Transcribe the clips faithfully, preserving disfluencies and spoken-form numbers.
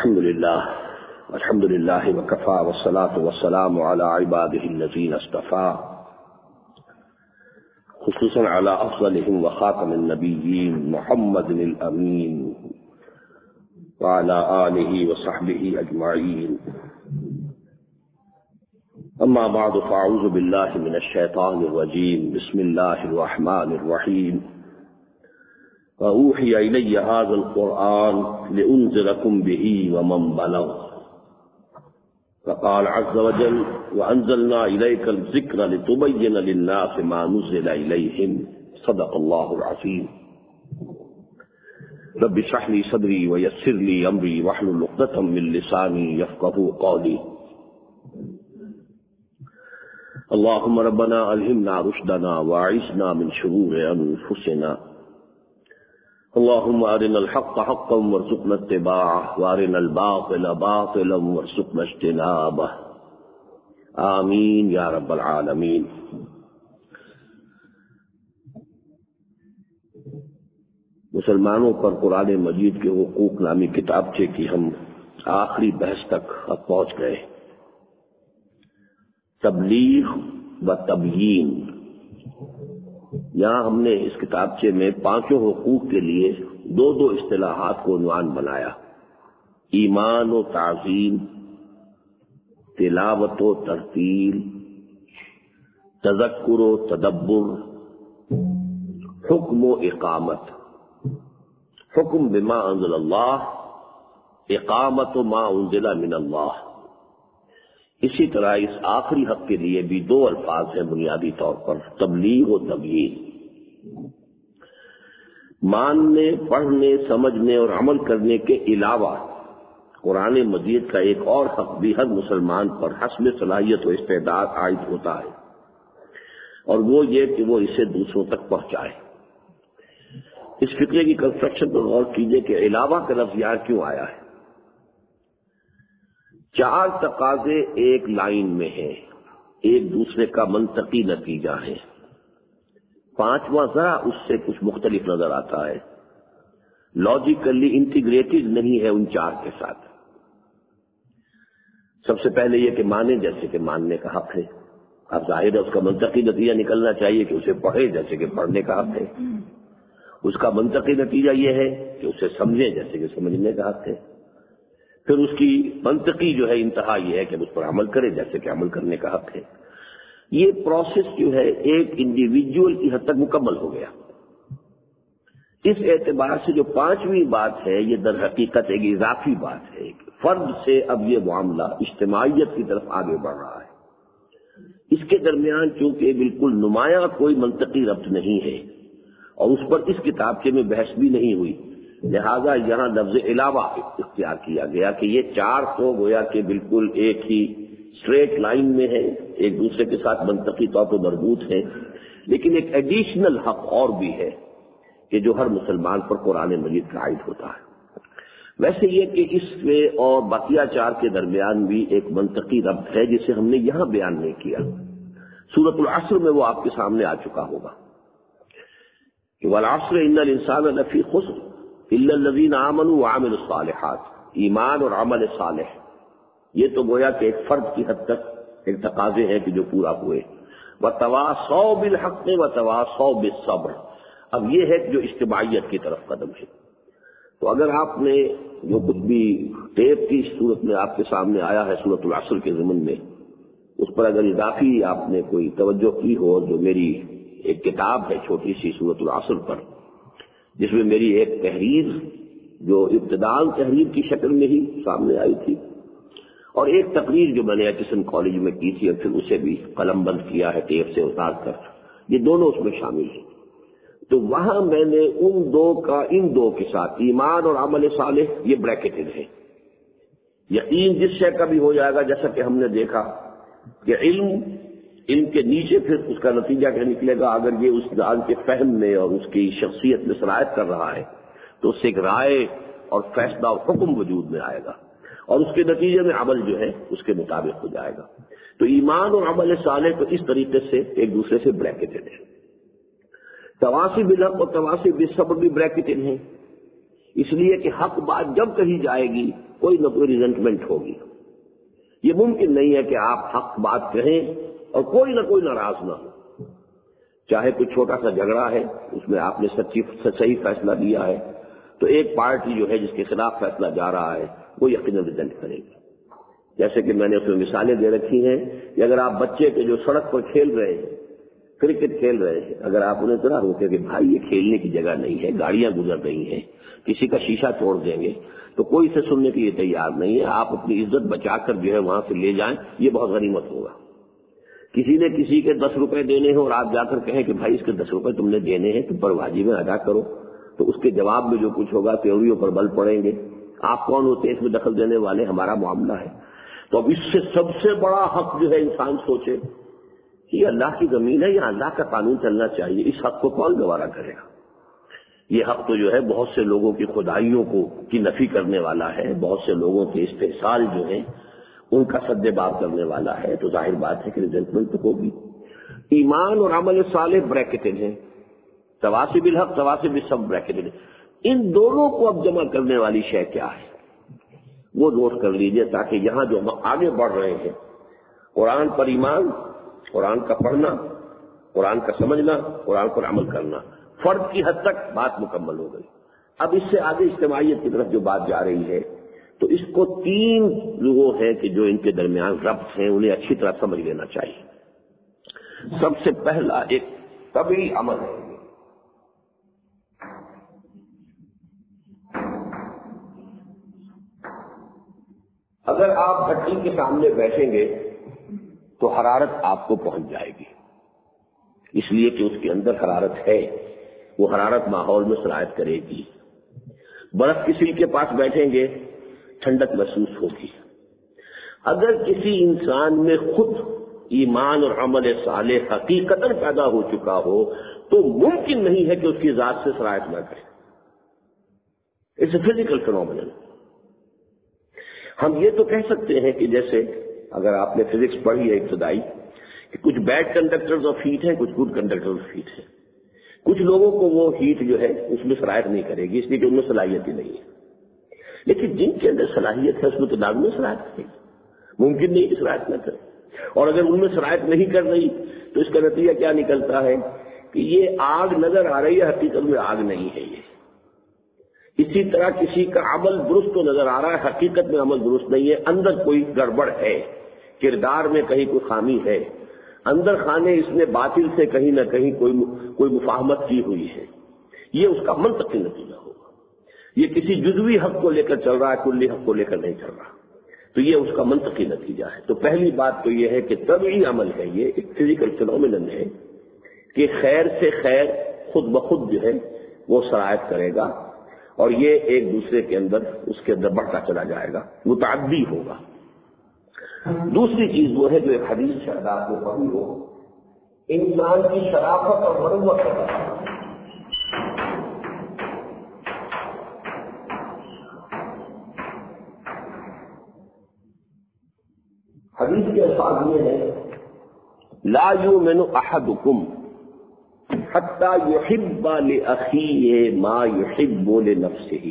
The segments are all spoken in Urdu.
الحمد لله الحمد لله وكفى والصلاة والسلام على عباده الذين اصطفى خصوصا على أفضلهم وخاتم النبيين محمد الأمين وعلى آله وصحبه أجمعين. أما بعد فأعوذ بالله من الشيطان الرجيم. بسم الله الرحمن الرحيم. وأوحي إلي هذا القرآن لأنذركم به ومن بلغ. فقال عز وجل وأنزلنا إليك الذكر لتبين للناس ما نزل إليهم. صدق الله العظيم. رب اشرح لي صدري ويسر لي أمري واحلل عقدة من لساني يفقهوا قولي. اللهم ربنا ألهمنا رشدنا وأعذنا من شرور أنفسنا. اللهم أرنا الحق حقا وارزقنا اتباعه وأرنا الباطل باطلا وارزقنا اجتنابه. آمین یا رب العالمین. مسلمانوں پر قرآن مجید کے حقوق نامی کتابچے کی ہم آخری بحث تک اب پہنچ گئے. تبلیغ و تبیین. یہاں ہم نے اس کتابچے میں پانچوں حقوق کے لیے دو دو اصطلاحات کو عنوان بنایا: ایمان و تعظیم، تلاوت و ترتیل، تذکر و تدبر، حکم و اقامت. حکم بما انزل اللہ، اقامت ما انزل من اللہ. اسی طرح اس آخری حق کے لیے بھی دو الفاظ ہیں بنیادی طور پر: تبلیغ و تبیین. ماننے، پڑھنے، سمجھنے اور عمل کرنے کے علاوہ قرآن مجید کا ایک اور حق بھی ہر مسلمان پر حسب صلاحیت و استعداد عائد ہوتا ہے، اور وہ یہ کہ وہ اسے دوسروں تک پہنچائے. اس فقرے کی کنسٹرکشن پر غور کیجئے کہ علاوہ کا لفظ یہاں کیوں آیا ہے. چار تقاضے ایک لائن میں ہیں، ایک دوسرے کا منطقی نتیجہ ہے. پانچواں ذرا اس سے کچھ مختلف نظر آتا ہے، لاجیکلی انٹیگریٹڈ نہیں ہے ان چار کے ساتھ. سب سے پہلے یہ کہ مانے جیسے کہ ماننے کا حق ہے. اب ظاہر ہے اس کا منطقی نتیجہ نکلنا چاہیے کہ اسے پڑھے جیسے کہ پڑھنے کا حق ہے. اس کا منطقی نتیجہ یہ ہے کہ اسے سمجھے جیسے کہ سمجھنے کا حق ہے. پھر اس کی منطقی جو ہے انتہا یہ ہے کہ اس پر عمل کرے جیسے کہ عمل کرنے کا حق ہے. یہ پروسیس جو ہے ایک انڈیویجول کی حد تک مکمل ہو گیا. اس اعتبار سے جو پانچویں بات ہے یہ در حقیقت ایک اضافی بات ہے. فرد سے اب یہ معاملہ اجتماعیت کی طرف آگے بڑھ رہا ہے. اس کے درمیان چونکہ بالکل نمایاں کوئی منطقی ربط نہیں ہے اور اس پر اس کتابچے میں بحث بھی نہیں ہوئی، لہذا یہاں لفظ علاوہ اختیار کیا گیا کہ یہ چار تو گویا کہ بالکل ایک ہی اسٹریٹ لائن میں ہے، ایک دوسرے کے ساتھ منطقی طور پر مربوط ہے، لیکن ایک ایڈیشنل حق اور بھی ہے کہ جو ہر مسلمان پر قرآن مجید کا عائد ہوتا ہے. ویسے یہ کہ اس میں اور بقیہ چار کے درمیان بھی ایک منطقی ربط ہے جسے ہم نے یہاں بیان نہیں کیا. سورۃ العصر میں وہ آپ کے سامنے آ چکا ہوگا کہ والعصر ان الانسان لفی خسر الا الذین آمنوا وعملوا الصالحات. ایمان اور عمل صالح یہ تو گویا کہ ایک فرد کی حد تک ایک تقاضے ہیں کہ جو پورا ہوئے. وتواصوا بالحق وتواصوا بالصبر. اب یہ ہے جو اجتماعیت کی طرف قدم ہے. تو اگر آپ نے جو کچھ بھی ٹیپ کی صورت میں آپ کے سامنے آیا ہے سورۃ العصر کے ضمن میں، اس پر اگر اضافی آپ نے کوئی توجہ کی ہو، جو میری ایک کتاب ہے چھوٹی سی سورۃ العصر پر، جس میں میری ایک تحریر جو ابتدائی تحریر کی شکل میں ہی سامنے آئی تھی، اور ایک تقریر جو میں نے ایچسن کالج میں کی تھی اور پھر اسے بھی قلم بند کیا ہے ٹیپ سے اتار کر، یہ دونوں اس میں شامل ہیں. تو وہاں میں نے ان دو کا ان دو کے ساتھ ایمان اور عمل صالح یہ بریکٹڈ ہے. یقین جس شے کا بھی ہو جائے گا، جیسا کہ ہم نے دیکھا کہ علم علم کے نیچے پھر اس کا نتیجہ کیا نکلے گا. اگر یہ اس انسان کے فہم میں اور اس کی شخصیت میں صلاحیت کر رہا ہے تو اس سے ایک رائے اور فیصلہ اور حکم وجود میں آئے گا، اور اس کے نتیجے میں عمل جو ہے اس کے مطابق ہو جائے گا. تو ایمان اور عمل صالح تو اس طریقے سے ایک دوسرے سے بریکٹڈ ہے. تواصی بالحق اور تواصی بالصبر بھی بریکٹڈ ہیں. اس لیے کہ حق بات جب کہی جائے گی کوئی نہ کوئی ریزنٹمنٹ ہوگی. یہ ممکن نہیں ہے کہ آپ حق بات کہیں اور کوئی نہ کوئی ناراض نہ ہو. چاہے کوئی چھوٹا سا جھگڑا ہے, اس میں آپ نے سچی صحیح فیصلہ دیا ہے, تو ایک پارٹی جو ہے جس کے خلاف فیصلہ جا رہا ہے وہ یقیناً ریزنٹ کرے گی. جیسے کہ میں نے اس میں مثالیں دے رکھی ہیں کہ اگر آپ بچے کے جو سڑک پر کھیل رہے ہیں, کرکٹ کھیل رہے ہیں, اگر آپ انہیں اتنا روکیں کہ بھائی یہ کھیلنے کی جگہ نہیں ہے, گاڑیاں گزر رہی ہیں, کسی کا شیشہ توڑ دیں گے, تو کوئی اسے سننے کے لیے تیار نہیں ہے. آپ اپنی عزت بچا کر جو ہے وہاں سے لے جائیں, یہ بہت غنیمت ہوگا. کسی نے کسی کے دس روپے دینے ہیں اور آپ جا کر کہیں کہ بھائی اس کے دس روپے تم نے دینے ہیں, تم پر واجب میں ادا کرو, تو اس کے جواب میں جو کچھ ہوگا تیوریوں پر بل پڑیں گے. آپ کون ہوتے ہیں اس میں دخل دینے والے, ہمارا معاملہ ہے. تو اب اس سے سب سے بڑا حق جو ہے انسان سوچے کہ یہ اللہ کی زمین ہے, یہاں اللہ کا قانون چلنا چاہیے, اس حق کو کون گوارا کرے گا. یہ حق تو جو ہے بہت سے لوگوں کی خدائیوں کو کی نفی کرنے والا ہے, بہت سے لوگوں کے استحصال جو ہے ان کا سد باب کرنے والا ہے. تو ظاہر بات ہے کہ ریزنٹمنٹ تو ہوگی. ایمان اور عمل صالح بریکٹڈ ہیں, تواصی بالحق تواصی بالصبر بریکٹڈ ہیں. ان دونوں کو اب جمع کرنے والی شے کیا ہے وہ نوٹ کر لیجئے, تاکہ یہاں جو ہم آگے بڑھ رہے ہیں, قرآن پر ایمان, قرآن کا پڑھنا, قرآن کا سمجھنا, قرآن پر عمل کرنا, فرد کی حد تک بات مکمل ہو گئی. اب اس سے آگے اجتماعیت کی طرف جو بات جا رہی ہے, تو اس کو تین وہ ہیں کہ جو ان کے درمیان ربط ہیں, انہیں اچھی طرح سمجھ لینا چاہیے. سب سے پہلا ایک طبعی عمل ہے. اگر آپ بھٹی کے سامنے بیٹھیں گے تو حرارت آپ کو پہنچ جائے گی, اس لیے کہ اس کے اندر حرارت ہے, وہ حرارت ماحول میں سرایت کرے گی. برف کسی کے پاس بیٹھیں گے ٹھنڈک محسوس ہوگی. اگر کسی انسان میں خود ایمان اور عمل صالح حقیقتاً پیدا ہو چکا ہو تو ممکن نہیں ہے کہ اس کی ذات سے سرایت نہ کرے. It's a physical phenomenon. ہم یہ تو کہہ سکتے ہیں کہ جیسے اگر آپ نے فزکس پڑھی ہے ابتدائی, کہ کچھ بیڈ کنڈکٹرز آف ہیٹ ہیں, کچھ گڈ کنڈکٹرز آف ہیٹ ہیں. کچھ لوگوں کو وہ ہیٹ جو ہے اس میں سرایت نہیں کرے گی, اس لیے کہ ان میں صلاحیت ہی نہیں ہے. لیکن جن کے اندر صلاحیت ہے اس میں تو داغ میں سرایت کرے گی, ممکن نہیں کہ سرایت نہ کرے. اور اگر ان میں سرایت نہیں کر رہی تو اس کا نتیجہ کیا نکلتا ہے کہ یہ آگ نظر آ رہی ہے, حقیقت میں آگ نہیں ہے یہ. اسی طرح کسی کا عمل درست تو نظر آ رہا ہے, حقیقت میں عمل درست نہیں ہے, اندر کوئی گڑبڑ ہے, کردار میں کہیں کوئی خامی ہے, اندر خانے اس نے باطل سے کہیں نہ کہیں کوئی کوئی مفاہمت کی ہوئی ہے. یہ اس کا منطقی نتیجہ ہوگا. یہ کسی جزوی حق کو لے کر چل رہا ہے, کلی حق کو لے کر نہیں چل رہا, تو یہ اس کا منطقی نتیجہ ہے. تو پہلی بات تو یہ ہے کہ طبعی عمل ہے, یہ ایک فزیکل فینومینن ہے کہ خیر سے خیر خود بخود جو ہے وہ سرایت کرے گا, اور یہ ایک دوسرے کے اندر اس کے اندر بڑھتا چلا جائے گا, متعدی ہوگا. دوسری چیز وہ ہے جو ایک حدیث شاید آپ نے پڑھی ہو, انسان کی شرافت اور مروت کا. حدیث کے الفاظ یہ ہے, لا یؤمن احدکم حتی یحب لأخیہ ما یحب لنفسہ.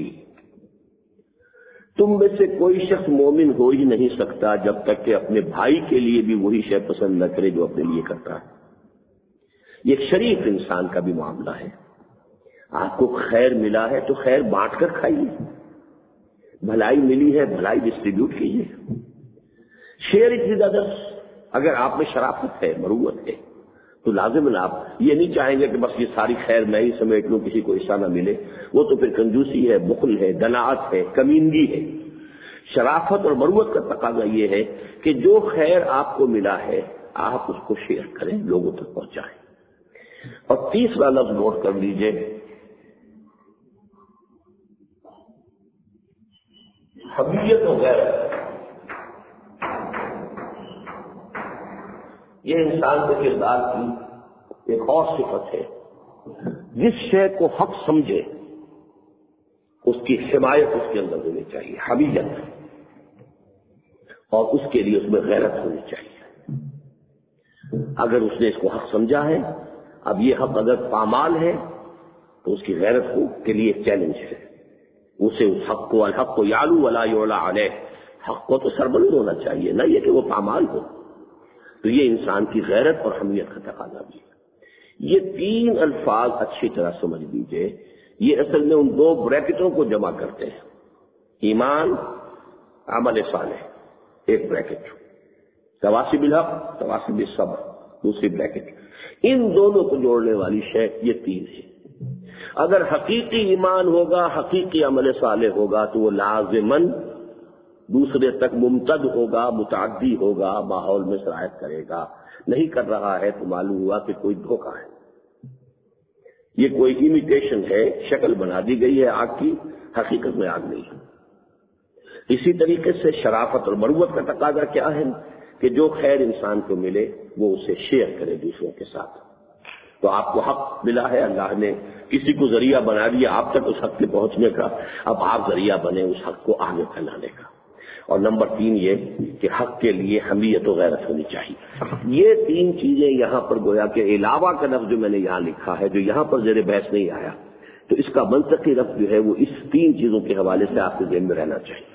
تم میں سے کوئی شخص مومن ہو ہی نہیں سکتا جب تک کہ اپنے بھائی کے لیے بھی وہی شے پسند نہ کرے جو اپنے لیے کرتا ہے. یہ ایک شریف انسان کا بھی معاملہ ہے. آپ کو خیر ملا ہے تو خیر بانٹ کر کھائیے, بھلائی ملی ہے بھلائی ڈسٹریبیوٹ کیجیے, شیئر اٹ ود ادرس. اگر آپ میں شرافت ہے, مروت ہے, تو لازم آپ یہ نہیں چاہیں گے کہ بس یہ ساری خیر میں ہی سمیٹ لوں, کسی کو حصہ نہ ملے. وہ تو پھر کنجوسی ہے, بخل ہے, دناعت ہے, کمینگی ہے. شرافت اور مروت کا تقاضا یہ ہے کہ جو خیر آپ کو ملا ہے آپ اس کو شیئر کریں, لوگوں تک پہنچائیں. اور تیسرا لفظ نوٹ کر لیجئے, حمیت وغیرہ. یہ انسان کے کردار کی ایک اور صفت ہے. جس شے کو حق سمجھے اس کی حمایت اس کے اندر ہونی چاہیے, حمیت, اور اس کے لیے اس میں غیرت ہونی چاہیے. اگر اس نے اس کو حق سمجھا ہے, اب یہ حق اگر پامال ہے تو اس کی غیرت کو کے لیے چیلنج ہے. اسے اس حق کو الحق کو یعلو ولا یعلی علیہ، حق کو تو سربلند ہونا چاہیے، نہ یہ کہ وہ پامال ہو. تو یہ انسان کی غیرت اور حمیت کا تقاضا بھی ہے. یہ تین الفاظ اچھی طرح سمجھ لیجیے، یہ اصل میں ان دو بریکٹوں کو جمع کرتے ہیں، ایمان، عمل صالح، ایک بریکٹ، تواصی بالحق، تواصی بالصبر دوسری بریکٹ. ان دونوں کو جوڑنے والی شے یہ تین ہے. اگر حقیقی ایمان ہوگا، حقیقی عمل صالح ہوگا تو وہ لازماً دوسرے تک ممتد ہوگا، متعدی ہوگا، ماحول میں سرایت کرے گا. نہیں کر رہا ہے تو معلوم ہوا کہ کوئی دھوکہ ہے، یہ کوئی امیٹیشن ہے، شکل بنا دی گئی ہے آگ کی، حقیقت میں آگ نہیں ہے. اسی طریقے سے شرافت اور مروت کا تقاضا کیا ہے کہ جو خیر انسان کو ملے وہ اسے شیئر کرے دوسروں کے ساتھ. تو آپ کو حق ملا ہے، اللہ نے کسی کو ذریعہ بنا دیا آپ تک اس حق کے پہنچنے کا، اب آپ ذریعہ بنے اس حق کو آگے پھیلانے کا. اور نمبر تین یہ کہ حق کے لیے حمیت و غیرت ہونی چاہیے. یہ تین چیزیں یہاں پر گویا کہ علاوہ کا لفظ جو میں نے یہاں لکھا ہے، جو یہاں پر زیر بحث نہیں آیا، تو اس کا منطقی لفظ جو ہے وہ اس تین چیزوں کے حوالے سے آپ کے ذہن میں رہنا چاہیے.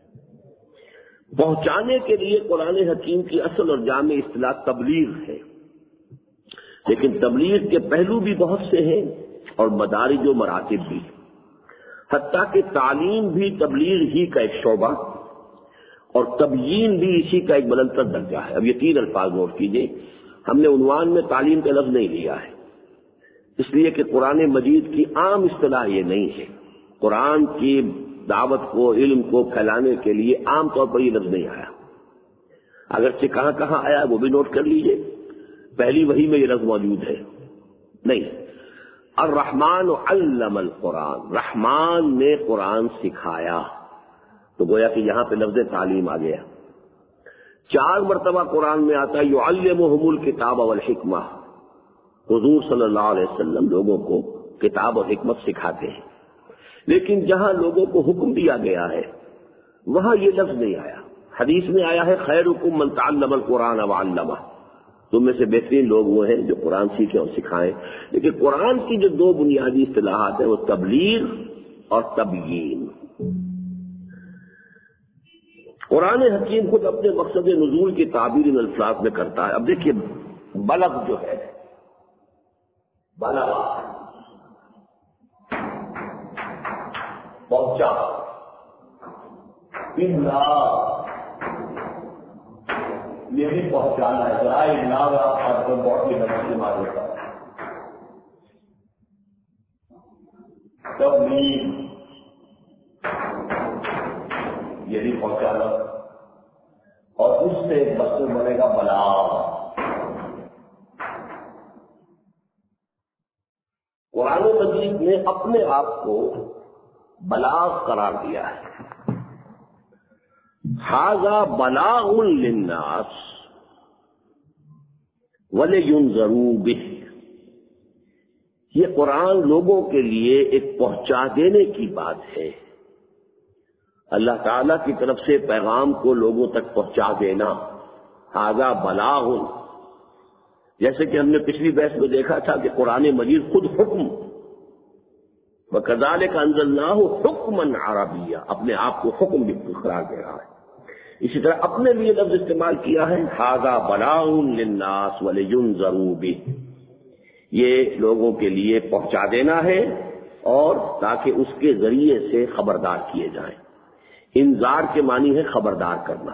پہنچانے کے لیے قرآن حکیم کی اصل اور جامع اصطلاح تبلیغ ہے، لیکن تبلیغ کے پہلو بھی بہت سے ہیں اور مدارج و مراتب بھی، حتیٰ کہ تعلیم بھی تبلیغ ہی کا ایک شعبہ اور تبیین بھی اسی کا ایک بلند تر درجہ ہے. اب یہ تین الفاظ نوٹ کیجئے، ہم نے عنوان میں تعلیم کا لفظ نہیں لیا ہے، اس لیے کہ قرآن مجید کی عام اصطلاح یہ نہیں ہے. قرآن کی دعوت کو، علم کو پھیلانے کے لیے عام طور پر یہ لفظ نہیں آیا، اگرچہ کہاں کہاں آیا وہ بھی نوٹ کر لیجئے. پہلی وحی میں یہ لفظ موجود ہے نہیں. الرحمن علم القرآن، رحمان نے قرآن سکھایا، تو گویا کہ یہاں پہ لفظ تعلیم آ گیا. چار مرتبہ قرآن میں آتا ہے یعلمہم الکتاب والحکمہ، حضور صلی اللہ علیہ وسلم لوگوں کو کتاب اور حکمت سکھاتے ہیں. لیکن جہاں لوگوں کو حکم دیا گیا ہے وہاں یہ لفظ نہیں آیا. حدیث میں آیا ہے خیرکم من تعلم القرآن وعلمہ، تم میں سے بہترین لوگ وہ ہیں جو قرآن سیکھیں اور سکھائیں. لیکن قرآن کی جو دو بنیادی اصطلاحات ہیں وہ تبلیغ اور تبیین. قرآن حکیم خود اپنے مقصد نزول کی تعبیر ان الفاظ میں کرتا ہے. اب دیکھیے بلغ جو ہے، بلغ پہنچا، یہ بھی پہنچانا ہے. ذرائع ابلاغ آپ کو بہت ہی نظر سے معلوم ہوتا ہے. تبلیغ یہ بھی پہنچانا، اور اس سے ایک مقصد بنے گا بلاغ. قرآن مجید نے اپنے آپ کو بلاغ قرار دیا ہے. ھذا بلاغ للناس ولینذروا بہ، یہ قرآن لوگوں کے لیے ایک پہنچا دینے کی بات ہے. اللہ تعالیٰ کی طرف سے پیغام کو لوگوں تک پہنچا دینا، ھذا بلاغ. جیسے کہ ہم نے پچھلی بحث میں دیکھا تھا کہ قرآن مجید خود حکم، وَكَذَلِكَ أَنزَلْنَاهُ حُكْمًا عَرَبِيًّا، اپنے آپ کو حکم بھی قرار دے رہا ہے. اسی طرح اپنے لیے لفظ استعمال کیا ہے ھذا بلاغ للناس وَلِيُنذَرُوا بِهِ، یہ لوگوں کے لیے پہنچا دینا ہے اور تاکہ اس کے ذریعے سے خبردار کیے جائیں. انذار کے معنی ہے خبردار کرنا.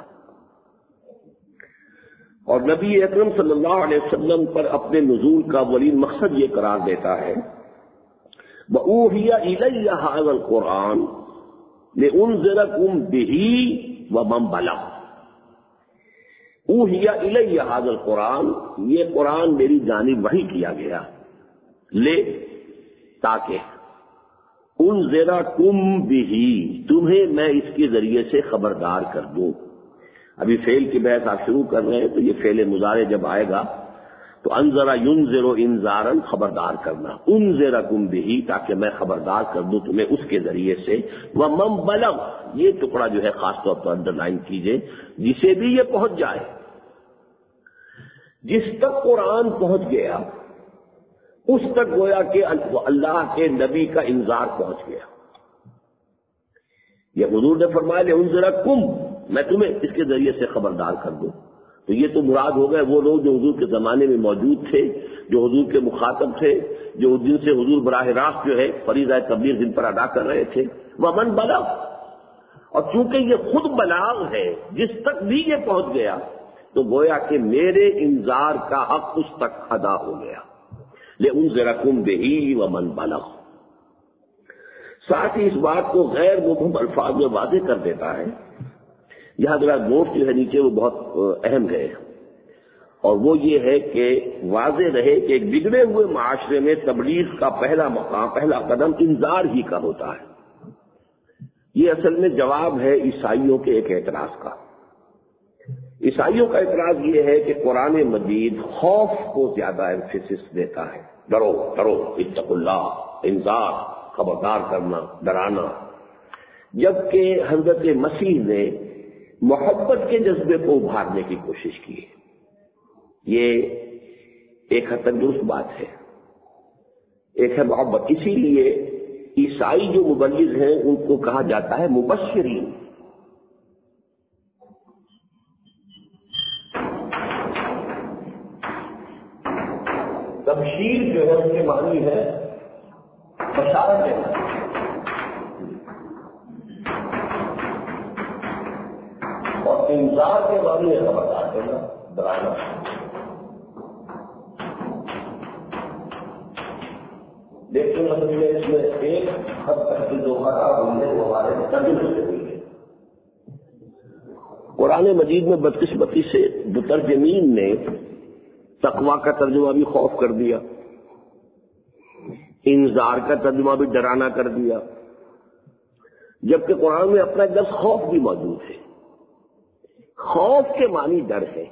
اور نبی اکرم صلی اللہ علیہ وسلم پر اپنے نزول کا اولین مقصد یہ قرار دیتا ہے وَأُوحِيَ إِلَيَّ هَذَا الْقُرْآنُ لِأُنذِرَكُم بِهِ وَمَن بَلَغَ. أُوحِيَ إِلَيَّ هَذَا الْقُرْآنُ، یہ قرآن میری جانب وحی کیا گیا، لے تاکہ انذرکم بہ، تمہیں میں اس کے ذریعے سے خبردار کر دوں. ابھی فعل کی بحث آپ شروع کر رہے ہیں تو یہ فعل مضارع جب آئے گا تو انذر ینذر انذارا، خبردار کرنا، انذرکم بہ تاکہ میں خبردار کر دوں تمہیں اس کے ذریعے سے. ومن بلغ، یہ ٹکڑا جو ہے خاص طور پر انڈر لائن کیجئے، جسے بھی یہ پہنچ جائے، جس تک قرآن پہنچ گیا اس تک گویا کہ اللہ کے نبی کا انذار پہنچ گیا. یہ حضور نے فرمایا لِأُنذِرَكُمْ، میں تمہیں اس کے ذریعے سے خبردار کر دوں. تو یہ تو مراد ہو گئے وہ لوگ جو حضور کے زمانے میں موجود تھے، جو حضور کے مخاطب تھے، جو جن سے حضور براہ راست جو ہے فریضہ تبلیغ جن پر ادا کر رہے تھے. وَمَنْ بَلَغَ، اور چونکہ یہ خود بلاغ ہے، جس تک بھی یہ پہنچ گیا تو گویا کہ میرے انذار کا حق اس تک ادا ہو گیا. لِأُنذِرَكُمْ بِهِ وَمَنْ بَلَغَ. ساتھ ہی اس بات کو غیر مبہم الفاظ میں واضح کر دیتا ہے. یہاں ذرا نوٹ جو ہے نیچے وہ بہت اہم ہے، اور وہ یہ ہے کہ واضح رہے کہ ایک بگڑے ہوئے معاشرے میں تبلیغ کا پہلا مقام، پہلا قدم انذار ہی کا ہوتا ہے. یہ اصل میں جواب ہے عیسائیوں کے ایک اعتراض کا. عیسائیوں کا اعتراض یہ ہے کہ قرآن مجید خوف کو زیادہ ایمفیسس دیتا ہے. ڈرو ڈرو اتقوا اللہ، انذار، خبردار کرنا، ڈرانا. جبکہ حضرت مسیح نے محبت کے جذبے کو ابھارنے کی کوشش کی. یہ ایک حد تک درست بات ہے، ایک ہے محبت. اسی لیے عیسائی جو مبلغ ہیں ان کو کہا جاتا ہے مبشرین. تبشیر جو ہے اس کے معنی ہے بشارت دینا. اور انذار کے معنی ہے خبردار دینا، ڈرانا. لیکن اصل میں اس میں ایک حد تک کی جو خطا ہوئی ہے وہ ہمارے ترجمے سے ہوئی ہے. قرآن مجید میں بدقسمتی سے مترجمین نے تقویٰ کا ترجمہ بھی خوف کر دیا، انذار کا ترجمہ بھی ڈرانا کر دیا، جبکہ قرآن میں اپنا ایک لفظ خوف بھی موجود ہے. خوف کے معنی ڈر ہے،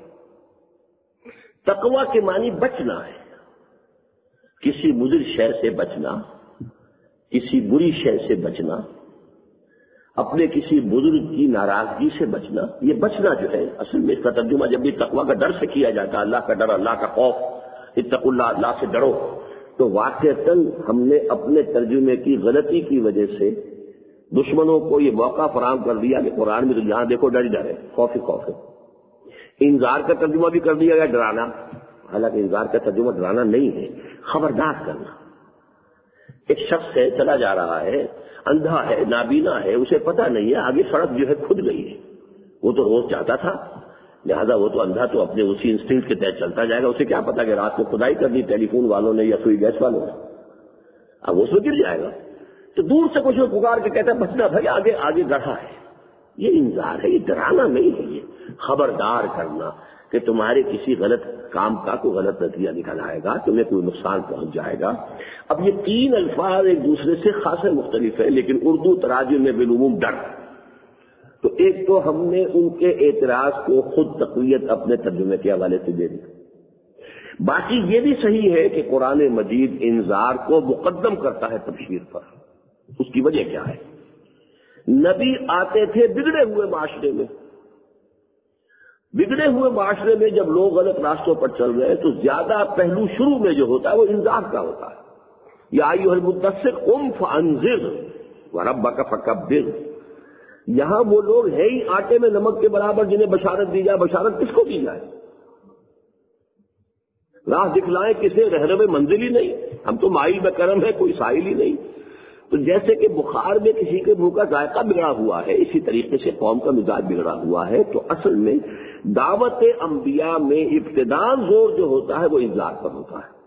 تقویٰ کے معنی بچنا ہے. کسی مضر شے سے بچنا، کسی بری شے سے بچنا، اپنے کسی بزرگ کی ناراضگی سے بچنا. یہ بچنا جو ہے اصل میں اس کا ترجمہ جب بھی تقویٰ کا ڈر سے کیا جاتا ہے، اللہ کا ڈر، اللہ کا خوف، اتقوا اللہ، اللہ سے ڈرو، تو واقعتاً ہم نے اپنے ترجمے کی غلطی کی وجہ سے دشمنوں کو یہ موقع فراہم کر دیا کہ قرآن میں تو جہاں دیکھو ڈر ہی ڈر ہے، خوف ہی خوف ہے. انذار کا ترجمہ بھی کر دیا گیا ڈرانا، حالانکہ انذار کا ترجمہ ڈرانا نہیں ہے، خبردار کرنا. ایک شخص ہے چلا جا رہا ہے، اندھا ہے، نابینا ہے، اسے پتہ نہیں ہے آگے سڑک جو ہے کھد گئی ہے. وہ تو روز جاتا تھا، لہذا وہ تو اندھا تو اپنے اسی انسٹنکٹ کے تحت چلتا جائے گا. اسے کیا پتا کہ رات میں کھدائی کر دی ٹیلی فون والوں نے یا سوئی گیس والوں نے، اب وہ اس میں گر جائے گا. تو دور سے کچھ پکار کے کہتا ہے بچنا بھائی، آگے آگے گڑھا ہے. یہ انذار ہے، یہ ڈرانا نہیں ہے، یہ خبردار کرنا کہ تمہارے کسی غلط کام کا کوئی غلط نتیجہ نکل آئے گا، تمہیں کوئی نقصان پہنچ جائے گا. اب یہ تین الفاظ ایک دوسرے سے خاصے مختلف ہیں، لیکن اردو تراجم میں بالعموم ڈر. تو ایک تو ہم نے ان کے اعتراض کو خود تقویت اپنے ترجمے کے حوالے سے دے دی. باقی یہ بھی صحیح ہے کہ قرآن مجید انذار کو مقدم کرتا ہے تبشیر پر. اس کی وجہ کیا ہے؟ نبی آتے تھے بگڑے ہوئے معاشرے میں. بگڑے ہوئے معاشرے میں جب لوگ غلط راستوں پر چل رہے ہیں تو زیادہ پہلو شروع میں جو ہوتا ہے وہ انذار کا ہوتا ہے. یا ایھا المدثر قم فانذر وربک فکبر. یہاں وہ لوگ ہے ہی آٹے میں نمک کے برابر جنہیں بشارت دی جائے. بشارت کس کو دی جائے؟ راہ دکھلائیں کسے؟ رہنمے منزل ہی نہیں. ہم تو مائل میں کرم ہے، کوئی سائل ہی نہیں. تو جیسے کہ بخار میں کسی کے منہ کا ذائقہ بگڑا ہوا ہے، اسی طریقے سے قوم کا مزاج بگڑا ہوا ہے. تو اصل میں دعوت انبیاء میں ابتداء زور جو ہوتا ہے وہ انذار پر ہوتا ہے.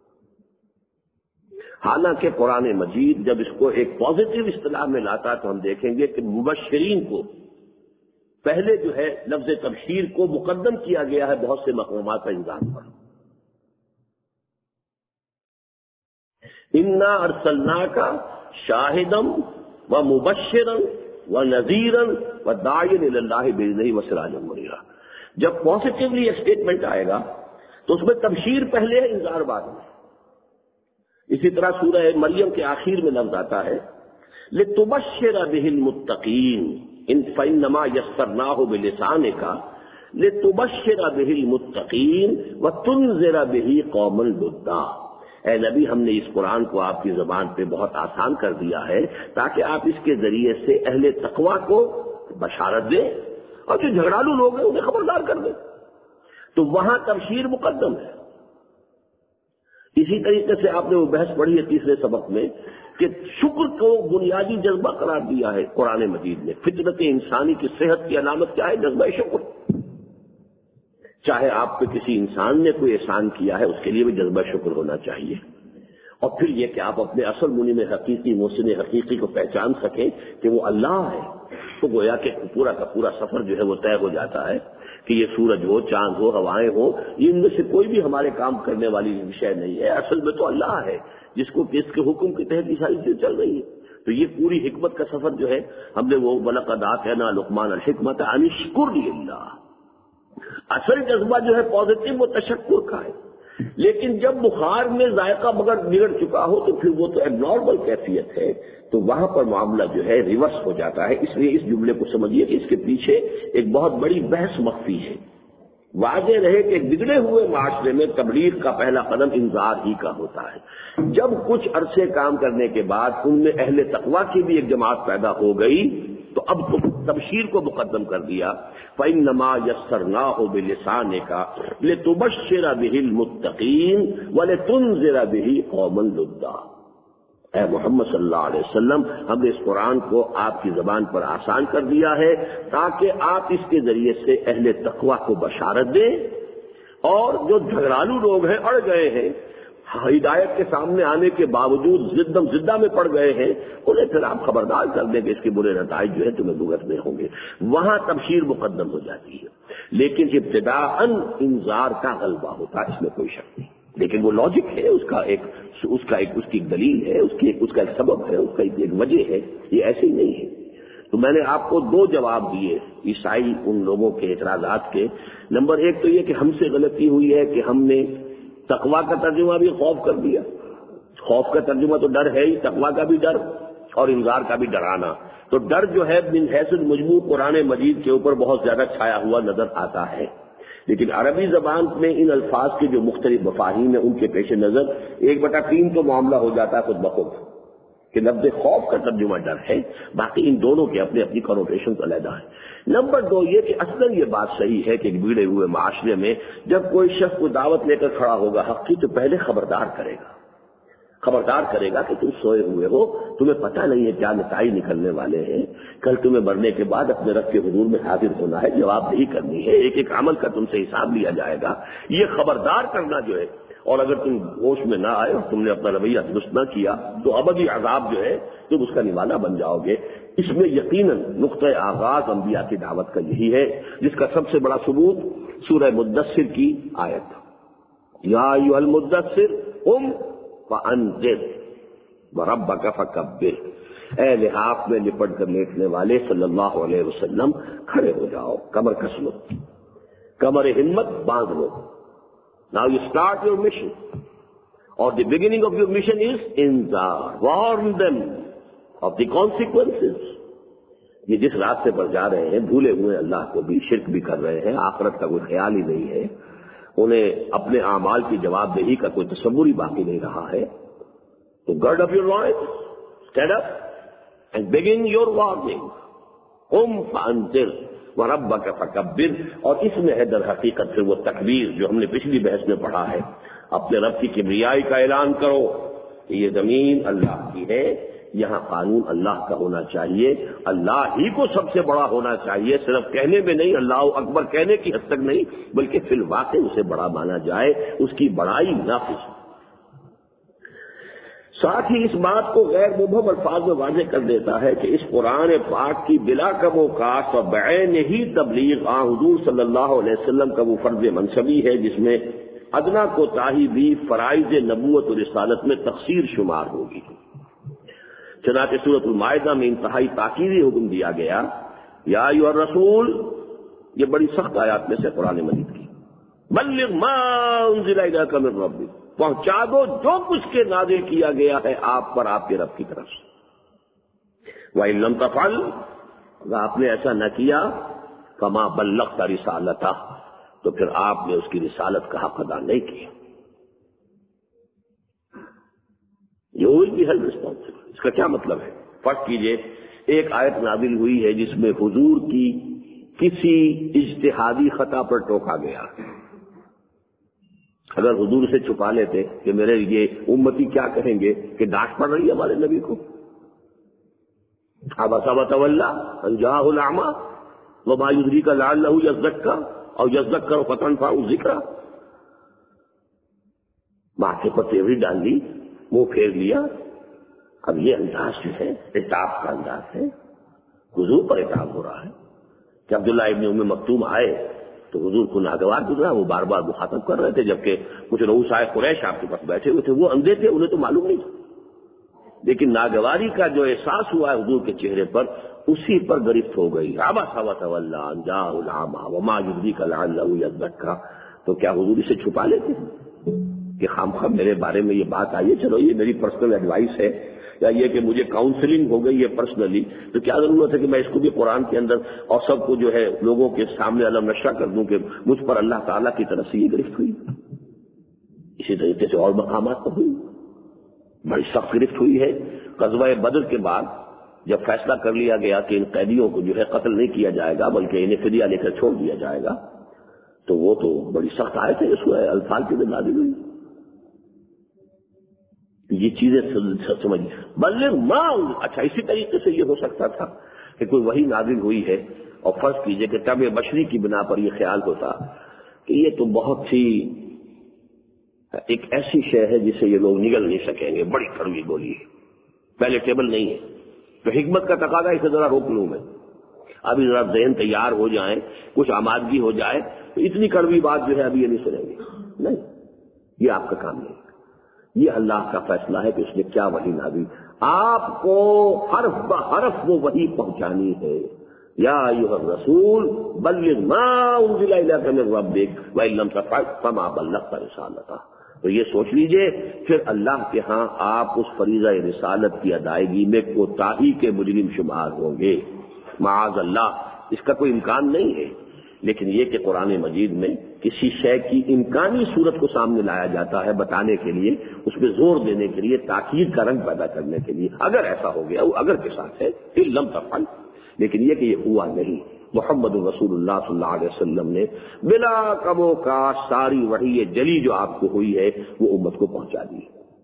حالانکہ قرآن مجید جب اس کو ایک پازیٹو اصطلاح میں لاتا ہے تو ہم دیکھیں گے کہ مبشرین کو پہلے جو ہے لفظ تبشیر کو مقدم کیا گیا ہے بہت سے مقامات پر انذار پر. انا ارسلناک شاہدم و مبشرا و نذیرا و داعیا الی اللہ باذنہ و سراجا منیرا. جب پازیٹیولی اسٹیٹمنٹ آئے گا تو اس میں تبشیر پہلے ہے، انذار بعد میں. اسی طرح سورہ مریم کے آخر میں لفظ آتا ہے لتبشر بہ المتقین ان فانما یسرناہ بلسانک لتبشر بہ المتقین وتنذر بہ قوما لدا. اے نبی ہم نے اس قرآن کو آپ کی زبان پہ بہت آسان کر دیا ہے تاکہ آپ اس کے ذریعے سے اہل تقویٰ کو بشارت دیں اور جو جھگڑالو لوگ ہیں انہیں خبردار کر دیں. تو وہاں تبشیر مقدم ہے. اسی طریقے سے آپ نے وہ بحث پڑھی ہے تیسرے سبق میں کہ شکر کو بنیادی جذبہ قرار دیا ہے قرآن مجید نے. فطرت انسانی کی صحت کی علامت کیا ہے؟ جذبہ شکر. چاہے آپ پہ کسی انسان نے کوئی احسان کیا ہے اس کے لیے بھی جذبہ شکر ہونا چاہیے. اور پھر یہ کہ آپ اپنے اصل منعم حقیقی محسن حقیقی کو پہچان سکیں کہ وہ اللہ ہے. تو گویا کہ پورا کا پورا سفر جو ہے وہ طے ہو جاتا ہے کہ یہ سورج ہو، چاند ہو، ہوائیں ہو، ان میں سے کوئی بھی ہمارے کام کرنے والی شے نہیں ہے. اصل میں تو اللہ ہے جس کو اس کے حکم کے تحت یہ ساری چیزیں چل رہی ہے. تو یہ پوری حکمت کا سفر جو ہے ہم نے وہ وَلَقَدْ آتَيْنَا لُقْمَانَ الْحِكْمَةَ أَنِ اشْكُرْ لِلَّهِ. اصل جذبہ جو ہے پازیٹو وہ تشکر کا ہے. لیکن جب بخار میں ذائقہ مگر بگڑ چکا ہو تو پھر وہ تو ایب نارمل کیفیت ہے. تو وہاں پر معاملہ جو ہے ریورس ہو جاتا ہے. اس لیے اس جملے کو سمجھیے کہ اس کے پیچھے ایک بہت بڑی بحث مخفی ہے. واضح رہے کہ بگڑے ہوئے معاشرے میں تبلیغ کا پہلا قدم انذار ہی کا ہوتا ہے. جب کچھ عرصے کام کرنے کے بعد ان میں اہل تقویٰ کی بھی ایک جماعت پیدا ہو گئی تو اب تو تبشیر کو مقدم کر دیا. فَإِنَّمَا يَسَّرْنَاهُ بِلِسَانِكَ لِتُبَشِّرَ بِهِ الْمُتَّقِينَ وَلِتُنذِرَ بِهِ قَوْمًا لُدًّا. اے محمد صلی اللہ علیہ وسلم ہم نے اس قرآن کو آپ کی زبان پر آسان کر دیا ہے تاکہ آپ اس کے ذریعے سے اہل تقویٰ کو بشارت دیں اور جو جھگڑالو لوگ ہیں اڑ گئے ہیں ہدایت کے سامنے آنے کے باوجود زدم زدہ میں پڑ گئے ہیں انہیں پھر آپ خبردار کر دیں کہ اس کے برے نتائج جو ہے تمہیں بھگتنے ہوں گے. وہاں تبشیر مقدم ہو جاتی ہے. لیکن ابتداءً انذار کا غلبہ ہوتا ہے، اس میں کوئی شک نہیں. لیکن وہ لاجک ہے، اس کا ایک اس کا ایک اس کی ایک دلیل ہے، اس کی ایک اس کا ایک سبب ہے، اس کا ایک وجہ ہے. یہ ایسے ہی نہیں ہے. تو میں نے آپ کو دو جواب دیے عیسائی ان لوگوں کے اعتراضات کے. نمبر ایک تو یہ کہ ہم سے غلطی ہوئی ہے کہ ہم نے تقویٰ کا ترجمہ بھی خوف کر دیا. خوف کا ترجمہ تو ڈر ہے ہی، تقویٰ کا بھی ڈر اور انذار کا بھی ڈرانا. تو ڈر جو ہے من حیث المجموع قرآن مجید کے اوپر بہت زیادہ چھایا ہوا نظر آتا ہے. لیکن عربی زبان میں ان الفاظ کے جو مختلف مفاہیم ہیں ان کے پیش نظر ایک بٹا تین تو معاملہ ہو جاتا ہے خود بخود کہ لفظ خوف کا ترجمہ ڈر ہے، باقی ان دونوں کے اپنے اپنی کنوٹیشن علیحدہ ہے. نمبر دو یہ کہ اصلاً یہ بات صحیح ہے کہ ایک بگڑے ہوئے معاشرے میں جب کوئی شخص کو دعوت لے کر کھڑا ہوگا حق کی تو پہلے خبردار کرے گا خبردار کرے گا کہ تم سوئے ہوئے ہو، تمہیں پتہ نہیں ہے کیا نتائج نکلنے والے ہیں. کل تمہیں مرنے کے بعد اپنے رب کے حضور میں حاضر ہونا ہے، جواب دہی کرنی ہے، ایک ایک عمل کا تم سے حساب لیا جائے گا. یہ خبردار کرنا جو ہے، اور اگر تم ہوش میں نہ آئے اور تم نے اپنا رویہ درست نہ کیا تو ابدی عذاب جو ہے تم اس کا نوالا بن جاؤ گے. اس میں یقیناً نقطۂ آغاز انبیاء کی دعوت کا یہی ہے، جس کا سب سے بڑا ثبوت سورہ مدثر کی آیت یا ایھا المدثر قم فانذر وربک فکبر. اے لحاف میں لپٹ کر لیٹنے والے صلی اللہ علیہ وسلم کھڑے ہو جاؤ، کمر کس لو، کمر ہمت باندھ لو. Now you start your mission, or the beginning of your mission is inzar. Warn them of the consequences. یہ جس راستے پر جا رہے ہیں بھولے ہوئے اللہ کو بھی، شرک بھی کر رہے ہیں، آخرت کا کوئی خیال ہی نہیں ہے، انہیں اپنے اعمال کی جواب دہی کا کوئی تصور ہی باقی نہیں رہا ہے. تو gird up your loins, stand up and begin your warning. قم فانذر وربک فکبر. اور اس میں ہے در حقیقت پھر وہ تکبیر جو ہم نے پچھلی بحث میں پڑھا ہے. اپنے رب کی کبریائی کا اعلان کرو کہ یہ زمین اللہ کی ہے، یہاں قانون اللہ کا ہونا چاہیے، اللہ ہی کو سب سے بڑا ہونا چاہیے. صرف کہنے میں نہیں، اللہ اکبر کہنے کی حد تک نہیں، بلکہ فی الواقع اسے بڑا مانا جائے، اس کی بڑائی نافذ. ساتھ ہی اس بات کو غیر مبہم الفاظ میں واضح کر دیتا ہے کہ اس قرآن پاک کی بلا کم و کاس اور بعین ہی تبلیغ آن حضور صلی اللہ علیہ وسلم کا وہ فرض منصبی ہے جس میں ادنا کوتاہی بھی فرائض نبوت و رسالت میں تقصیر شمار ہوگی. چنانچہ سورۃ المائدہ میں انتہائی تاکیدی حکم دیا گیا، یا ایھا الرسول، یہ بڑی سخت آیات میں سے قرآن مجید کی، بلغ ما انزل الیک من ربک، پہنچا دو جو کچھ کے نازل کیا گیا ہے آپ پر آپ کے رب کی طرف سے. وَإِن لَّمْ تَفْعَلْ، اگر آپ نے ایسا نہ کیا، فَمَا بَلَّغْتَ رِسَالَتَهُ، تو پھر آپ نے اس کی رسالت کا حق ادا نہیں کیا. You will be held responsible. اس کا کیا مطلب ہے؟ فرض کیجئے ایک آیت نازل ہوئی ہے جس میں حضور کی کسی اجتہادی خطا پر ٹوکا گیا. اگر حضور سے چھپا لیتے کہ میرے یہ امتی کیا کہیں گے کہ ڈانٹ پڑ رہی ہے ہمارے نبی کو، عبس وتولی ان جاءہ الاعمی وما یدریک لعلہ یزکی او یذکر فتنفعہ الذکریٰ، ماتھے پر تیوری ڈال لی، منہ پھیر لیا. اب یہ انداز جو ہے عتاب کا انداز ہے، حضور پر عتاب ہو رہا ہے. کہ عبداللہ ابن ام مکتوم آئے تو حضور کو ناگوار گزرا، وہ بار بار مخاطب کر رہے تھے، جبکہ کچھ رؤسائے قریش آپ کے پاس بیٹھے ہوئے تھے، وہ اندھے تھے، انہیں تو معلوم نہیں تھا. لیکن ناگواری کا جو احساس ہوا ہے حضور کے چہرے پر، اسی پر گرفت ہو گئی. عبس وتولی ان جاءہ الاعمی وما یدریک لعلہ یزکی. تو کیا حضور اسے چھپا لیتے کہ خام خام میرے بارے میں یہ بات آئی ہے، چلو یہ میری پرسنل ایڈوائس ہے، یا یہ کہ مجھے کاؤنسلنگ ہو گئی ہے پرسنلی، تو کیا ضرورت ہے کہ میں اس کو بھی قرآن کے اندر اور سب کو جو ہے لوگوں کے سامنے علم نشر کر دوں کہ مجھ پر اللہ تعالیٰ کی طرف سے یہ گرفت ہوئی. اسی طریقے سے اور مقامات پر ہوئی، بڑی سخت گرفت ہوئی ہے. غزوہ بدر کے بعد جب فیصلہ کر لیا گیا کہ ان قیدیوں کو جو ہے قتل نہیں کیا جائے گا بلکہ انہیں فدیہ لے کر چھوڑ دیا جائے گا، تو وہ تو بڑی سخت آئے تھے، اس کو الفاظ کی بھی نازل ہوئی. یہ چیزیں سمجھ بلغ ما. اچھا اسی طریقے سے یہ ہو سکتا تھا کہ کوئی وحی نازل ہوئی ہے اور فرض کیجئے کہ طبع بشری کی بنا پر یہ خیال ہوتا کہ یہ تو بہت سی ایک ایسی شے ہے جسے یہ لوگ نگل نہیں سکیں گے، بڑی کڑوی گولی ہے، پہلے ٹیبل نہیں ہے، تو حکمت کا تقاضا اسے ذرا روک لوں میں، ابھی ذرا ذہن تیار ہو جائیں، کچھ آمادگی ہو جائے، تو اتنی کڑوی بات جو ہے ابھی یہ نہیں سنیں گے. نہیں، یہ آپ کا کام نہیں. یہ اللہ کا فیصلہ ہے کہ اس نے کیا وحی نازل، آپ کو حرف بہ حرف وہ وحی پہنچانی ہے. یا ایھا الرسول بلغ ما انزل الیک من ربک وان لم تفعل فما بلغت رسالتہ. تو یہ سوچ لیجئے پھر اللہ کے ہاں آپ اس فریضہ رسالت کی ادائیگی میں کوتاہی کے مجرم شمار ہوں گے. معاذ اللہ، اس کا کوئی امکان نہیں ہے. لیکن یہ کہ قرآن مجید میں کسی شے کی امکانی صورت کو سامنے لایا جاتا ہے بتانے کے لیے، اس پہ زور دینے کے لیے، تاکید کا رنگ پیدا کرنے کے لیے. اگر ایسا ہو گیا، وہ اگر کے ساتھ ہے پھر لم تفعل، لیکن یہ کہ یہ ہوا نہیں. محمد رسول اللہ صلی اللہ علیہ وسلم نے بلا کم و کاش ساری وحی جلی جو آپ کو ہوئی ہے وہ امت کو پہنچا دی.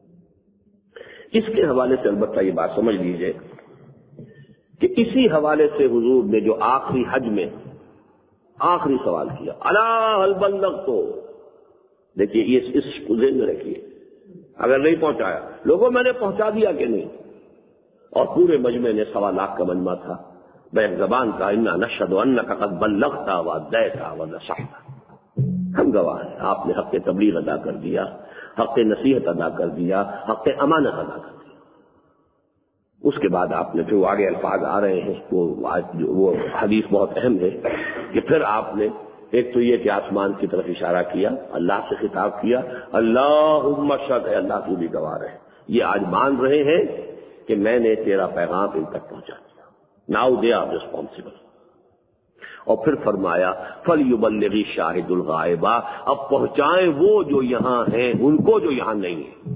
اس کے حوالے سے البتہ یہ بات سمجھ لیجئے کہ اسی حوالے سے حضور نے جو آخری حج میں آخری سوال کیا، الا هل بلغت، تو دیکھیے یہ اس کو ذہن میں رکھیے، اگر نہیں پہنچایا لوگوں میں نے پہنچا دیا کہ نہیں. اور پورے مجمع نے سوا لاکھ کا مجمع تھا، بیک زبان کا انا نشهد انک قد بلغت وادیت ونصحت، ہم گواہ ہیں آپ نے حق تبلیغ ادا کر دیا، حق نصیحت ادا کر دیا، حق امانت ادا کر دیا. اس کے بعد آپ نے پھر آگے الفاظ آ رہے ہیں، وہ وہ حدیث بہت اہم ہے کہ پھر آپ نے ایک تو یہ کہ آسمان کی طرف اشارہ کیا، اللہ سے خطاب کیا، اللہم اشہد، اے اللہ تو بھی گواہ رہے، یہ آج مان رہے ہیں کہ میں نے تیرا پیغام ان تک پہنچا دیا. Now they are responsible. اور پھر فرمایا فلیبلغ الشاہد الغائب، اب پہنچائیں وہ جو یہاں ہیں ان کو جو یہاں نہیں ہیں.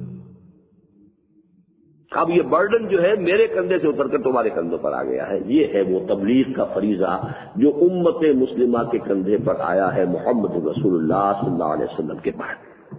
اب یہ برڈن جو ہے میرے کندھے سے اتر کر تمہارے کندھوں پر آ گیا ہے. یہ ہے وہ تبلیغ کا فریضہ جو امت مسلمہ کے کندھے پر آیا ہے محمد رسول اللہ صلی اللہ علیہ وسلم کے بعد.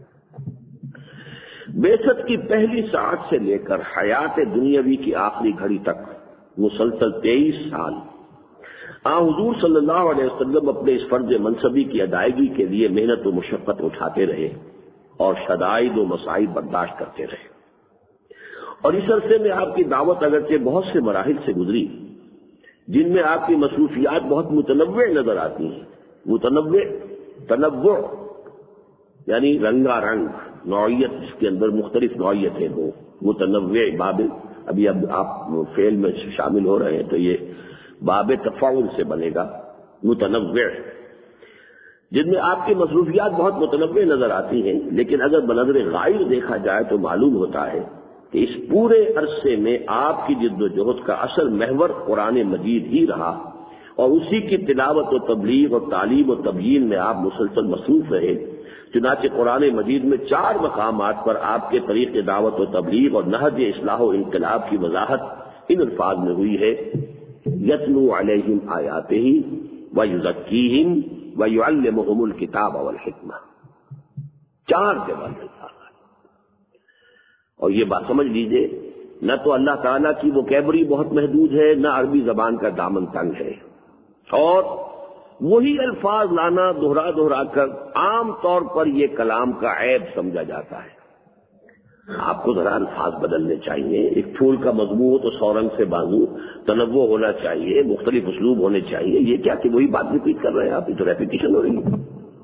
بعثت کی پہلی ساعت سے لے کر حیات دنیاوی کی آخری گھڑی تک مسلسل تیئیس سال آن حضور صلی اللہ علیہ وسلم اپنے اس فرض منصبی کی ادائیگی کے لیے محنت و مشقت اٹھاتے رہے اور شدائد و مصائب برداشت کرتے رہے. اور اس عرصے میں آپ کی دعوت اگرچہ بہت سے مراحل سے گزری جن میں آپ کی مصروفیات بہت متنوع نظر آتی ہیں. متنوع، تنوع یعنی رنگا رنگ، نوعیت جس کے اندر مختلف نوعیتیں ہوں. متنوع باب، ابھی اب آپ فعل میں شامل ہو رہے ہیں تو یہ باب تفاعل سے بنے گا. متنوع جن میں آپ کی مصروفیات بہت متنوع نظر آتی ہیں، لیکن اگر بنظر غائب دیکھا جائے تو معلوم ہوتا ہے کہ اس پورے عرصے میں آپ کی جد و جہد کا اصل محور قرآن مجید ہی رہا اور اسی کی تلاوت و تبلیغ اور تعلیم و تبیین میں آپ مسلسل مصروف رہے. چنانچہ قرآن مجید میں چار مقامات پر آپ کے طریق دعوت و تبلیغ اور نہج اصلاح و انقلاب کی وضاحت ان الفاظ میں ہوئی ہے، یتلو علیہم آیاتہ ویزکیہم ویعلمہم الکتاب والحکمہ، چار جگہ الفاظ۔ اور یہ بات سمجھ لیجئے، نہ تو اللہ تعالیٰ کی وکیبری بہت محدود ہے، نہ عربی زبان کا دامن تنگ ہے، اور وہی الفاظ لانا دہرا دہرا کر عام طور پر یہ کلام کا عیب سمجھا جاتا ہے۔ آپ کو ذرا الفاظ بدلنے چاہیے، ایک پھول کا مضمون ہو تو سو رنگ سے بازو، تنوع ہونا چاہیے، مختلف اسلوب ہونے چاہیے۔ یہ کیا کہ وہی بات ریپیٹ کر رہے ہیں آپ، یہ تو ریپیٹیشن ہو رہی ہے۔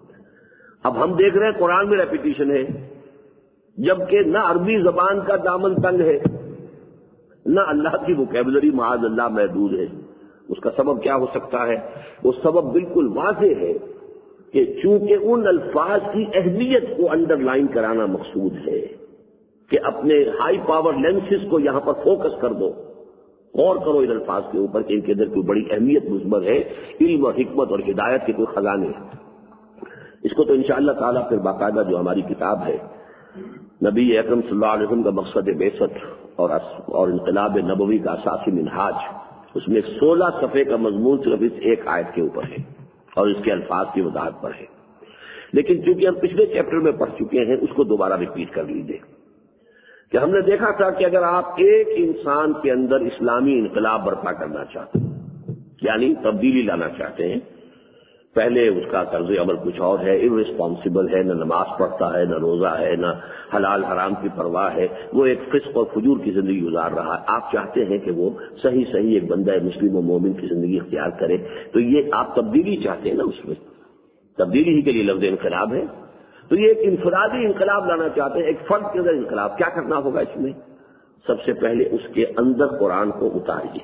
اب ہم دیکھ رہے ہیں قرآن میں ریپیٹیشن ہے، جبکہ نہ عربی زبان کا دامن تنگ ہے، نہ اللہ کی وکیبلری معاذ اللہ محدود ہے۔ اس کا سبب کیا ہو سکتا ہے؟ وہ سبب بالکل واضح ہے کہ چونکہ ان الفاظ کی اہمیت کو انڈر لائن کرانا مقصود ہے کہ اپنے ہائی پاور لینسز کو یہاں پر فوکس کر دو، غور کرو ان الفاظ کے اوپر کہ ان کے اندر کوئی بڑی اہمیت مثبت ہے، علم اور حکمت اور ہدایت کے کوئی خزانے ہیں۔ اس کو تو انشاءاللہ تعالیٰ پھر باقاعدہ جو ہماری کتاب ہے نبی اکرم صلی اللہ علیہ وسلم کا مقصد بعثت اور اور انقلاب نبوی کا اساسی منہاج، اس میں سولہ صفحے کا مضمون صرف اس ایک آیت کے اوپر ہے اور اس کے الفاظ کی وضاحت پر ہے۔ لیکن چونکہ ہم پچھلے چیپٹر میں پڑھ چکے ہیں، اس کو دوبارہ ریپیٹ کر لیجیے کہ ہم نے دیکھا تھا کہ اگر آپ ایک انسان کے اندر اسلامی انقلاب برپا کرنا چاہتے ہیں، یعنی تبدیلی لانا چاہتے ہیں، پہلے اس کا طرز عمل کچھ اور ہے، ارسپانسبل ہے، نہ نماز پڑھتا ہے، نہ روزہ ہے، نہ حلال حرام کی پرواہ ہے، وہ ایک فسق اور فجور کی زندگی گزار رہا ہے۔ آپ چاہتے ہیں کہ وہ صحیح صحیح ایک بندہ مسلم و مومن کی زندگی اختیار کرے، تو یہ آپ تبدیلی چاہتے ہیں نا، اس میں تبدیلی ہی کے لیے لفظ انقلاب ہے۔ تو یہ ایک انفرادی انقلاب لانا چاہتے ہیں، ایک فرد کے اندر انقلاب۔ کیا کرنا ہوگا اس میں؟ سب سے پہلے اس کے اندر قرآن کو اتاریے،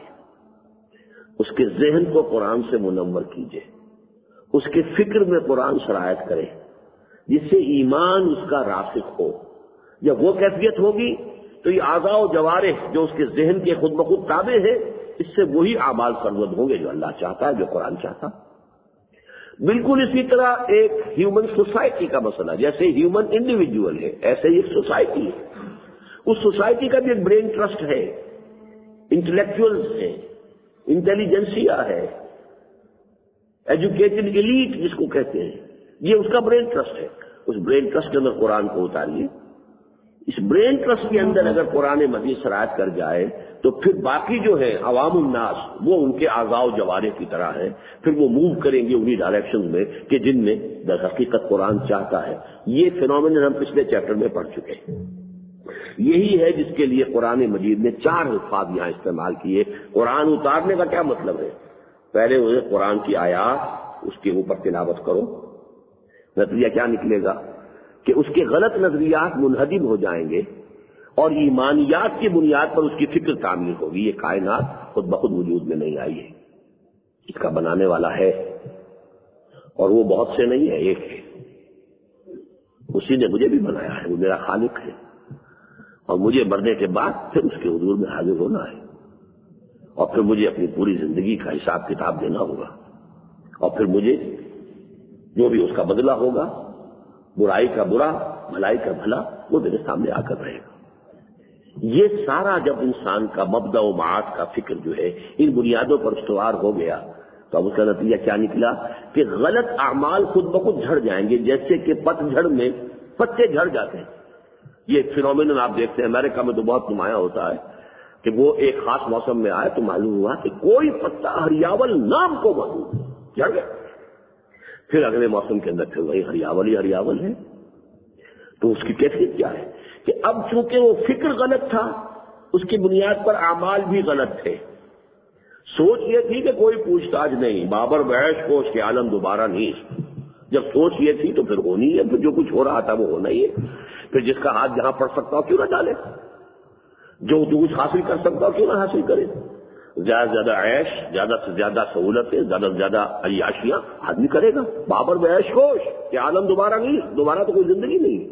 اس کے ذہن کو قرآن سے منور کیجیے، اس کے فکر میں قرآن شرائط کرے جس سے ایمان اس کا راسخ ہو۔ جب وہ کیفیت ہوگی تو یہ اعضاء و جوارح جو اس کے ذہن کے خود بخود تابع ہے، اس سے وہی اعمال سرزد ہوں گے جو اللہ چاہتا ہے، جو قرآن چاہتا۔ بالکل اسی طرح ایک ہیومن سوسائٹی کا مسئلہ، جیسے ہیومن انڈیویجول ہے ایسے ہی ایک سوسائٹی ہے، اس سوسائٹی کا بھی ایک برین ٹرسٹ ہے، انٹلیکچوئلز ہیں، انٹیلیجنسیا ہے، ایجوکیٹڈ ایلیٹ جس کو کہتے ہیں، یہ اس کا برین ٹرسٹ ہے۔ اس برین ٹرسٹ کے اندر قرآن کو اتاریے۔ اس برین ٹرسٹ کے اندر اگر قرآن مجید شرائط کر جائے تو پھر باقی جو ہے عوام الناس وہ ان کے اعضاء و جوارح کی طرح ہیں، پھر وہ موو کریں گے انہی ڈائریکشن میں کہ جن میں در حقیقت قرآن چاہتا ہے۔ یہ فینومینن ہم پچھلے چیپٹر میں پڑھ چکے ہیں۔ یہی ہے جس کے لیے قرآن مجید نے چار الفاظ یہاں استعمال کیے۔ قرآن اتارنے کا کیا مطلب ہے؟ پہلے انہیں قرآن کی آیات اس کے اوپر تلاوت کرو، نتیجہ کیا نکلے گا کہ اس کے غلط نظریات منہدم ہو جائیں گے اور ایمانیات کی بنیاد پر اس کی فکر تعمیر ہوگی۔ یہ کائنات خود بخود وجود میں نہیں آئی ہے، اس کا بنانے والا ہے، اور وہ بہت سے نہیں ہے، ایک ہے۔ اسی نے مجھے بھی بنایا ہے، وہ میرا خالق ہے، اور مجھے مرنے کے بعد پھر اس کے حضور میں حاضر ہونا ہے، اور پھر مجھے اپنی پوری زندگی کا حساب کتاب دینا ہوگا، اور پھر مجھے جو بھی اس کا بدلہ ہوگا، برائی کا برا، بھلائی کا بھلا، وہ میرے سامنے آ کر رہے گا۔ یہ سارا جب انسان کا مبدأ و معاد کا فکر جو ہے ان بنیادوں پر استوار ہو گیا تو اب اس کا نتیجہ کیا نکلا کہ غلط اعمال خود بخود جھڑ جائیں گے، جیسے کہ پت جھڑ میں پتے جھڑ جاتے ہیں۔ یہ فینومینن آپ دیکھتے ہیں امریکہ میں تو بہت نمایاں ہوتا ہے کہ وہ ایک خاص موسم میں آئے تو معلوم ہوا کہ کوئی پتا ہریاول نام کو موجود جھڑ گیا، پھر اگلے موسم کے اندر پھر وہی ہریاول ہی ہریاول ہے۔ تو اس کی کیفیت کیا ہے کہ اب چونکہ وہ فکر غلط تھا، اس کی بنیاد پر اعمال بھی غلط تھے۔ سوچ یہ تھی کہ کوئی پوچھ تاچھ نہیں، بابر بیش کوش کے عالم دوبارہ نہیں۔ جب سوچ یہ تھی تو پھر ہونی ہے، پھر جو کچھ ہو رہا تھا وہ ہونا ہی ہے۔ پھر جس کا ہاتھ جہاں پڑ سکتا ہو کیوں نہ ڈالے، جو تو کچھ حاصل کر سکتا ہو کیوں نہ حاصل کرے۔ زیادہ سے زیادہ عیش، زیادہ سے زیادہ سہولتیں، زیادہ سے زیادہ عیاشیاں آدمی کرے گا۔ بابر بیش کوش کہ عالم دوبارہ نہیں، دوبارہ تو کوئی زندگی نہیں۔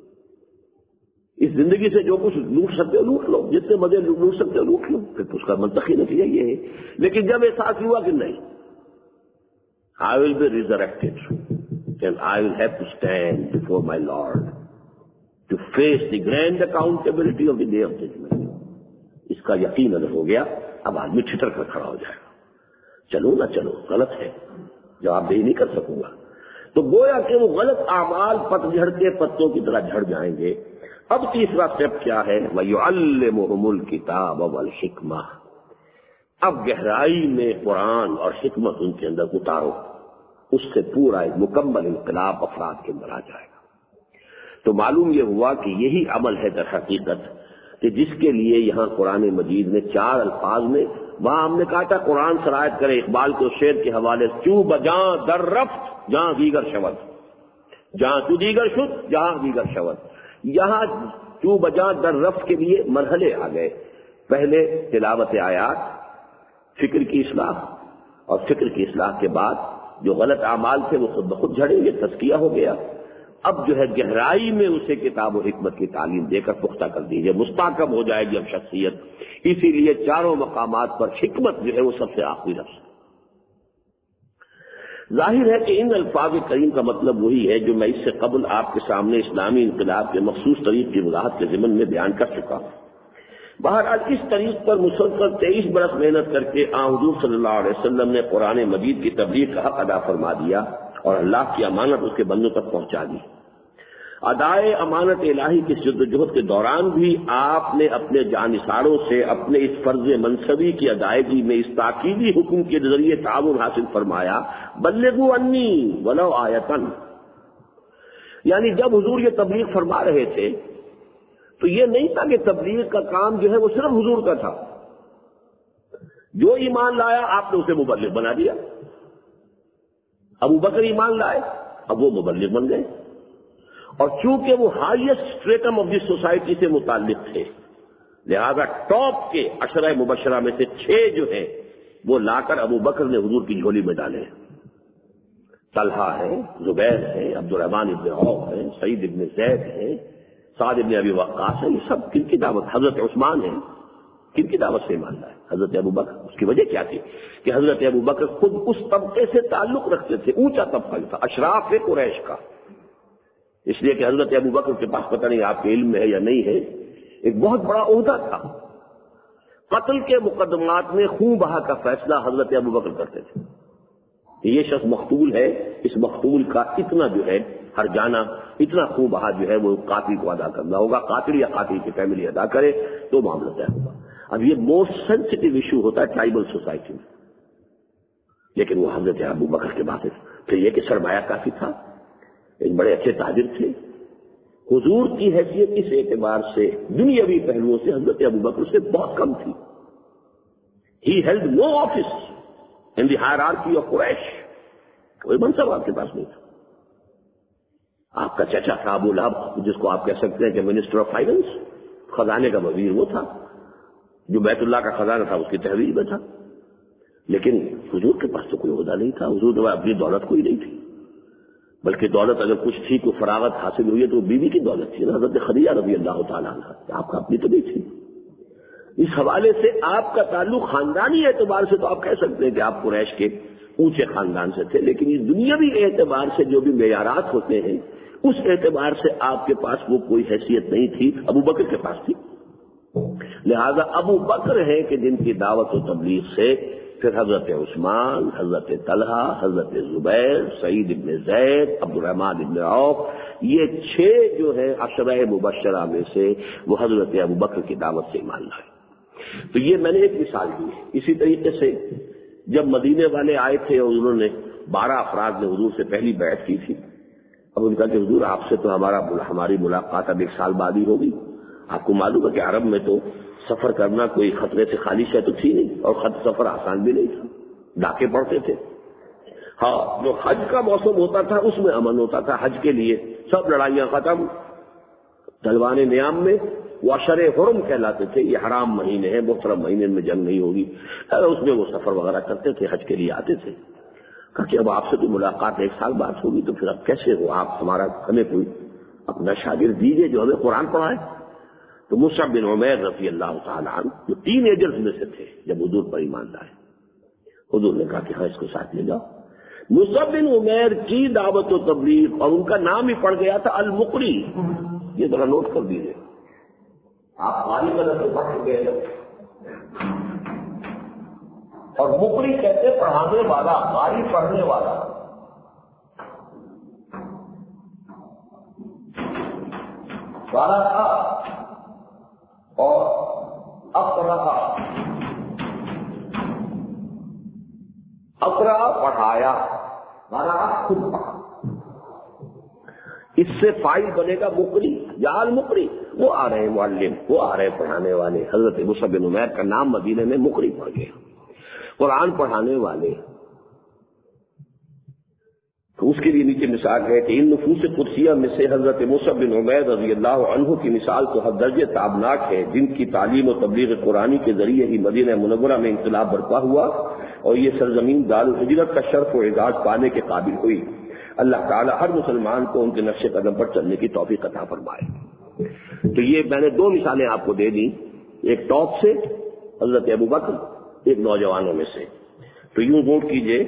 اس زندگی سے جو کچھ لوٹ سکتے ہو لوٹ لو، جتنے مزے لوٹ سکتے ہو لوٹ لو، پھر اس کا منطقی نتیجہ یہ ہے۔ لیکن جب احساس ہوا کہ نہیں، I will be resurrected, and I will have to stand before my Lord to face the grand accountability of the day of judgment. इसका यकीन अगर हो गया, अब आदमी ठिठर कर खड़ा हो जाएगा, चलो ना चलो, गलत है, जवाबदेही नहीं कर सकूंगा। तो गोया कि वो गलत आमाल पतझड़ के पत्तों की तरह झड़ जाएंगे। अब तीसरा स्टेप क्या है? वयुअल्लिमुहुमुल किताब वल हिकमा। अब गहराई में कुरान और हिकमत उनके अंदर उतारो, उससे पूरा एक मुकम्मल इनकलाब अफराद के अंदर आ जाएगा। तो मालूम यह हुआ कि यही अमल है दर हकीकत कि जिसके लिए यहाँ कुरान मजीद ने चार अल्फाज में, वहां हमने कहा था कुरान सरायत करे इकबाल के शेर के हवाले, चू बजां दर रफ्त जहां दीगर शवद, जहां तू दीगर शुद्ध जहां दीगर शवद। यहां चू बजां दर रफ्त के लिए मरहले आ गए। पहले तिलावत आयात, फिक्र की इस्लाह, और फिक्र की इस्लाह के बाद जो गलत आमाल थे वो खुद ब खुद झड़ेंगे, तज़किया हो गया। अब जो है गहराई में उसे किताब और हिकमत की तालीम देकर पुख्ता कर दीजिए, मुस्ताकम हो जाएगी अब शख्सियत। इसीलिए चारों मकामात पर हिकमत जो है वो सबसे आखिरी लफ्ज़। जाहिर है कि इन अल्फाज करीम का मतलब वही है जो मैं इससे कबल आपके सामने इस्लामी इनकलाब के मखसूस तरीक़ की वजाहत के ज़िमन में बयान कर चुका हूं। बहरहाल इस तरीक़ पर मुसलसल तेईस बरस मेहनत करके आ हुज़ूर सल्लल्लाहु अलैहि वसल्लम ने कुरान मजीद की तबलीग का हक अदा फरमा दिया और अल्लाह की अमानत उसके बंदों तक पहुंचा दी। अदाए अमानत इलाही की जद्दोजहद के दौरान भी आपने अपने जानिसारों से अपने इस फर्ज मनसबी की अदायगी में इस ताकीदी हुक्म के जरिए ताउन हासिल फरमाया, बल्लिगू अन्नी वलो आयतन। यानी जब हुजूर ये तबलीग फरमा रहे थे तो ये नहीं था कि तबलीग का काम जो है वो सिर्फ हुजूर का था। जो ईमान लाया आपने उसे मुबल्लिग बना दिया। अबू बकर ईमान लाए, अब वो मुबल्लिग बन गए, और चूंकि वो highest stratum of this society से मुताल्लिक थे, लिहाजा टॉप के अशरा मुबशरा में से छह जो हैं वो लाकर अबू बकर ने हुजूर की झोली में डाले। तलहा है, जुबैर है, अब्दुर्रहमान इब्न औफ है, सईद इब्न ज़ैद है, साद इब्न अबी वक्कास है। ये सब किनकी दावत? हजरत उस्मान है, किनकी दावत से ईमान लाए? हजरत अबू बकर। उसकी वजह क्या थी कि हजरत अबू बकर खुद उस तबके से ताल्लुक रखते थे, ऊंचा तबका था, अशराफ कुरैश का। इसलिए कि हजरत अबू बकर के पास, पता नहीं आपके इल्म में है या नहीं है, एक बहुत बड़ा ओहदा था। कत्ल के मुकदमात में खून बहा का फैसला हजरत अबू बकर करते थे। ये शख्स मकतूल है, इस मकतूल का इतना जो है हर जाना, इतना खून बहा जो है वो कातिल को अदा करना होगा। कातिल या कातिल की फैमिली अदा करे तो मामला तय होगा। अब ये मोस्ट सेंसिटिव इशू होता है ट्राइबल सोसाइटी में, लेकिन वो हजरत अबू बकर के बाद फिर ये कि सरमाया काफी था, एक बड़े अच्छे ताजिर थे। हुजूर की हैसियत इस एतबार से दुनियावी पहलुओं से हजरत अबू बकर से बहुत कम थी। He held no office in the hierarchy of Quraysh, कोई मनसब आपके पास नहीं था। आपका चचा था अबू लहब, जिसको आप कह सकते हैं कि मिनिस्टर ऑफ फाइनेंस, खजाने का वजीर वो था, जो बैतुल्लाह का खजाना था उसकी तहवील में था। लेकिन हुजूर के पास तो कोई ओहदा नहीं था, हुजूर के पास अपनी दौलत कोई नहीं थी, बल्कि दौलत अगर कुछ थी, कोई फरागत हासिल हुई है तो बीवी की दौलत थी ना, हजरत खदीजा रज़ी अल्लाह तआला अन्हा, आपका अपनी तो नहीं थी। इस हवाले से आपका ताल्लुक खानदानी एतबार से तो आप कह सकते हैं कि आप कुरैश के ऊंचे खानदान से थे, लेकिन इस दुनियावी एतबार से जो भी मेयारात होते हैं उस एतबार से आपके पास वो कोई हैसियत नहीं थी, अबू बकर के पास थी। लिहाजा अबू बकर है कि जिनकी दावत और तबलीग से फिर हजरत उस्मान, हजरत तलहा, हजरत जुबैर, सईद इब्न ज़ैद, अब्दुर्रहमान इब्न औफ, ये छह जो है अशरा मुबशरा में से वो हजरत अबू बकर की दावत से ईमान लाए। तो ये मैंने एक मिसाल दी है। इसी तरीके से जब मदीने वाले आए थे और उन्होंने बारह अफराद ने हुजूर से पहली बैत की थी, अब उनका कि हुजूर आपसे तो हमारा हमारी मुलाकात अब एक साल बाद ही होगी। आपको मालूम है कि अरब में तो सफर करना कोई खतरे से खाली शय तो थी नहीं, और खत सफर आसान भी नहीं था, डाके पड़ते थे। हाँ, जो हज का मौसम होता था उसमें अमन होता था। हज के लिए सब लड़ाइयां खत्म, तलवाने नियाम में वो अशरे हुरम कहलाते थे, ये हराम महीने हैं, मुहतरम महीने में जंग नहीं होगी, उसमें वो सफर वगैरह करते थे, हज के लिए आते थे। कहा कि अब आपसे तो मुलाकात एक साल बाद होगी, तो फिर अब कैसे हो आप, हमारा हमें कोई अपना शागिर्द दीजिए जो हमें कुरान पढ़ाए। तो मुसअब बिन उमैर रज़ी अल्लाह तआला अन्हु जो टीन एजर्स में से थे जब हुजूर पर ईमान लाए, हुजूर ने कहा कि हाँ इसको साथ ले जाओ। مصعب بن عمیر کی دعوت و تبلیغ اور ان کا نام ہی پڑ گیا تھا المقری. یہ ذرا نوٹ کر دیجیے. آپ قاری کا لفظ پڑھ گئے اور مقری کہتے پڑھانے والا، قاری پڑھنے والا. قرأ اور اقرأ، اقرأ پڑھایا، قرأ خود پڑھا. اس سے فائل بنے گا مقری یا المقری. وہ آ رہے ہیں معلم، وہ آ رہے ہیں پڑھانے والے. حضرت مصعب بن عمیر کا نام مدینے میں مقری پڑ گیا، قرآن پڑھانے والے. تو اس کے لیے نیچے مثال ہے کہ ان نفوس قدسیہ میں سے حضرت مصعب بن عمیر رضی اللہ عنہ کی مثال تو حد درجے تابناک ہے، جن کی تعلیم و تبلیغ قرآنی کے ذریعے ہی مدینہ منورہ میں انقلاب برپا ہوا اور یہ سرزمین دار الحجرت کا شرف و اعزاز پانے کے قابل ہوئی. اللہ تعالی ہر مسلمان کو ان کے نقش قدم پر چلنے کی توفیق عطا فرمائے. تو یہ میں نے دو مثالیں آپ کو دے دی، ایک ٹاپ سے حضرت ابوبکر، ایک نوجوانوں میں سے. تو یوں نوٹ کیجئے.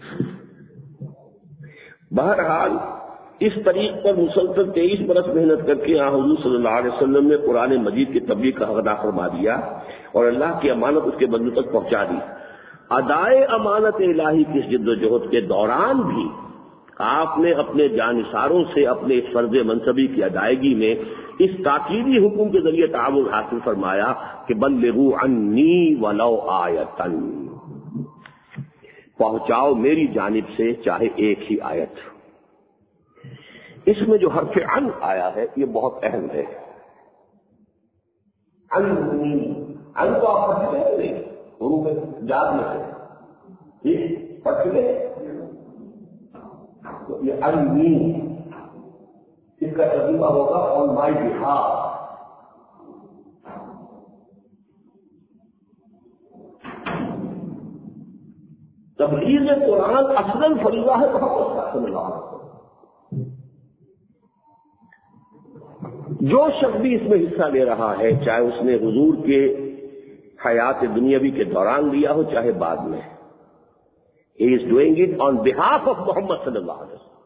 بہرحال اس طریق پر مسلسل تیئیس برس محنت کر کے آن حضور صلی اللہ علیہ وسلم نے قرآن مجید کی تبلیغ کا حق ادا فرما دیا اور اللہ کی امانت اس کے بندوں تک پہنچا دی. ادائے امانت الہی کی اس جد و جہد کے دوران بھی آپ نے اپنے جانثاروں سے اپنے اس فرض منصبی کی ادائیگی میں اس تاکیدی حکم کے ذریعے تعاون حاصل فرمایا کہ بلغوا عنی ولو آیۃ، پہنچاؤ میری جانب سے چاہے ایک ہی آیت. اس میں جو حرف عن آیا ہے یہ بہت اہم ہے. عنی، عن کو آپ پڑھ چکے ہیں نہیں؟ حروف جاد میں سے ٹھیک پڑھ چکے ہیں. یہ عنی اس کا ترجمہ ہوگا آن مائی بہاف. تبلیغ قرآن اصلاً فریضہ ہے محمد صلی اللہ علیہ وسلم. جو شخص بھی اس میں حصہ لے رہا ہے، چاہے اس نے حضور کے حیات دنیاوی کے دوران لیا ہو چاہے بعد میں، he is doing it on behalf of محمد صلی اللہ علیہ وسلم.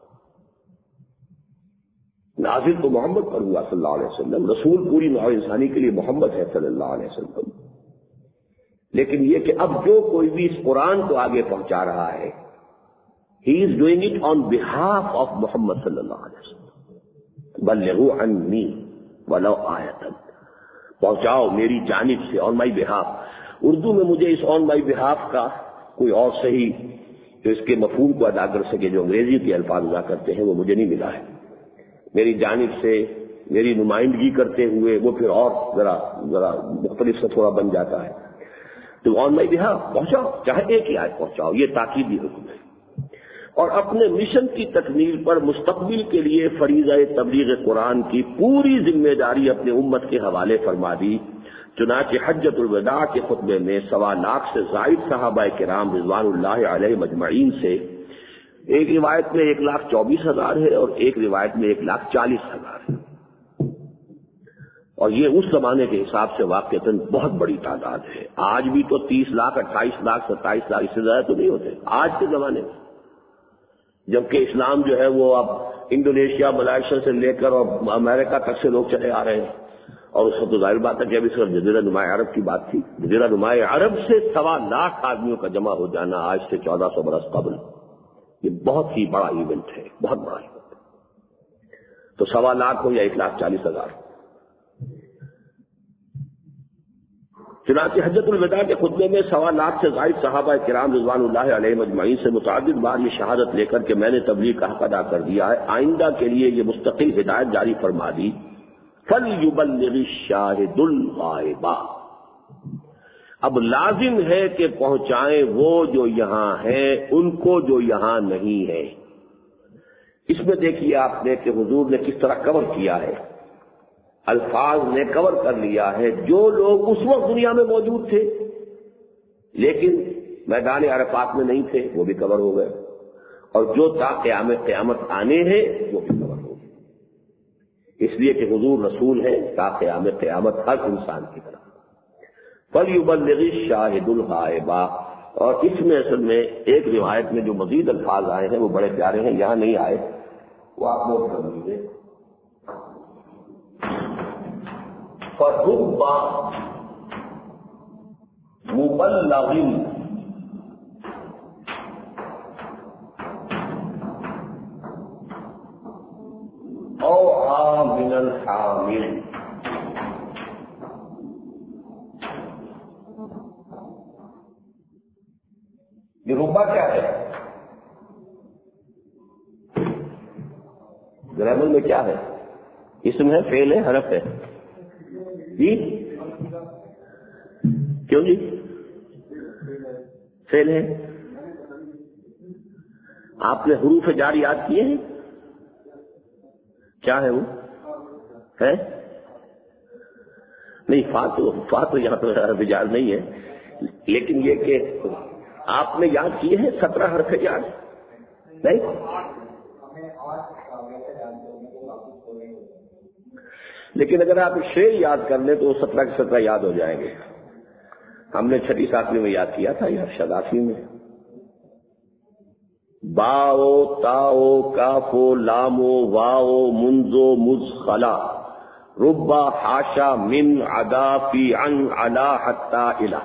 نازل تو محمد پر ہوا صلی اللہ علیہ وسلم، رسول پوری نوع انسانی کے لیے محمد ہے صلی اللہ علیہ وسلم. لیکن یہ کہ اب جو کوئی بھی اس قرآن کو آگے پہنچا رہا ہے، he is doing it on behalf of محمد صلی اللہ علیہ وسلم. بلغوا عنی ولو آیۃ، پہنچاؤ میری جانب سے on my behalf. اردو میں مجھے اس on my behalf کا کوئی اور صحیح جو اس کے مفہوم کو ادا کر سکے جو انگریزی کے الفاظ ادا کرتے ہیں وہ مجھے نہیں ملا ہے. میری جانب سے میری نمائندگی کرتے ہوئے وہ پھر اور ذرا ذرا مختلف سے تھوڑا بن جاتا ہے. تو آن مائی بہاف پہنچاؤ، چاہے ایک ہی آیت پہنچاؤ، یہ تاکیدی حکم ہے. اور اپنے مشن کی تکمیل پر مستقبل کے لیے فریضہ تبلیغ قرآن کی پوری ذمہ داری اپنے امت کے حوالے فرما دی. چنانچہ حجۃ الوداع کے خطبے میں سوا لاکھ سے زائد صحابہ کرام رضوان اللہ علیہ مجمعین سے، ایک روایت میں ایک لاکھ چوبیس ہزار ہے اور ایک روایت میں ایک لاکھ چالیس ہزار ہے. اور یہ اس زمانے کے حساب سے واقعتاً بہت بڑی تعداد ہے. آج بھی تو تیس لاکھ اٹھائیس لاکھ ستائیس لاکھ اس سے زیادہ تو نہیں ہوتے آج کے زمانے میں، جبکہ اسلام جو ہے وہ اب انڈونیشیا ملائیشیا سے لے کر اور امریکہ تک سے لوگ چلے آ رہے ہیں. اور اس وقت تو ظاہر بات ہے کہ ابھی صرف جزیرہ نماء عرب کی بات تھی. جزیرہ نماء عرب سے سوا لاکھ آدمیوں کا جمع ہو جانا آج سے چودہ سو برس قبل، یہ بہت ہی بڑا ایونٹ ہے، بہت بڑا ایونٹ. تو سوا لاکھ ہو یا ایک لاکھ چالیس ہزار. چنانچہ حجۃ الوداع کے خطبے میں سوا لاکھ سے زائد صحابہ کرام رضوان اللہ علیہ مجمعین سے متعدد بار یہ شہادت لے کر کہ میں نے تبلیغ کا حق ادا کر دیا ہے، آئندہ کے لیے یہ مستقل ہدایت جاری فرما دی. فَلْيُبَلِّغِ الشَّاهِدُ الْغَائِبَ، اب لازم ہے کہ پہنچائیں وہ جو یہاں ہیں ان کو جو یہاں نہیں ہے. اس میں دیکھیے آپ نے کہ حضور نے کس طرح کور کیا ہے، الفاظ نے کور کر لیا ہے. جو لوگ اس وقت دنیا میں موجود تھے لیکن میدان عرفات میں نہیں تھے وہ بھی کور ہو گئے، اور جو تا قیامت قیامت آنے ہیں وہ بھی کور ہو گئے. اس لیے کہ حضور رسول ہیں تا قیامت قیامت ہر انسان کی طرف. فَلْيُبَلِّغِ الشَّاهِدُ الْغَائِبَ، اور اس میں اصل میں ایک روایت میں جو مزید الفاظ آئے ہیں وہ بڑے پیارے ہیں، یہاں نہیں آئے، وہ آپ نوٹ کر لیجیے. فَرُبَّ مُبَلَّغٍ أَوْعَىٰ مِنَ الْحَامِلِ. یہ ربا کیا ہے؟ گرامر میں کیا ہے؟ اسم ہے، فعل ہے، حرف ہے؟ جی کیوں جی؟ فعل ہے. آپ نے حروف جار یاد کیے ہیں؟ کیا ہے وہ؟ ہے نہیں، فا تو فا تو یہاں تو حرف جار نہیں ہے، لیکن یہ کہ آپ نے یاد کیے ہیں سترہ حرف جار؟ نہیں، لیکن اگر آپ شعر یاد کر لیں تو وہ سترہ کے سترہ یاد ہو جائیں گے. ہم نے چھٹی ساتویں میں یاد کیا تھا یا شداسی میں. باؤ تاؤ کافو لامو واؤ منزو مزخلا ربا حاشا من عدا فی عن علا حتی الہ.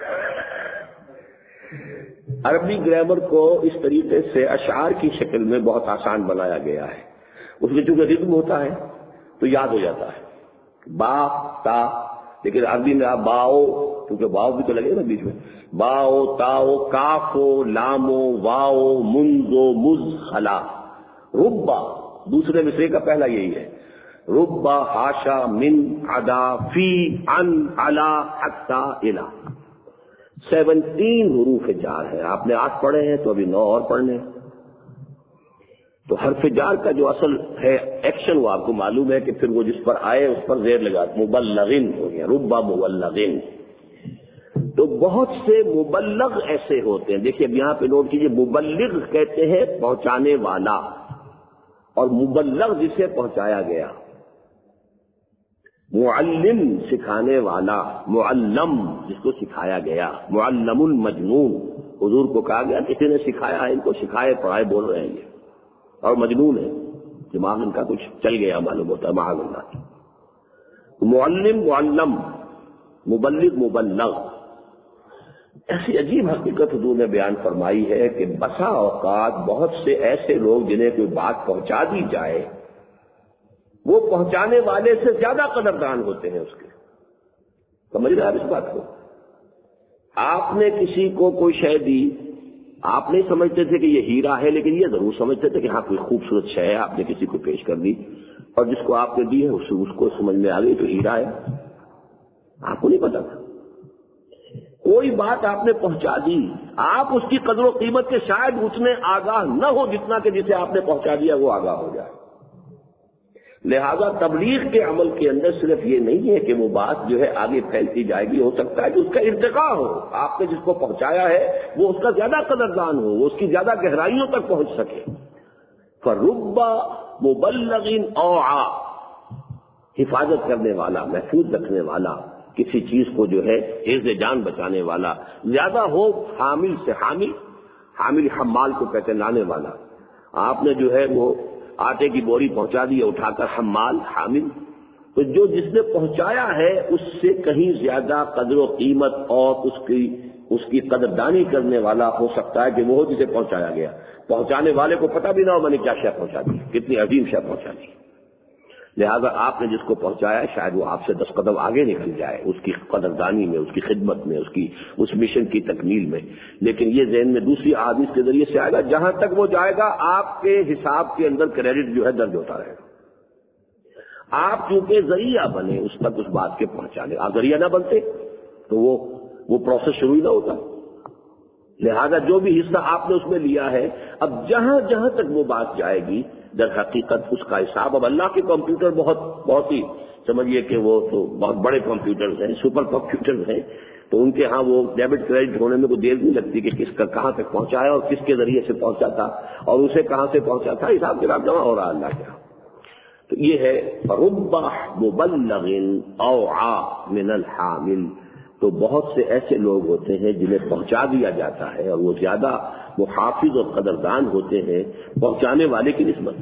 عربی گرامر کو اس طریقے سے اشعار کی شکل میں بہت آسان بنایا گیا ہے. اس میں چونکہ رتم ہوتا ہے تو یاد ہو جاتا ہے با تا، لیکن عربی میں آپ باؤ، کیونکہ واؤ بھی تو لگے نا بیچ میں، باؤ تاؤ کافو لامو واؤ منزو مزخلا ربا. دوسرے مصرے کا پہلا یہی ہے، ربا حاشا من عدا فی عن علا حتی الہ. سیونٹین حروف جار ہے. آپ نے آٹھ پڑھے ہیں تو ابھی نو اور پڑھنے. تو حرف جار کا جو اصل ہے ایکشن وہ آپ کو معلوم ہے کہ پھر وہ جس پر آئے اس پر زیر لگا، مبلغن ہو گیا، ربا مبلغن. تو بہت سے مبلغ ایسے ہوتے ہیں. دیکھیے اب یہاں پہ نوٹ کیجیے، مبلغ کہتے ہیں پہنچانے والا، اور مبلغ جسے پہنچایا گیا. معلم سکھانے والا، معلم جس کو سکھایا گیا، معلم المجنون. حضور کو کہا گیا کسی نے سکھایا ہے ان کو، سکھائے پڑھائے بول رہے ہیں یہ، اور مجنون ہے، دماغ ان کا کچھ چل گیا معلوم ہوتا ہے معاذ اللہ. معلم معلم، مبلغ مبلغ. ایسی عجیب حقیقت حضور نے بیان فرمائی ہے کہ بسا اوقات بہت سے ایسے لوگ جنہیں کوئی بات پہنچا دی جائے وہ پہنچانے والے سے زیادہ قدردان ہوتے ہیں اس کے. سمجھ رہے آپ اس بات کو؟ آپ نے کسی کو کوئی شے دی، آپ نہیں سمجھتے تھے کہ یہ ہیرا ہے، لیکن یہ ضرور سمجھتے تھے کہ ہاں کوئی خوبصورت شے ہے، آپ نے کسی کو پیش کر دی، اور جس کو آپ نے دی ہے اس کو سمجھ میں آ گئی تو ہیرا ہے. آپ کو نہیں پتا تھا. کوئی بات آپ نے پہنچا دی، آپ اس کی قدر و قیمت کے شاید اتنے آگاہ نہ ہو جتنا کہ جسے آپ نے پہنچا دیا وہ آگاہ ہو جائے. لہذا تبلیغ کے عمل کے اندر صرف یہ نہیں ہے کہ وہ بات جو ہے آگے پھیلتی جائے گی، ہو سکتا ہے کہ اس کا ارتقاء ہو، آپ نے جس کو پہنچایا ہے وہ اس کا زیادہ قدردان ہو، وہ اس کی زیادہ گہرائیوں تک پہنچ سکے. فَرُبَّ مُبَلَّغٍ أَوْعَىٰ، حفاظت کرنے والا، محفوظ رکھنے والا، کسی چیز کو جو ہے عز جان بچانے والا زیادہ ہو حامل سے. حامل حامل حمال کو کہتے ہیں لانے والا. آپ نے جو ہے وہ آٹے کی بوری پہنچا دی اٹھا کر، حمال حامل. تو جو جس نے پہنچایا ہے اس سے کہیں زیادہ قدر و قیمت اور اس کی اس کی قدردانی کرنے والا ہو سکتا ہے کہ وہ جسے پہنچایا گیا. پہنچانے والے کو پتہ بھی نہ ہو میں نے کیا شے پہنچا دی، کتنی عظیم شے پہنچا دی. لہذا آپ نے جس کو پہنچایا شاید وہ آپ سے دس قدم آگے نکل جائے اس کی قدردانی میں، اس کی خدمت میں، اس کی اس مشن کی تکمیل میں. لیکن یہ ذہن میں دوسری احادیث کے ذریعے سے آئے گا، جہاں تک وہ جائے گا آپ کے حساب کے اندر کریڈٹ جو ہے درج ہوتا رہے گا. آپ چونکہ ذریعہ بنے اس تک اس بات کے پہنچانے، آپ ذریعہ نہ بنتے تو وہ وہ پروسیس شروع ہی نہ ہوتا. لہذا جو بھی حصہ آپ نے اس میں لیا ہے، اب جہاں جہاں تک وہ بات جائے گی در حقیقت اس کا حساب. اب اللہ کے کمپیوٹر بہت بہت ہی سمجھیے کہ وہ تو بہت بڑے کمپیوٹرز ہیں، سپر کمپیوٹرز ہیں، تو ان کے ہاں وہ ڈیبٹ کریڈٹ ہونے میں کوئی دیر نہیں لگتی کہ کس کا کہاں تک پہنچا ہے اور کس کے ذریعے سے پہنچا تھا اور اسے کہاں سے پہنچا تھا. حساب کتاب جمع ہو رہا اللہ کا. تو یہ ہے رُبَّ مُبَلَّغٍ أَوْعَىٰ مِنَ الْحَامِلِ. تو بہت سے ایسے لوگ ہوتے ہیں جنہیں پہنچا دیا جاتا ہے اور وہ زیادہ محافظ اور قدردان ہوتے ہیں پہنچانے والے کی نسبت.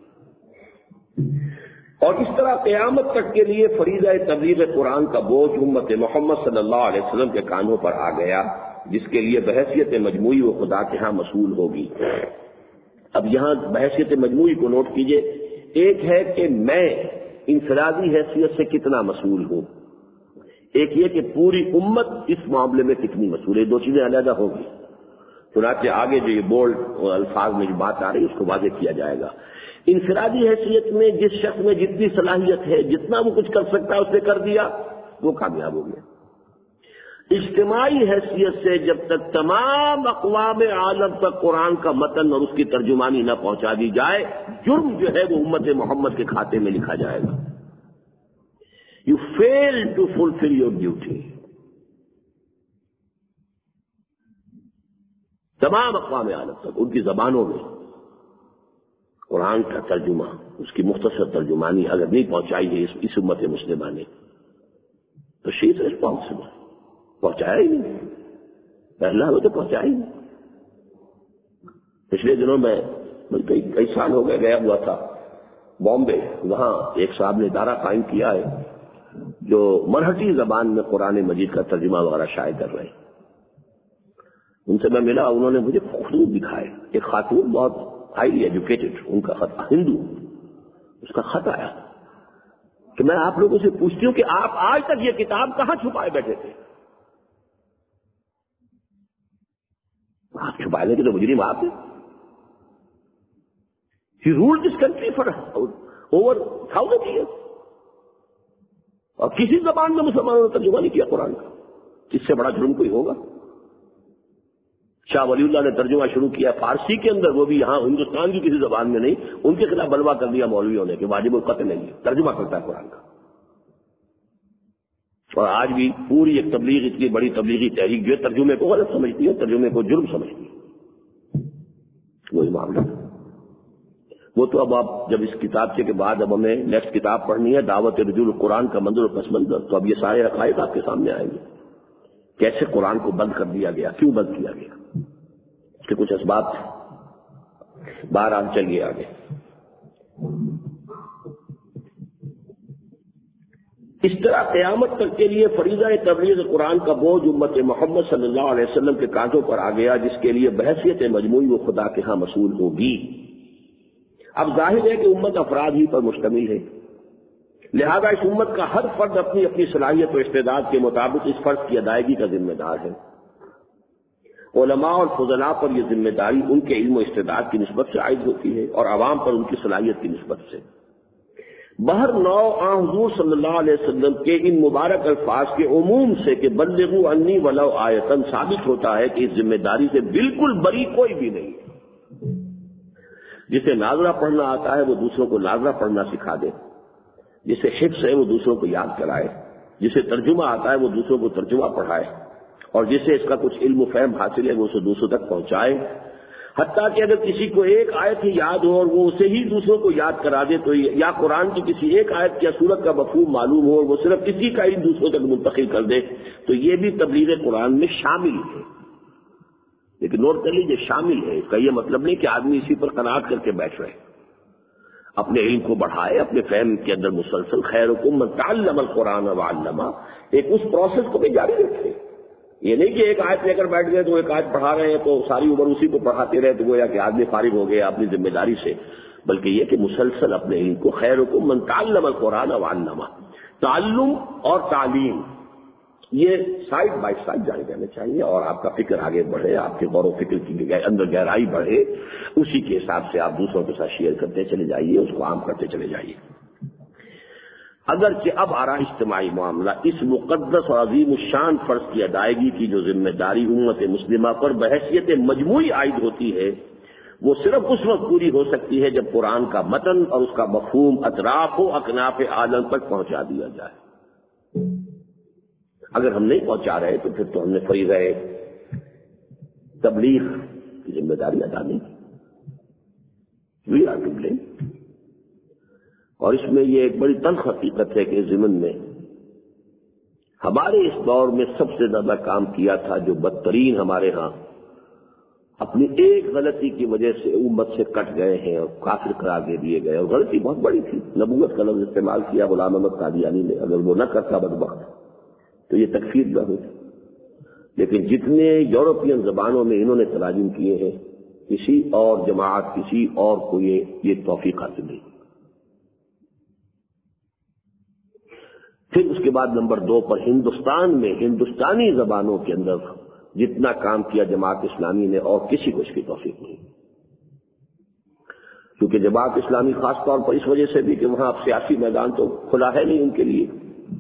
اور اس طرح قیامت تک کے لیے فریضہ تبلیغ قرآن کا بوجھ امت محمد صلی اللہ علیہ وسلم کے کانوں پر آ گیا، جس کے لیے بحیثیت مجموعی وہ خدا کے ہاں مسئول ہوگی. اب یہاں بحیثیت مجموعی کو نوٹ کیجئے. ایک ہے کہ میں انفرادی حیثیت سے کتنا مسئول ہوں، ایک یہ کہ پوری امت اس معاملے میں کتنی مسئول ہے. دو چیزیں علیحدہ ہوگی. چنانچہ آگے جو یہ بولڈ الفاظ میں جو بات آ رہی ہے اس کو واضح کیا جائے گا. انفرادی حیثیت میں جس شخص میں جتنی صلاحیت ہے، جتنا وہ کچھ کر سکتا ہے اس نے کر دیا، وہ کامیاب ہو گیا. اجتماعی حیثیت سے جب تک تمام اقوام عالم تک قرآن کا متن اور اس کی ترجمانی نہ پہنچا دی جائے، جرم جو ہے وہ امت محمد کے کھاتے میں لکھا جائے گا. You fail to fulfil your duty. تمام اقوام عالم تک ان کی زبانوں میں قرآن کا ترجمہ، اس کی مختصر ترجمانی اگر نہیں پہنچائی ہے اس امت مسلمہ نے تو شی از ریسپانسبل. پہنچایا ہی نہیں، پہلا وہ تو پہنچایا ہی نہیں. پچھلے دنوں میں کئی کئی سال ہو گئے گیا ہوا تھا بامبے. وہاں ایک صاحب نے ادارہ قائم کیا ہے جو مرہٹی زبان میں قرآن مجید کا ترجمہ وغیرہ شائع کر رہے ہیں. ان سے میں ملا، انہوں نے مجھے خطوط دکھائے. ایک خاتون بہت ہائیلی ایجوکیٹڈ، ان کا خط ہندو، اس کا خط آیا کہ میں آپ لوگوں سے پوچھتی ہوں کہ آپ آج تک یہ کتاب کہاں چھپائے بیٹھے تھے؟ آپ چھپانے کے تو مجرم آپ ہیں. He ruled this country for over thousand years, اور کسی زبان میں مسلمانوں نے ترجمہ نہیں کیا قرآن کا. اس سے بڑا جرم کوئی ہوگا؟ شاہ ولی اللہ نے ترجمہ شروع کیا فارسی کے اندر، وہ بھی یہاں ہندوستان کی کسی زبان میں نہیں. ان کے خلاف بلوا کر دیا مولویوں نے کہ واجب القتل نہیں ہے، ترجمہ کرتا ہے قرآن کا. اور آج بھی پوری ایک تبلیغ، اتنی بڑی تبلیغی تحریک جو ہے ترجمے کو غلط سمجھتی ہے، ترجمے کو جرم سمجھتی ہے. وہی معاملہ وہ تو. اب آپ جب اس کتاب کے بعد اب ہمیں نیکسٹ کتاب پڑھنی ہے دعوت رجوع القرآن کا منظر و پس منظر، تو اب یہ سارے حقائق آپ کے سامنے آئیں گے. کیسے قرآن کو بند کر دیا گیا، کیوں بند کیا گیا، اس کے کچھ اسباب تھے. بہرحال چلیے آگے. اس طرح قیامت تک کے لیے فریضہ تبلیغ قرآن کا بوجھ امت محمد صلی اللہ علیہ وسلم کے کانٹوں پر آ گیا، جس کے لیے بحیثیت مجموعی وہ خدا کے ہاں مسئول ہوگی. اب ظاہر ہے کہ امت افراد ہی پر مشتمل ہے، لہذا اس امت کا ہر فرد اپنی اپنی صلاحیت و استعداد کے مطابق اس فرض کی ادائیگی کا ذمہ دار ہے. علماء اور فضلاء پر یہ ذمہ داری ان کے علم و استعداد کی نسبت سے عائد ہوتی ہے اور عوام پر ان کی صلاحیت کی نسبت سے. بہر نو آن حضور صلی اللہ علیہ وسلم کے ان مبارک الفاظ کے عموم سے کہ بلغوا انی ولو آیۃ ثابت ہوتا ہے کہ اس ذمہ داری سے بالکل بری کوئی بھی نہیں ہے. جسے ناظرہ پڑھنا آتا ہے وہ دوسروں کو ناظرہ پڑھنا سکھا دے، جسے حفظ ہے وہ دوسروں کو یاد کرائے، جسے ترجمہ آتا ہے وہ دوسروں کو ترجمہ پڑھائے، اور جسے اس کا کچھ علم و فہم حاصل ہے وہ اسے دوسروں تک پہنچائے. حتیٰ کہ اگر کسی کو ایک آیت ہی یاد ہو اور وہ اسے ہی دوسروں کو یاد کرا دے، تو یا قرآن کی کسی ایک آیت یا سورت کا مفہوم معلوم ہو اور وہ صرف کسی کا ہی دوسروں تک منتقل کر دے، تو یہ بھی تبلیغ قرآن میں شامل ہے. لیکن نوٹ کر لیجیے شامل ہے، اس کا یہ مطلب نہیں کہ آدمی اسی پر قناعت کر کے بیٹھ رہے. اپنے علم کو بڑھائے، اپنے فہم کے اندر مسلسل خیرکم من تعلم القرآن وعلمہ، ایک اس پروسیس کو بھی جاری رکھے. یہ نہیں کہ ایک آیت لے کر بیٹھ گئے تو ایک آیت پڑھا رہے ہیں تو ساری عمر اسی کو پڑھاتے رہے تو گویا کہ آدمی فارغ ہو گیا اپنی ذمہ داری سے، بلکہ یہ کہ مسلسل اپنے علم کو خیرکم من تعلم القرآن وعلمہ. تعلم اور تعلیم یہ سائڈ بائی سائڈ جانے جانے چاہیے، اور آپ کا فکر آگے بڑھے، آپ کے غور و فکر کی اندر گہرائی بڑھے، اسی کے حساب سے آپ دوسروں کے ساتھ شیئر کرتے چلے جائیے، اس کو عام کرتے چلے جائیے. اگرچہ اب آ رہا اجتماعی معاملہ اس مقدس اور عظیم الشان فرض کی ادائیگی کی جو ذمہ داری امت مسلمہ پر بحیثیت مجموعی عائد ہوتی ہے، وہ صرف اس وقت پوری ہو سکتی ہے جب قرآن کا متن اور اس کا مفہوم اطراف و اکناف عالم تک پہنچا دیا جائے. اگر ہم نہیں پہنچا رہے تو پھر تو ہم نے فریضہ تبلیغ کی ذمہ داری ادا نہیں کی. We are to blame. اور اس میں یہ ایک بڑی تلخ حقیقت ہے کہ اس ضمن میں ہمارے اس دور میں سب سے زیادہ کام کیا تھا جو بدترین ہمارے ہاں اپنی ایک غلطی کی وجہ سے امت سے کٹ گئے ہیں اور کافر قرار دے دیے گئے، اور غلطی بہت بڑی تھی، نبوت کا لفظ استعمال کیا غلام احمد قادیانی نے، اگر وہ نہ کرتا بدبخت تو یہ تکفیر نہ ہوتی۔ لیکن جتنے یورپین زبانوں میں انہوں نے تراجم کیے ہیں، کسی اور جماعت کسی اور کو یہ یہ توفیق حاصل نہیں۔ پھر اس کے بعد نمبر دو پر ہندوستان میں ہندوستانی زبانوں کے اندر جتنا کام کیا جماعت اسلامی نے، اور کسی کو اس کی توفیق نہیں، کیونکہ جماعت اسلامی خاص طور پر اس وجہ سے بھی کہ وہاں اب سیاسی میدان تو کھلا ہے نہیں ان کے لیے،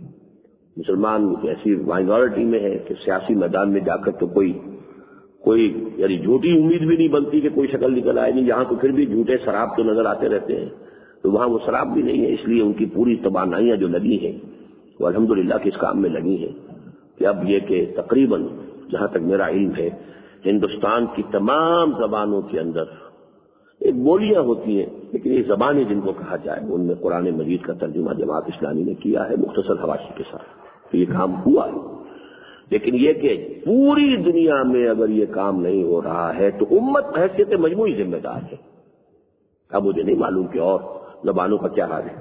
مسلمان ایسی مائنورٹی میں ہے کہ سیاسی میدان میں جا کر تو کوئی کوئی یعنی جھوٹی امید بھی نہیں بنتی کہ کوئی شکل نکل آئے نہیں، یہاں تو پھر بھی جھوٹے شراب تو نظر آتے رہتے ہیں، تو وہاں وہ شراب بھی نہیں ہے، اس لیے ان کی پوری توانائیاں جو لگی ہیں وہ الحمدللہ کس کام میں لگی ہیں کہ اب یہ کہ تقریباً جہاں تک میرا علم ہے ہندوستان کی تمام زبانوں کے اندر ایک بولیاں ہوتی ہیں، لیکن یہ زبانیں جن کو کہا جائے ان میں قرآن مجید کا ترجمہ جماعت اسلامی نے کیا ہے مختصر حواشی کے ساتھ، تو یہ کام ہوا ہے۔ لیکن یہ کہ پوری دنیا میں اگر یہ کام نہیں ہو رہا ہے تو امت حیثیت مجموعی ذمہ دار ہے۔ اب مجھے نہیں معلوم کہ اور زبانوں کا کیا حال ہے۔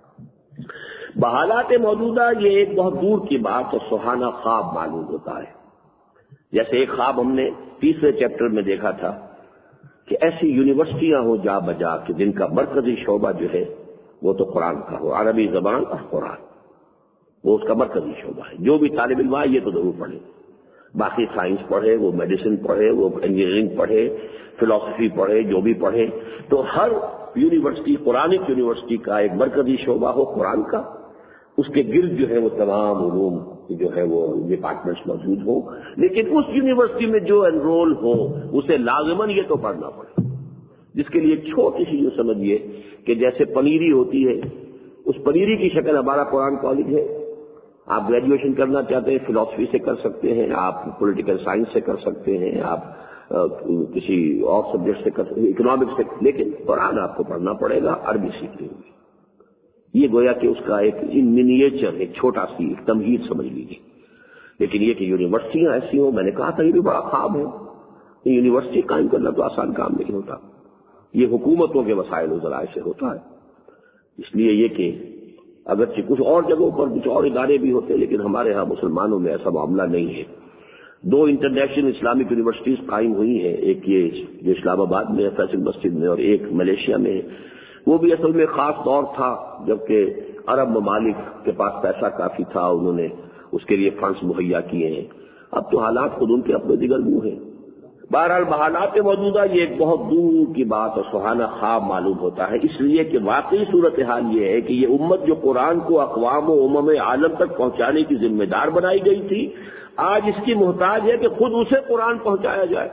بحالات موجودہ یہ ایک بہت دور کی بات اور سہانا خواب معلوم ہوتا ہے، جیسے ایک خواب ہم نے تیسرے چیپٹر میں دیکھا تھا کہ ایسی یونیورسٹیاں ہوں جا بجا کہ جن کا مرکزی شعبہ جو ہے وہ تو قرآن کا ہو، عربی زبان اور قرآن وہ اس کا مرکزی شعبہ ہے، جو بھی طالب علم آئے یہ تو ضرور پڑھے، باقی سائنس پڑھے، وہ میڈیسن پڑھے، وہ انجینئرنگ پڑھے، فلسفی پڑھے، جو بھی پڑھے، تو ہر یونیورسٹی قرآنک یونیورسٹی کا ایک مرکزی شعبہ ہو قرآن کا، اس کے گرد جو ہے وہ تمام علوم جو ہے وہ ڈپارٹمنٹس موجود ہوں، لیکن اس یونیورسٹی میں جو انرول ہو اسے لازماً یہ تو پڑھنا پڑے، جس کے لیے ایک چھوٹی سی یوں سمجھیے کہ جیسے پنیری ہوتی ہے، اس پنیری کی شکل ہمارا قرآن کالج ہے۔ آپ گریجویشن کرنا چاہتے ہیں فلسفی سے کر سکتے ہیں، آپ پولیٹیکل سائنس سے کر سکتے ہیں، آپ کسی اور سبجیکٹ سے کر سکتے ہیں، اکنامکس سے، لیکن قرآن آپ کو پڑھنا پڑے گا، عربی سیکھنی ہوگی۔ یہ گویا کہ اس کا ایک منیچر ایک چھوٹا سی ایک تمہید سمجھ لیجیے۔ لیکن یہ کہ یونیورسٹیاں ایسی ہوں، میں نے کہا تھا یہ بھی بڑا خواب ہے، یونیورسٹی قائم کرنا تو آسان کام نہیں ہوتا، یہ حکومتوں کے وسائل و ذرائع سے ہوتا ہے۔ اس لیے یہ کہ اگرچہ کچھ اور جگہوں پر کچھ اور ادارے بھی ہوتے، لیکن ہمارے ہاں مسلمانوں میں ایسا معاملہ نہیں ہے۔ دو انٹرنیشنل اسلامک یونیورسٹیز قائم ہوئی ہیں، ایک یہ جو اسلام آباد میں ہے فیصل مسجد میں، اور ایک ملیشیا میں ہے۔ وہ بھی اصل میں خاص دور تھا جبکہ عرب ممالک کے پاس پیسہ کافی تھا، انہوں نے اس کے لیے فنڈز مہیا کیے ہیں، اب تو حالات خود ان کے اپنے دیگر منہ ہیں۔ بہرحال بحالات موجودہ یہ ایک بہت دور کی بات اور سہانا خواب معلوم ہوتا ہے، اس لیے کہ واقعی صورتحال یہ ہے کہ یہ امت جو قرآن کو اقوام و امم عالم تک پہنچانے کی ذمہ دار بنائی گئی تھی، آج اس کی محتاج ہے کہ خود اسے قرآن پہنچایا جائے۔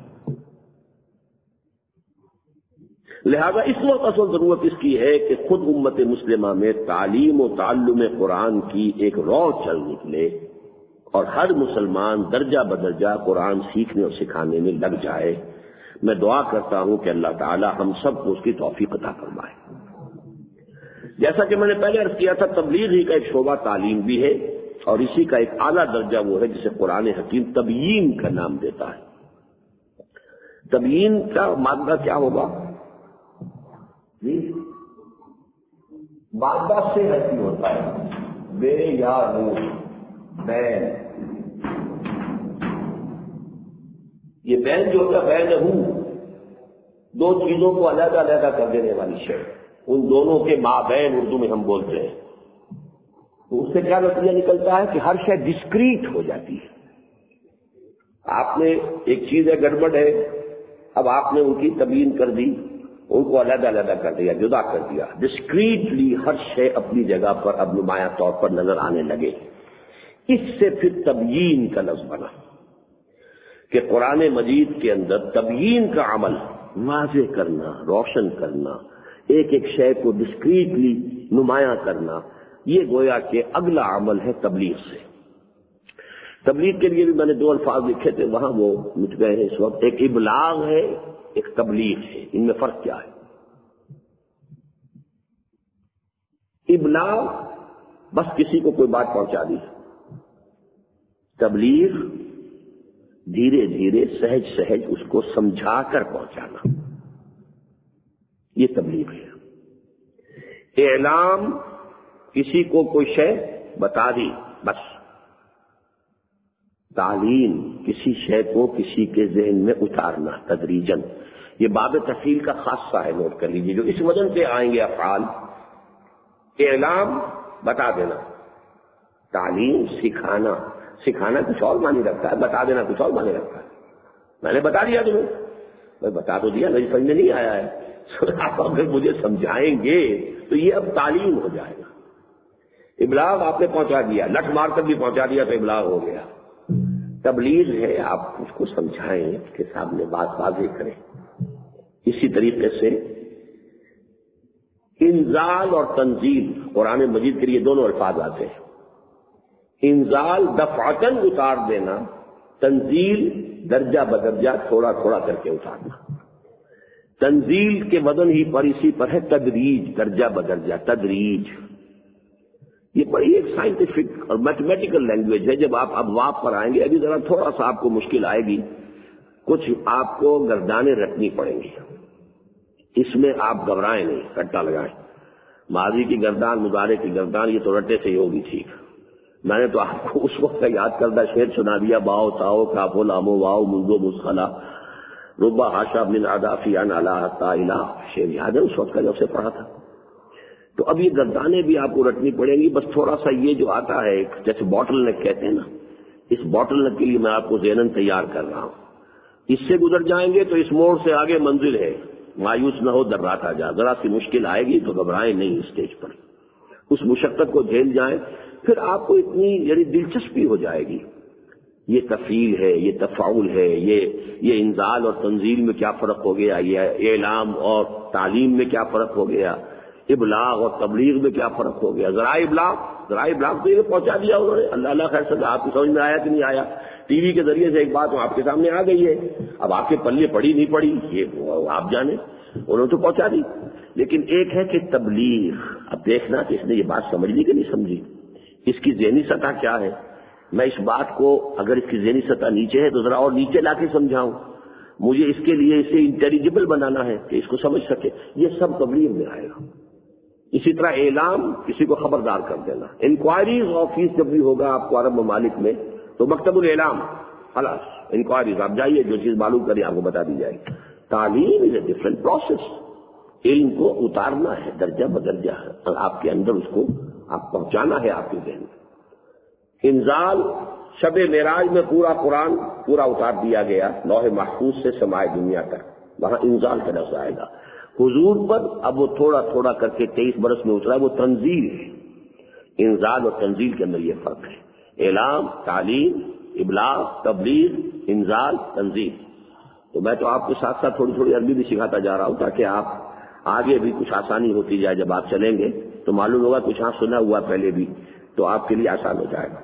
لہذا اس وقت اصل ضرورت اس کی ہے کہ خود امت مسلمہ میں تعلیم و تعلم قرآن کی ایک رو چل نکلے اور ہر مسلمان درجہ بدرجہ قرآن سیکھنے اور سکھانے میں لگ جائے۔ میں دعا کرتا ہوں کہ اللہ تعالی ہم سب کو اس کی توفیق عطا فرمائے۔ جیسا کہ میں نے پہلے عرض کیا تھا، تبلیغ ہی کا ایک شعبہ تعلیم بھی ہے، اور اسی کا ایک اعلیٰ درجہ وہ ہے جسے قرآن حکیم تبیین کا نام دیتا ہے۔ تبیین کا مادہ کیا ہوگا؟ جی مادہ سے حسی ہوتا ہے، بے یا روح، بین، یہ بین جو ہوتا ہے بین روح، دو چیزوں کو علیحدہ علیحدہ کر دینے والی شے، ان دونوں کے مابین اردو میں ہم بولتے ہیں، تو اس سے کیا نتیجہ نکلتا ہے کہ ہر شے ڈسکریٹ ہو جاتی ہے۔ آپ نے ایک چیز ہے گڑبڑ ہے، اب آپ نے ان کی تبیین کر دی، ان کو علیحدہ علیحدہ کر دیا، جدا کر دیا، ڈسکریٹلی ہر شے اپنی جگہ پر اب نمایاں طور پر نظر آنے لگے۔ اس سے پھر تبیین کا لفظ بنا کہ قرآن مجید کے اندر تبیین کا عمل، واضح کرنا، روشن کرنا، ایک ایک شے کو ڈسکریٹلی نمایاں کرنا، یہ گویا کہ اگلا عمل ہے تبلیغ سے۔ تبلیغ کے لیے بھی میں نے دو الفاظ لکھے تھے، وہاں وہ مٹ گئے ہیں اس وقت، ایک ابلاغ ہے، ایک تبلیغ ہے، ان میں فرق کیا ہے؟ ابلاغ بس کسی کو کوئی بات پہنچا دی، تبلیغ دھیرے دھیرے سہج سہج اس کو سمجھا کر پہنچانا، یہ تبلیغ ہے۔ اعلام کسی کو کوئی شے بتا دی بس، تعلیم کسی شے کو کسی کے ذہن میں اتارنا تدریجاً، یہ باب تفصیل کا خاصہ ہے، نوٹ کر لیجیے، جو اس وزن سے آئیں گے افعال۔ اعلام بتا دینا، تعلیم سکھانا، سکھانا کچھ اور معنی رکھتا ہے، بتا دینا کچھ اور معنی رکھتا ہے۔ میں نے بتا دیا تمہیں، میں بتا تو دیا، میری سمجھ میں نہیں آیا ہے، آپ اگر مجھے سمجھائیں گے تو یہ اب تعلیم ہو جائے گا۔ ابلاغ آپ نے پہنچا دیا، لٹ مار کر بھی پہنچا دیا تو ابلاغ ہو گیا۔ تبلیغ ہے آپ اس کو سمجھائیں، اس کے سامنے بات واضح کریں۔ اسی طریقے سے انزال اور تنزیل، قرآن مجید کے لیے دونوں الفاظ آتے ہیں۔ انزال دفعتاً اتار دینا، تنزیل درجہ بدرجہ تھوڑا تھوڑا کر کے اتارنا۔ تنزیل کے وزن ہی پر اسی پر ہے تدریج، درجہ بدرجہ تدریج۔ یہ بڑی ایک سائنٹیفک اور میتھمیٹیکل لینگویج ہے۔ جب آپ ابواب پر آئیں گے، ابھی ذرا تھوڑا سا آپ کو مشکل آئے گی، کچھ آپ کو گردانیں رکھنی پڑیں گی، اس میں آپ گھبرائیں نہیں، رٹا لگائیں۔ ماضی کی گردان، مضارع کی گردان، یہ تو رٹے سے ہی ہوگی ٹھیک۔ میں نے تو آپ کو اس وقت کا یاد کردہ شعر سنا دیا، باؤ تاؤ کاف لام واؤ منذ مسخلا ربا ہاشا من عدافی ان علا حتا الہ، شعر یاد ہے اس وقت کا جب سے پڑھا تھا۔ تو اب یہ گردانیں بھی آپ کو رٹنی پڑیں گی، بس تھوڑا سا یہ جو آتا ہے جیسے باٹل نیک کہتے ہیں نا، اس باٹل نیک کے لیے میں آپ کو ذہناً تیار کر رہا ہوں۔ اس سے گزر جائیں گے تو اس موڑ سے آگے منزل ہے، مایوس نہ ہو درات آ جا، ذرا سی مشکل آئے گی تو گھبرائیں نہیں، اسٹیج پر اس مشقت کو جھیل جائیں، پھر آپ کو اتنی یعنی دلچسپی ہو جائے گی۔ یہ تفعیل ہے، یہ تفاعل ہے، یہ یہ انزال اور تنزیل میں کیا فرق ہو گیا، یہ اعلام اور تعلیم میں کیا فرق ہو گیا، ابلاغ اور تبلیغ میں کیا فرق ہو گیا۔ ذرائع ابلاغ ذرائع ابلاغ تو یہ پہنچا دیا انہوں نے، اللہ اللہ خیر سے آپ کی سمجھ میں آیا کہ نہیں آیا، ٹی وی کے ذریعے سے ایک بات آپ کے سامنے آ گئی ہے، اب آپ کے پلے پڑی نہیں پڑی یہ آپ جانیں، انہوں نے تو پہنچا دی۔ لیکن ایک ہے کہ تبلیغ، اب دیکھنا کہ اس نے یہ بات سمجھ لی کہ نہیں سمجھی، اس کی ذہنی سطح کیا ہے۔ میں اس بات کو اگر اس کی ذہنی سطح نیچے ہے تو ذرا اور نیچے لا کے سمجھاؤں، مجھے اس کے لیے اسے انٹیلیجبل بنانا ہے کہ اس کو سمجھ سکے، یہ سب تبلیغ میں آئے گا۔ اسی طرح اعلام، کسی کو خبردار کر دینا۔ انکوائریز آفس جب بھی ہوگا آپ کو عرب ممالک میں تو مکتب الاعلام، خلاص انکوائریز، آپ جائیے جو چیز معلوم کریں آپ کو بتا دی جائے گی۔ تعلیم از اے ڈفرنٹ پروسیس، علم کو اتارنا ہے درجہ بدرجہ، آپ کے اندر اس کو آپ پہنچانا ہے آپ کے ذہن میں۔ انزال، شب معراج میں پورا قرآن پورا اتار دیا گیا لوح محفوظ سے سمائے دنیا تک، وہاں انزال کا لفظ آئے گا۔ حضور پر اب وہ تھوڑا تھوڑا کر کے تیئیس برس میں اترا، وہ تنزیل ہے۔ انزال اور تنزیل کے اندر یہ فرق ہے، اعلام، تعلیم، ابلاغ، تبلیغ، انزال، تنزیل۔ تو میں تو آپ کے ساتھ ساتھ تھوڑی تھوڑی عربی بھی سکھاتا جا رہا ہوں تاکہ آپ آگے بھی کچھ آسانی ہوتی جائے، جب آپ چلیں گے تو معلوم ہوگا کچھ ہاں سنا ہوا پہلے بھی، تو آپ کے لیے آسان ہو جائے گا۔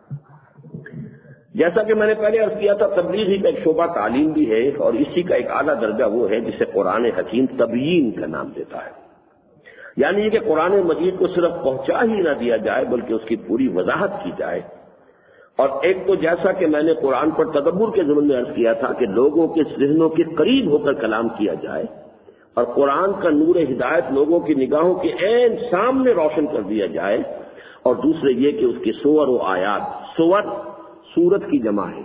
جیسا کہ میں نے پہلے عرض کیا تھا، تبلیغ ہی کا ایک شعبہ تعلیم بھی ہے، اور اسی کا ایک اعلیٰ درجہ وہ ہے جسے قرآن حکیم تبیین کا نام دیتا ہے، یعنی یہ کہ قرآن مجید کو صرف پہنچا ہی نہ دیا جائے بلکہ اس کی پوری وضاحت کی جائے۔ اور ایک تو جیسا کہ میں نے قرآن پر تدبر کے ضمن میں عرض کیا تھا کہ لوگوں کے ذہنوں کے قریب ہو کر کلام کیا جائے، اور قرآن کا نور ہدایت لوگوں کی نگاہوں کے عین سامنے روشن کر دیا جائے، اور دوسرے یہ کہ اس کی سور و آیات، سور سورت کی جمع ہے،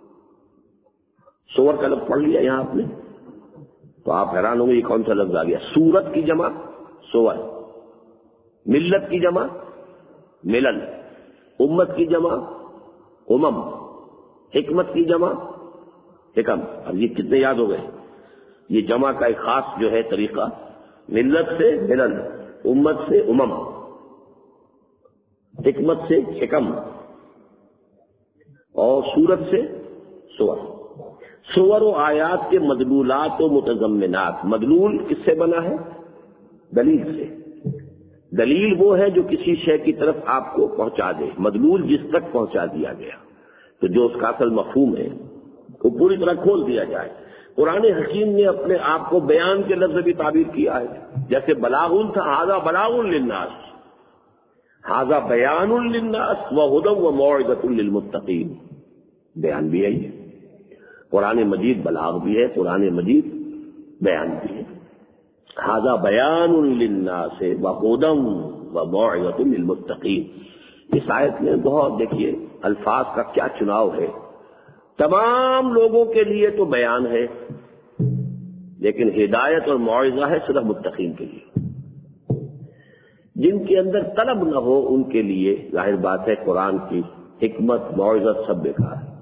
سور کا لفظ پڑھ لیا یہاں آپ نے تو آپ حیران ہوں گے یہ کون سا لفظ آ گیا۔ سورت کی جمع سور، ملت کی جمع ملل، امت کی جمع امم، حکمت کی جمع حکم۔ اب یہ کتنے یاد ہو گئے؟ یہ جمع کا ایک خاص جو ہے طریقہ، ملت سے ملل، امت سے امم، حکمت سے حکم، اور سورت سے سور۔ سور و آیات کے مدلولات و متضمنات، مدلول کس سے بنا ہے؟ دلیل سے۔ دلیل وہ ہے جو کسی شے کی طرف آپ کو پہنچا دے، مدلول جس تک پہنچا دیا گیا، تو جو اس کا اصل مفہوم ہے وہ پوری طرح کھول دیا جائے۔ قرآن حکیم نے اپنے آپ کو بیان کے لفظ بھی تعبیر کیا ہے، جیسے بلاغ تھا، ھذا بلاغ للناس، ھذا بیان للناس وہدی وموعظۃ للمتقین۔ بیان بھی ہے یہ. قرآن مجید بلاغ بھی ہے، قرآن مجید بیان بھی ہے. ھذا بیان للناس وہدی وموعظۃ للمتقین. اس آیت میں بہت دیکھیے الفاظ کا کیا چناؤ ہے. تمام لوگوں کے لیے تو بیان ہے، لیکن ہدایت اور موعظہ ہے صرف متقین کے لیے. جن کے اندر طلب نہ ہو ان کے لیے ظاہر بات ہے قرآن کی حکمت موعظت سب بیکار ہے.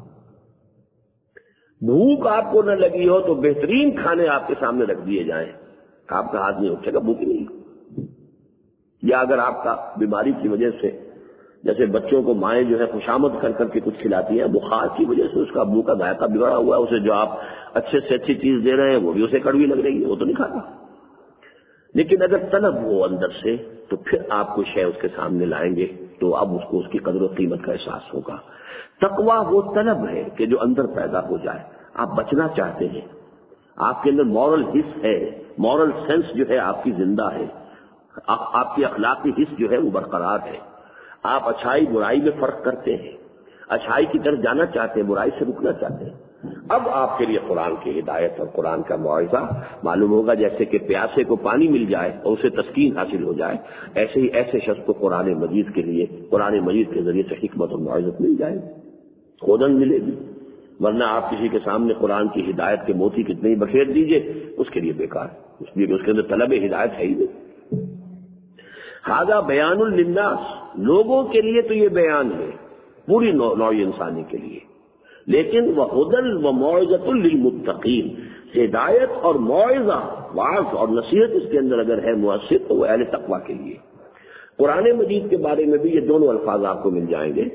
بھوک آپ کو نہ لگی ہو تو بہترین کھانے آپ کے سامنے رکھ دیے جائیں، آپ کا ہاتھ نہیں اٹھے گا بھوک نہیں. یا اگر آپ کا بیماری کی وجہ سے، جیسے بچوں کو مائیں جو ہے خوشامد کر کر کے کچھ کھلاتی ہیں، بخار کی وجہ سے اس کا منہ کا ذائقہ بگڑا ہوا ہے، اسے جو آپ اچھے سے اچھی چیز دے رہے ہیں وہ بھی اسے کڑوی لگ رہی ہے، وہ تو نہیں کھاتا. لیکن اگر طلب ہو اندر سے تو پھر آپ کو شے اس کے سامنے لائیں گے تو اب اس کو اس کی قدر و قیمت کا احساس ہوگا. تقویٰ وہ طلب ہے کہ جو اندر پیدا ہو جائے. آپ بچنا چاہتے ہیں، آپ کے اندر مورل حص ہے، مورل سینس جو ہے آپ کی زندہ ہے، آپ کی اخلاقی حص جو ہے وہ برقرار ہے. آپ اچھائی برائی میں فرق کرتے ہیں، اچھائی کی طرف جانا چاہتے ہیں، برائی سے رکنا چاہتے ہیں. اب آپ کے لیے قرآن کی ہدایت اور قرآن کا موعظہ معلوم ہوگا. جیسے کہ پیاسے کو پانی مل جائے اور اسے تسکین حاصل ہو جائے، ایسے ہی ایسے شخص کو قرآن مجید کے لیے قرآن مجید کے ذریعے سے حکمت اور موعظت مل جائے گی، خودن ملے گی. ورنہ آپ کسی کے سامنے قرآن کی ہدایت کے موتی کتنے ہی بخیر دیجئے، اس کے لیے بیکار، اس لیے کہ اس کے اندر طلب ہدایت ہے ہی نہیں. ھذا بیان للناس، لوگوں کے لیے تو یہ بیان ہے، پوری نوع انسانی کے لیے. لیکن وہدی وموعظۃ للمتقین، ہدایت اور موعظہ، وعظ اور نصیحت اس کے اندر اگر ہے مؤثر تو وہ اہل تقویٰ کے لیے. قرآن مجید کے بارے میں بھی یہ دونوں الفاظ آپ کو مل جائیں گے.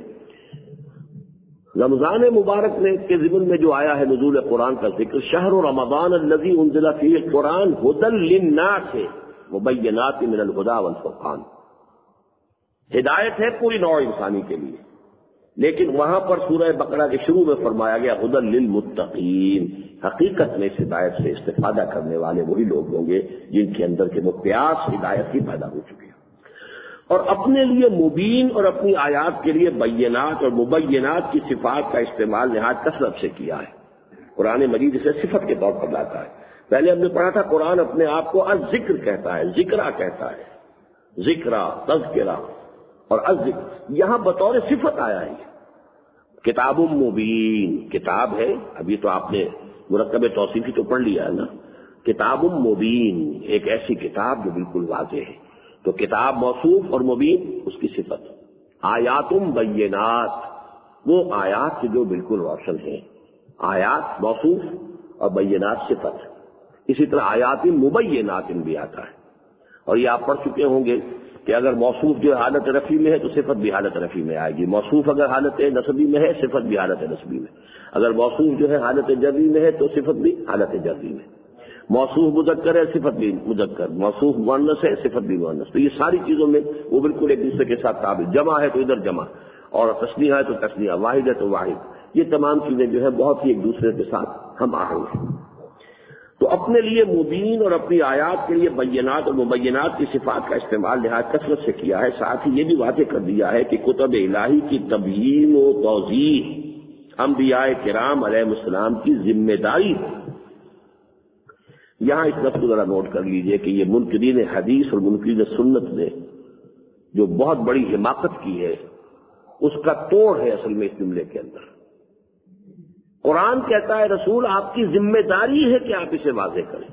رمضان مبارک میں کے ضمن میں جو آیا ہے نزول قرآن کا ذکر، شہر رمضان الذی انزل فیہ القرآن ھدی للناس مبینات من الہدی والفرقان. ہدایت ہے پوری نوع انسانی کے لیے، لیکن وہاں پر سورہ بقرہ کے شروع میں فرمایا گیا ھدی للمتقین. حقیقت میں اس ہدایت سے استفادہ کرنے والے وہی لوگ ہوں گے جن کے اندر کے وہ پیاس ہدایت کی پیدا ہو چکی ہے. اور اپنے لیے مبین اور اپنی آیات کے لیے بینات اور مبینات کی صفات کا استعمال نہایت کثرت سے کیا ہے. قرآن مجید اسے صفت کے طور پر لاتا ہے. پہلے ہم نے پڑھا تھا قرآن اپنے آپ کو الذکر کہتا ہے، ذکرہ کہتا ہے، ذکرہ، تذکرہ اور الذکر، یہاں بطور صفت آیا ہے. کتاب مبین، کتاب ہے، ابھی تو آپ نے مرکب توصیفی تو پڑھ لیا ہے نا. کتاب مبین، ایک ایسی کتاب جو بالکل واضح ہے. تو کتاب موصوف اور مبین اس کی صفت. آیات بینات، وہ آیات جو بالکل روشن ہیں. آیات موصوف اور بینات صفت. اسی طرح آیات مبینات بھی آتا ہے. اور یہ آپ پڑھ چکے ہوں گے کہ اگر موصوف جو حالت رفیع میں ہے تو صفت بھی حالت رفیع میں آئے گی. موصوف اگر حالت نصبی میں ہے صفت بھی حالت نصبی میں. اگر موصوف جو ہے حالت جری میں ہے تو صفت بھی حالت جری میں. موصوف مذکر ہے صفت بھی مذکر، موصوف مؤنث ہے صفت بھی مؤنث. تو یہ ساری چیزوں میں وہ بالکل ایک دوسرے کے ساتھ قابل. جمع ہے تو ادھر جمع، اور تثنیہ ہے تو تثنیہ، واحد ہے تو واحد. یہ تمام چیزیں جو ہے بہت ہی ایک دوسرے کے ساتھ ہم آہنگ ہیں. تو اپنے لیے مبین اور اپنی آیات کے لیے بینات اور مبینات کی صفات کا استعمال نہایت کثرت سے کیا ہے. ساتھ ہی یہ بھی واضح کر دیا ہے کہ کتب الہی کی تبیین و توضیح انبیاء کرام علیہ السلام کی ذمہ داری ہے. یہاں اس لفظ کو ذرا نوٹ کر لیجئے کہ یہ منکرین حدیث اور منکرین سنت نے جو بہت بڑی حماقت کی ہے اس کا توڑ ہے اصل میں اس جملے کے اندر. قرآن کہتا ہے رسول آپ کی ذمہ داری ہے کہ آپ اسے واضح کریں،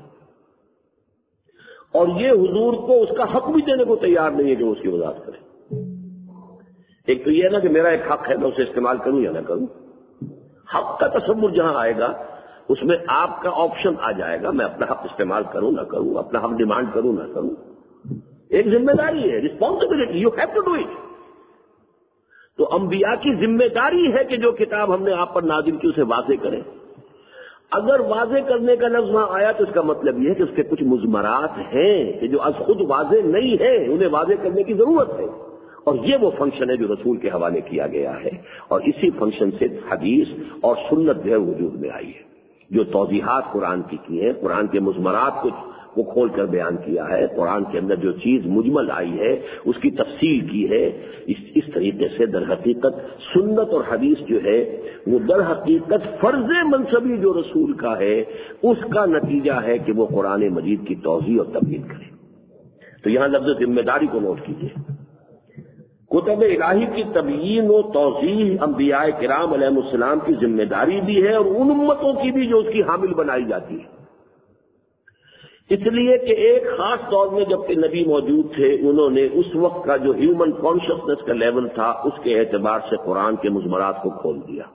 اور یہ حضور کو اس کا حق بھی دینے کو تیار نہیں ہے کہ اس کی وضاحت کریں. ایک تو یہ ہے نا کہ میرا ایک حق ہے میں اسے استعمال کروں یا نہ کروں. حق کا تصور جہاں آئے گا اس میں آپ کا آپشن آ جائے گا، میں اپنا حق استعمال کروں نہ کروں، اپنا حق ڈیمانڈ کروں نہ کروں. ایک ذمہ داری ہے، responsibility, you have to do it. تو انبیاء کی ذمہ داری ہے کہ جو کتاب ہم نے آپ پر نازل کی اسے واضح کریں. اگر واضح کرنے کا لفظ وہاں آیا تو اس کا مطلب یہ ہے کہ اس کے کچھ مضمرات ہیں کہ جو از خود واضح نہیں ہے، انہیں واضح کرنے کی ضرورت ہے. اور یہ وہ فنکشن ہے جو رسول کے حوالے کیا گیا ہے، اور اسی فنکشن سے حدیث اور سنت جو ہے وجود میں آئی ہے. جو توضیحات قرآن کی کی ہیں، قرآن کے مضمرات کو وہ کھول کر بیان کیا ہے. قرآن کے اندر جو چیز مجمل آئی ہے اس کی تفصیل کی ہے. اس اس طریقے سے در حقیقت سنت اور حدیث جو ہے وہ در حقیقت فرض منصبی جو رسول کا ہے اس کا نتیجہ ہے کہ وہ قرآن مجید کی توضیح اور تبیین کرے. تو یہاں لفظ ذمہ داری کو نوٹ کیجیے. کتب الہی کی تبیین و توضیح انبیاء کرام علیہ السلام کی ذمہ داری بھی ہے اور ان امتوں کی بھی جو اس کی حامل بنائی جاتی ہے. اس لیے کہ ایک خاص دور میں جب کہ نبی موجود تھے انہوں نے اس وقت کا جو ہیومن کانشسنس کا لیول تھا اس کے اعتبار سے قرآن کے مضمرات کو کھول دیا.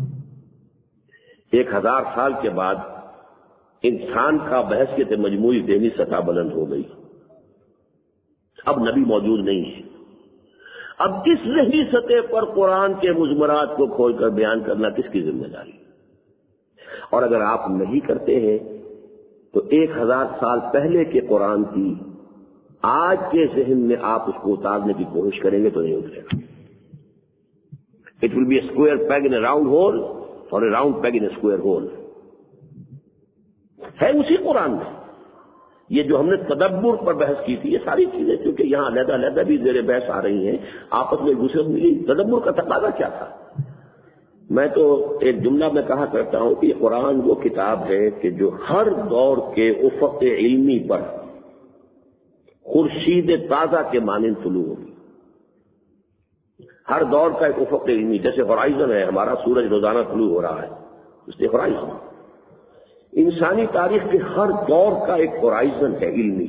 ایک ہزار سال کے بعد انسان کا بحثیت مجموعی ذہنی سطح بلند ہو گئی. اب نبی موجود نہیں ہے. اب اس ذہنی سطح پر قرآن کے مضمرات کو کھول کر بیان کرنا کس کی ذمہ داری؟ اور اگر آپ نہیں کرتے ہیں تو ایک ہزار سال پہلے کے قرآن کی آج کے ذہن میں آپ اس کو اتارنے کی کوشش کریں گے تو نہیں اترے گا. It will be a square peg in a round hole اور a round peg in a square hole. ہے اسی قرآن میں. یہ جو ہم نے تدبر پر بحث کی تھی یہ ساری چیزیں کیونکہ یہاں علیحدہ علیحدہ بھی زیر بحث آ رہی ہیں آپس میں ایک دوسرے کو ملی. تدبر کا تقاضا کیا تھا؟ میں تو ایک جملہ میں کہا کرتا ہوں کہ یہ قرآن وہ کتاب ہے کہ جو ہر دور کے افق علمی پر خورشید تازہ کے مانند طلوع ہوگی. ہر دور کا ایک افق علمی جیسے ہورائزن ہے ہمارا سورج روزانہ طلوع ہو رہا ہے اس لیے ہورائزن. انسانی تاریخ کے ہر دور کا ایک ہورائزن ہے علمی.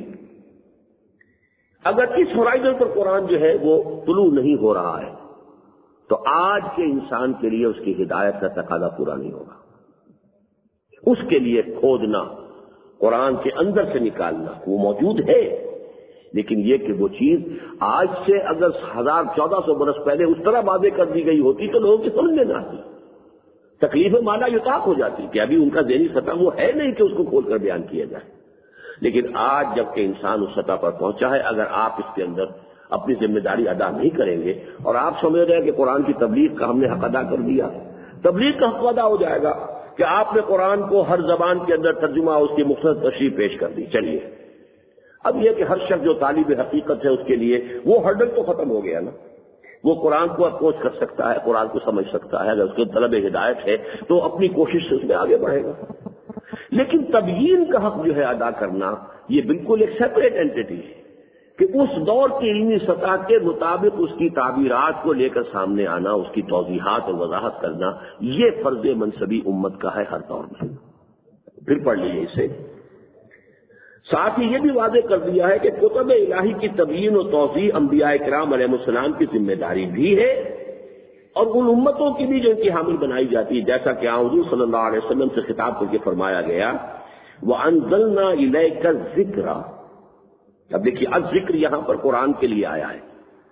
اگر اس ہورائزن پر قرآن جو ہے وہ طلوع نہیں ہو رہا ہے تو آج کے انسان کے لیے اس کی ہدایت کا تقاضا پورا نہیں ہوگا. اس کے لیے کھودنا قرآن کے اندر سے نکالنا وہ موجود ہے لیکن یہ کہ وہ چیز آج سے اگر ہزار چودہ سو برس پہلے اس طرح واضح کر دی گئی ہوتی تو لوگوں کی سمجھ میں نہ آتی. تکلیف مانا یطاق ہو جاتی کہ ابھی ان کا ذہنی سطح وہ ہے نہیں کہ اس کو کھول کر بیان کیا جائے. لیکن آج جب کہ انسان اس سطح پر پہنچا ہے اگر آپ اس کے اندر اپنی ذمہ داری ادا نہیں کریں گے اور آپ سمجھ رہے ہیں کہ قرآن کی تبلیغ کا ہم نے حق ادا کر دیا, تبلیغ کا حق ادا ہو جائے گا کہ آپ نے قرآن کو ہر زبان کے اندر ترجمہ اس کی مختصر تشریح پیش کر دی. چلیے اب یہ کہ ہر شخص جو طالب حقیقت ہے اس کے لیے وہ ہرڈل تو ختم ہو گیا نا. وہ قرآن کو اپروچ کر سکتا ہے, قرآن کو سمجھ سکتا ہے, اگر اس کے طلب ہدایت ہے تو اپنی کوشش سے اس میں آگے بڑھے گا. لیکن تبیین کا حق جو ہے ادا کرنا یہ بالکل ایک سیپریٹ اینٹی ہے کہ اس دور کی علمی سطح کے مطابق اس کی تعبیرات کو لے کر سامنے آنا, اس کی توضیحات اور وضاحت کرنا یہ فرض منصبی امت کا ہے ہر دور میں. پھر پڑھ لیجیے اسے. ساتھ ہی یہ بھی واضح کر دیا ہے کہ کتب الہی کی تبیین و توضیح انبیاء کرام علیہ السلام کی ذمہ داری بھی ہے اور ان امتوں کی بھی جو ان کی حامل بنائی جاتی ہے, جیسا کہ حضور صلی اللہ علیہ وسلم سے خطاب کر کے فرمایا گیا وَأَنزَلْنَا إِلَيْكَ الذِّكْرَ. اب دیکھیے الذکر یہاں پر قرآن کے لیے آیا ہے.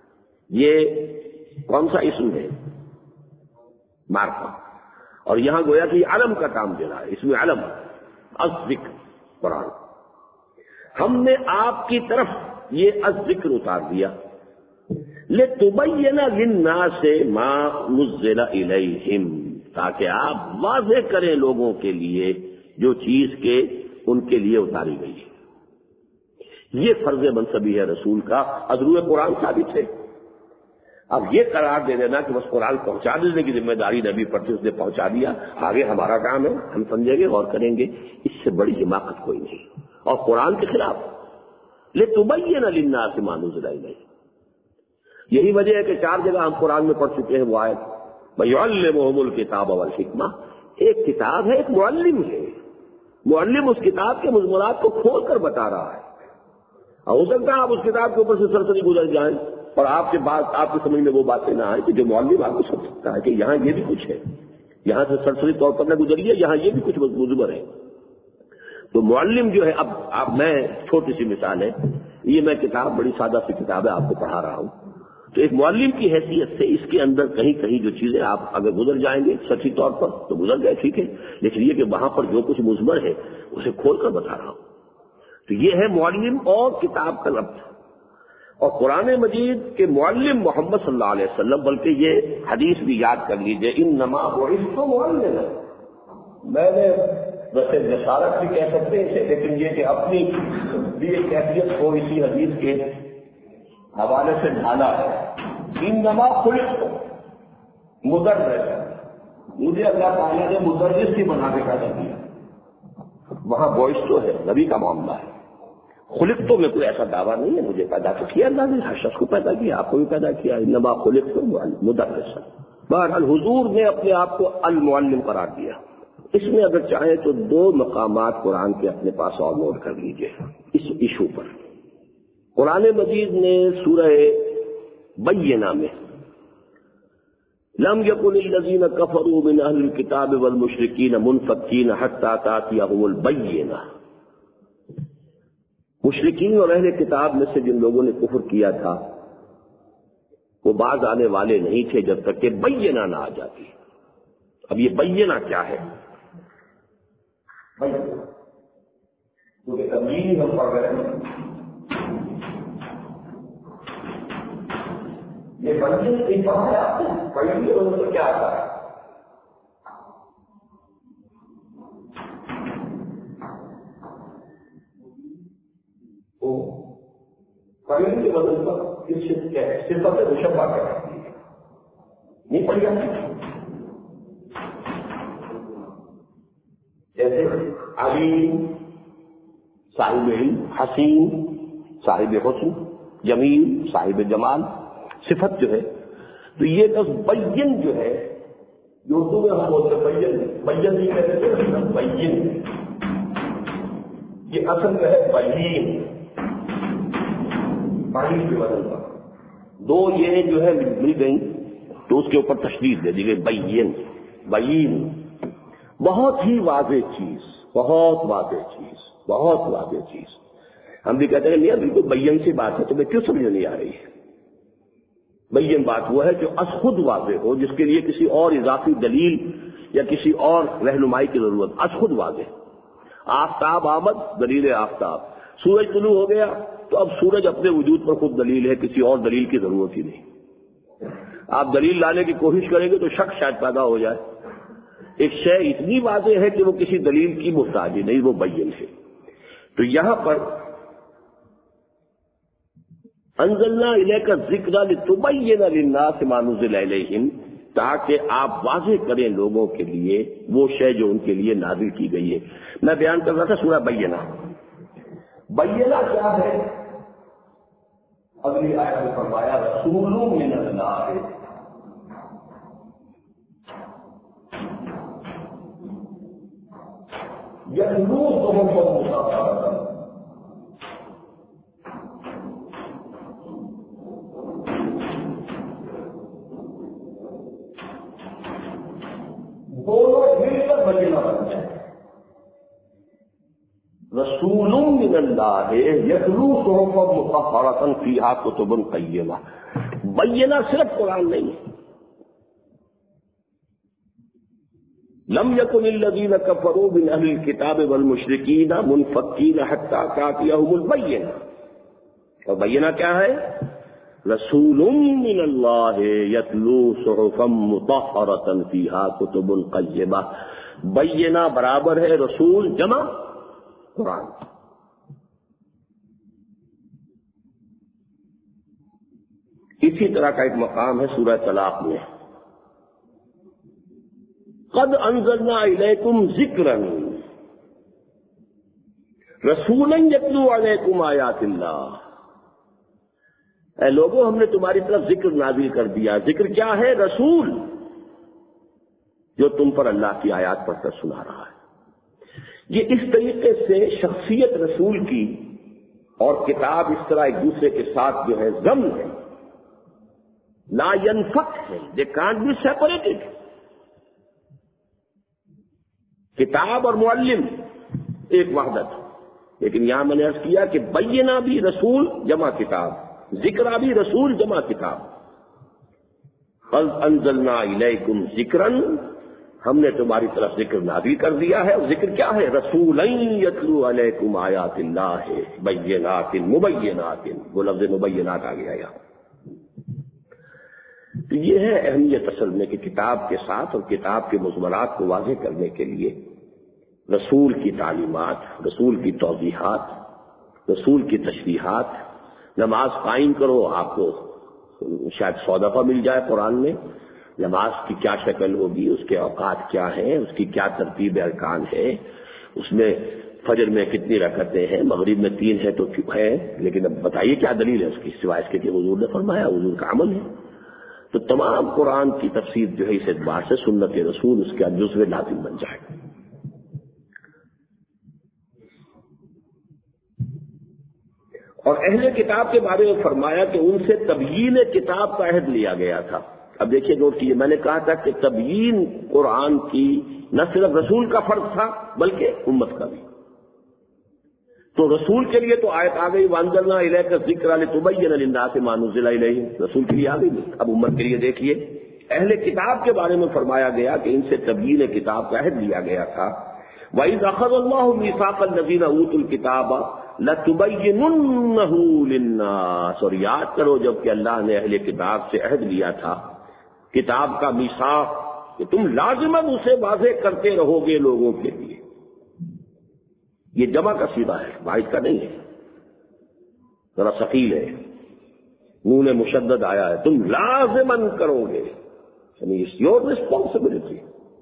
یہ کون سا اسم ہے؟ معرفہ. اور یہاں گویا کہ یہ علم کا کام دے رہا ہے, اس میں علم الذکر قرآن. ہم نے آپ کی طرف یہ الذکر اتار دیا لِتُبَيِّنَ لِلنَّاسِ مَا نُزِّلَ إِلَيْهِمْ, تاکہ آپ واضح کریں لوگوں کے لیے جو چیز کے ان کے لیے اتاری گئی ہے. یہ فرض منصبی ہے رسول کا, ازروع قرآن ثابت ہے. اب یہ قرار دے دینا کہ بس قرآن پہنچا دینے کی ذمہ داری نبی پر تھی, اس نے پہنچا دیا, آگے ہمارا کام ہے, ہم سمجھیں گے, غور کریں گے, اس سے بڑی حماقت کوئی نہیں. اور قرآن کے خلاف لِتُبَيِّنَ لِلنَّاسِ مَا نُزِّلَ إِلَيْهِمْ. یہی وجہ ہے کہ چار جگہ ہم قرآن میں پڑھ چکے ہیں وہ آیت وَيُعَلِّمُهُمُ الْكِتَابَ وَالْحِكْمَةَ. ایک کتاب ہے, ایک معلم ہے. معلم اس کتاب کے مضمونات کو کھول کر بتا رہا ہے. ہو سکتا ہے آپ اس کتاب کے اوپر سے سرسری گزر جائیں اور آپ کے بعد آپ کی سمجھ میں وہ باتیں نہ آئیں کہ جو معلم آپ کو سمجھ سکتا ہے کہ یہاں یہ بھی کچھ ہے, یہاں سے سرسری طور پر نہ گزریے, یہاں یہ بھی کچھ مضمر ہے. تو معلم جو ہے, اب آپ میں چھوٹی سی مثال ہے, یہ میں کتاب بڑی سادہ سی کتاب ہے آپ کو پڑھا رہا ہوں, تو ایک معلم کی حیثیت سے اس کے اندر کہیں کہیں جو چیزیں آپ اگر گزر جائیں گے سچی طور پر تو گزر گئے, ٹھیک ہے, لیکن یہ کہ وہاں پر جو کچھ مضمر ہے اسے کھول کر بتا رہا ہوں. تو یہ ہے معلم اور کتاب کا لفظ. اور قرآن مجید کے معلم محمد صلی اللہ علیہ وسلم, بلکہ یہ حدیث بھی یاد کر لیجئے انما بعثت معلما, میں نے ویسے جسارت بھی کہہ سکتے ہیں اسے، لیکن یہ کہ اپنی لیے کیفیت کو اسی حدیث کے حوالے سے ڈھالا ہے. انما خلقت مدرسا، مجھے اللہ تعالیٰ نے مدرس ہی بنا کے پیدا کیا. وہاں گوشت تو ہے، نبی کا معاملہ ہے. خلقت میں کوئی ایسا دعویٰ نہیں ہے مجھے پیدا تو کیا اللہ نے، ہر شخص کو پیدا کیا، آپ کو بھی پیدا کیا. انما خلقت مدرسا. بہرحال حضور نے اپنے آپ کو المعلم قرار دیا. اس میں اگر چاہیں تو دو مقامات قرآن کے اپنے پاس اور نوٹ کر لیجئے اس ایشو پر. قرآن مجید نے سورہ بینہ میں لم یکن الذین کفروا من اہل الکتاب والمشرکین منفکین حتی تأتیہم البینہ، مشرکین اور اہل کتاب میں سے جن لوگوں نے کفر کیا تھا وہ باز آنے والے نہیں تھے جب تک کہ بینہ نہ آ جاتی. اب یہ بینہ کیا ہے؟ کیونکہ تبدیلی ہم پڑھ رہے ہیں، یہ بندے نہیں پڑھا ہے آپ نے، پڑھیے ان کو کیا آتا ہے. پڑھنے کے بدل پر کس چیز کیا ہے؟ صفت مشبہ کیا ہے؟ نہیں پڑھ گیا. جیسے علیم صاحب علم، حسین صاحب حسن، جمیل صاحب جمال، صفت جو ہے. تو یہ بس بین جو ہے جو اردو میں ہم بولتے بین، بین نہیں کہتے تھے، بین یہ اصل میں ہے بین، پانی کے بدل پر دو یہ جو ہے مل گئی تو اس کے اوپر تشدید دے دی گئی. بین بین بہت ہی واضح چیز، بہت واضح چیز، بہت واضح چیز. ہم بھی کہتے ہیں نہیں بالکل بین سی بات ہے، تمہیں کیوں سمجھ نہیں آ رہی ہے؟ بین بات وہ ہے جو از خود واضح ہو، جس کے لیے کسی اور اضافی دلیل یا کسی اور رہنمائی کی ضرورت. از خود واضح. آفتاب آمد، دلیل آفتاب. سورج طلوع ہو گیا تو اب سورج اپنے وجود پر خود دلیل ہے، کسی اور دلیل کی ضرورت ہی نہیں. آپ دلیل لانے کی کوشش کریں گے تو شک شاید پیدا ہو جائے. ایک شے اتنی واضح ہے کہ وہ کسی دلیل کی محتاج نہیں، وہ بین ہے. تو یہاں پر انزلنا الیک الذکر لتبین للناس ما نزل الیہم، تاکہ آپ واضح کریں لوگوں کے لیے وہ شے جو ان کے لیے نازل کی گئی ہے. میں بیان کر رہا تھا سورہ بینہ. بینہ کیا ہے؟ اگلی آیت میں فرمایا رسول من اللہ، یتلو صحفا مطہرۃ. دونوں مل کر بینہ بنتے ہیں. رسول من اللہ یتلو صحفا مطہرۃ فیہا کتب قیمہ. بینہ صرف قرآن نہیں ہے. لم یکن الذین کفروا من اہل الکتاب والمشرکین منفکین حتی تأتیہم البینہ. اور بینہ کیا ہے؟ رسول من اللہ یتلو صحفا مطہرۃ فیہا کتب قیمہ. بینہ برابر ہے رسول جمع قرآن. اسی طرح کا ایک مقام ہے سورہ طلاق میں، قد انزلنا الیکم ذکرا رسولا یتلو علیکم آیات اللہ. اے لوگوں ہم نے تمہاری طرف ذکر نازل کر دیا. ذکر کیا ہے؟ رسول جو تم پر اللہ کی آیات پڑھ کر سنا رہا ہے. یہ اس طریقے سے شخصیت رسول کی اور کتاب اس طرح ایک دوسرے کے ساتھ جو ہے ضمن ہے، لا ينفک ہے، دے کانٹ بی سیپریٹڈ. کتاب اور معلم ایک وحدت. لیکن یہاں میں نے عرض کیا کہ بینہ بھی رسول جمع کتاب، ذکر بھی رسول جمع کتاب. قد انزلنا الیکم ذکرا، ہم نے تمہاری طرف ذکر نازل کر دیا ہے. اور ذکر کیا ہے؟ رسولا یتلو علیکم آیات اللہ بینات مبینات. وہ لفظ مبینات آ گیا یہاں. تو یہ ہے اہمیت اصل میں کہ کتاب کے ساتھ اور کتاب کے مضمرات کو واضح کرنے کے لیے رسول کی تعلیمات، رسول کی توضیحات، رسول کی تشریحات. نماز قائم کرو، آپ کو شاید سو دفعہ مل جائے قرآن میں. نماز کی کیا شکل ہوگی، اس کے اوقات کیا ہیں، اس کی کیا ترتیب ارکان ہے، اس میں فجر میں کتنی رکعتیں ہیں، مغرب میں تین ہے تو کیوں ہے، لیکن اب بتائیے کیا دلیل ہے اس کی، سوائے اس کے کہ حضور نے فرمایا، حضور کا عمل ہے. تو تمام قرآن کی تفسیر جو ہے اس اعتبار سے سنت رسول اس کا جزو لازم بن جائے. اور اہل کتاب کے بارے میں فرمایا کہ ان سے تبیین کتاب کا عہد لیا گیا تھا. اب دیکھیے نوٹ کیجیے، میں نے کہا تھا کہ تبیین قرآن کی نہ صرف رسول کا فرض تھا بلکہ امت کا بھی. تو رسول کے لیے تو آیت آ گئی وانزلنا الیک الذکر لتبین للناس ما نزل الیہم، رسول کے لیے آ گئی. اب امت کے لیے دیکھیے اہل کتاب کے بارے میں فرمایا گیا کہ ان سے تبیین کتاب کا عہد لیا گیا تھا. وَإِذْ أَخَذَ اللَّهُ مِيثَاقَ الَّذِينَ أُوتُوا الْكِتَابَ لَتُبَيِّنُنَّهُ لِلنَّاسِ، اور یاد کرو جب کہ اللہ نے اہل کتاب سے عہد لیا تھا کتاب کا میثاق کہ تم لازماً اسے واضح کرتے رہو گے لوگوں کے لیے. یہ جمع کا صیغہ ہے، واحد کا نہیں ہے، ذرا ثقیل ہے، نون مشدد آیا ہے. تم لازماً کرو گے، یعنی اٹس یور ریسپانسبلٹی.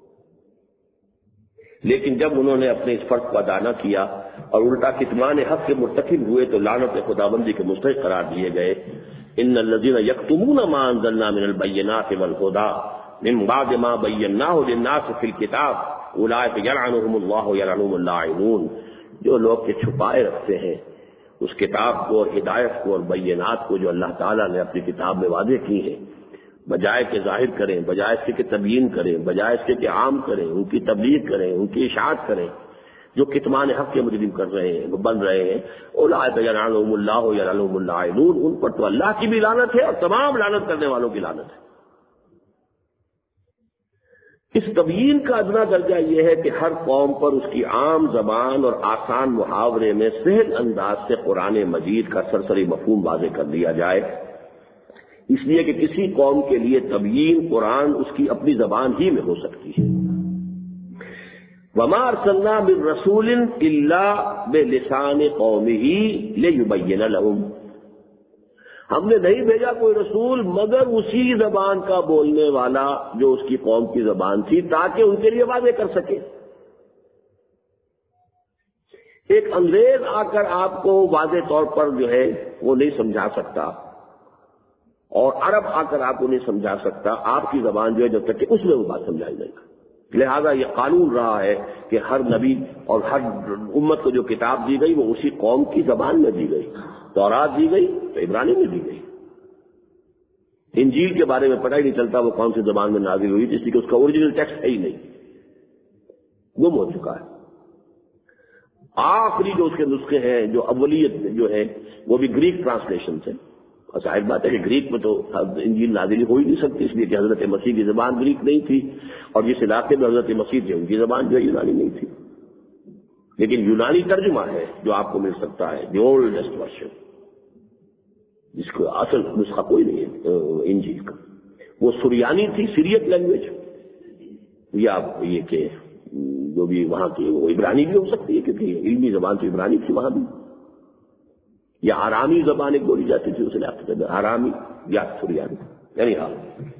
لیکن جب انہوں نے اپنے اس فرض کو ادا نہ کیا اور الٹا کتمان حق کے مرتکب ہوئے تو لعنت خداوندی کے مستحق قرار دیے گئے. ان الذين يكتمون ما انزلنا من البينات والهدى من بعد ما بيناه للناس في الكتاب اولئك يلعنهم الله ويلعنهم اللاعنون. جو لوگ کے چھپائے رکھتے ہیں اس کتاب کو اور ہدایت کو اور بینات کو جو اللہ تعالیٰ نے اپنی کتاب میں واضح کی ہیں، بجائے کہ ظاہر کریں، بجائے اس کے کہ تبیین کریں، بجائے اس کے کہ عام کریں، ان کی تبلیغ کریں، ان کی اشاعت کریں، جو کتمان حق کے مجرم کر رہے ہیں، وہ بن رہے ہیں. اولئک یلعنهم اللہ ویلعنهم اللاعنون، ان پر تو اللہ کی بھی لعنت ہے اور تمام لعنت کرنے والوں کی لعنت ہے. اس تبیین کا ادنا درجہ یہ ہے کہ ہر قوم پر اس کی عام زبان اور آسان محاورے میں سہل انداز سے قرآن مجید کا سرسری مفہوم واضح کر دیا جائے، اس لیے کہ کسی قوم کے لیے تبیین قرآن اس کی اپنی زبان ہی میں ہو سکتی ہے. وَمَا أَرْسَلْنَا مِن رَّسُولٍ إِلَّا بِلِسَانِ قَوْمِهِ لِيُبَيِّنَ لَهُمْ، ہم نے نہیں بھیجا کوئی رسول مگر اسی زبان کا بولنے والا جو اس کی قوم کی زبان تھی، تاکہ ان کے لیے واضح کر سکے. ایک انگریز آ کر آپ کو واضح طور پر جو ہے وہ نہیں سمجھا سکتا، اور عرب آ کر آپ کو نہیں سمجھا سکتا. آپ کی زبان جو ہے جب تک کہ اس میں وہ بات سمجھائی جائے گا. لہذا یہ قانون رہا ہے کہ ہر نبی اور ہر امت کو جو کتاب دی گئی وہ اسی قوم کی زبان میں دی گئی. تورات دی گئی تو عبرانی میں دی گئی. انجیل کے بارے میں پتہ ہی نہیں چلتا وہ کون سی زبان میں نازل ہوئی، اس لیے کہ اس کا اوریجنل ٹیکسٹ ہے ہی نہیں، گم ہو چکا ہے. آخری جو اس کے نسخے ہیں، جو اولیت جو ہے وہ بھی گریک ٹرانسلیشن سے. اور ظاہر بات ہے کہ گریک میں تو انجیل نازل ہو ہی نہیں سکتی، اس لیے کہ حضرت مسیح کی زبان گریک نہیں تھی، اور جس علاقے میں حضرت مسیح تھے ان کی زبان جو ہے یونانی نہیں تھی. لیکن یونانی ترجمہ ہے جو آپ کو مل سکتا ہے، دی اولڈسٹ ورژن، جس کو اصل نسخہ کوئی نہیں ہے انجیل کا. وہ سریانی تھی، سیریت لینگویج، یا یہ کہ جو بھی وہاں کی وہ عبرانی بھی ہو سکتی ہے کیونکہ علمی زبان تو عبرانی تھی وہاں بھی، یا آرامی زبان ایک بولی جاتی تھی اس علاقے میں، آرامی یا سریانی، یعنی ہاں.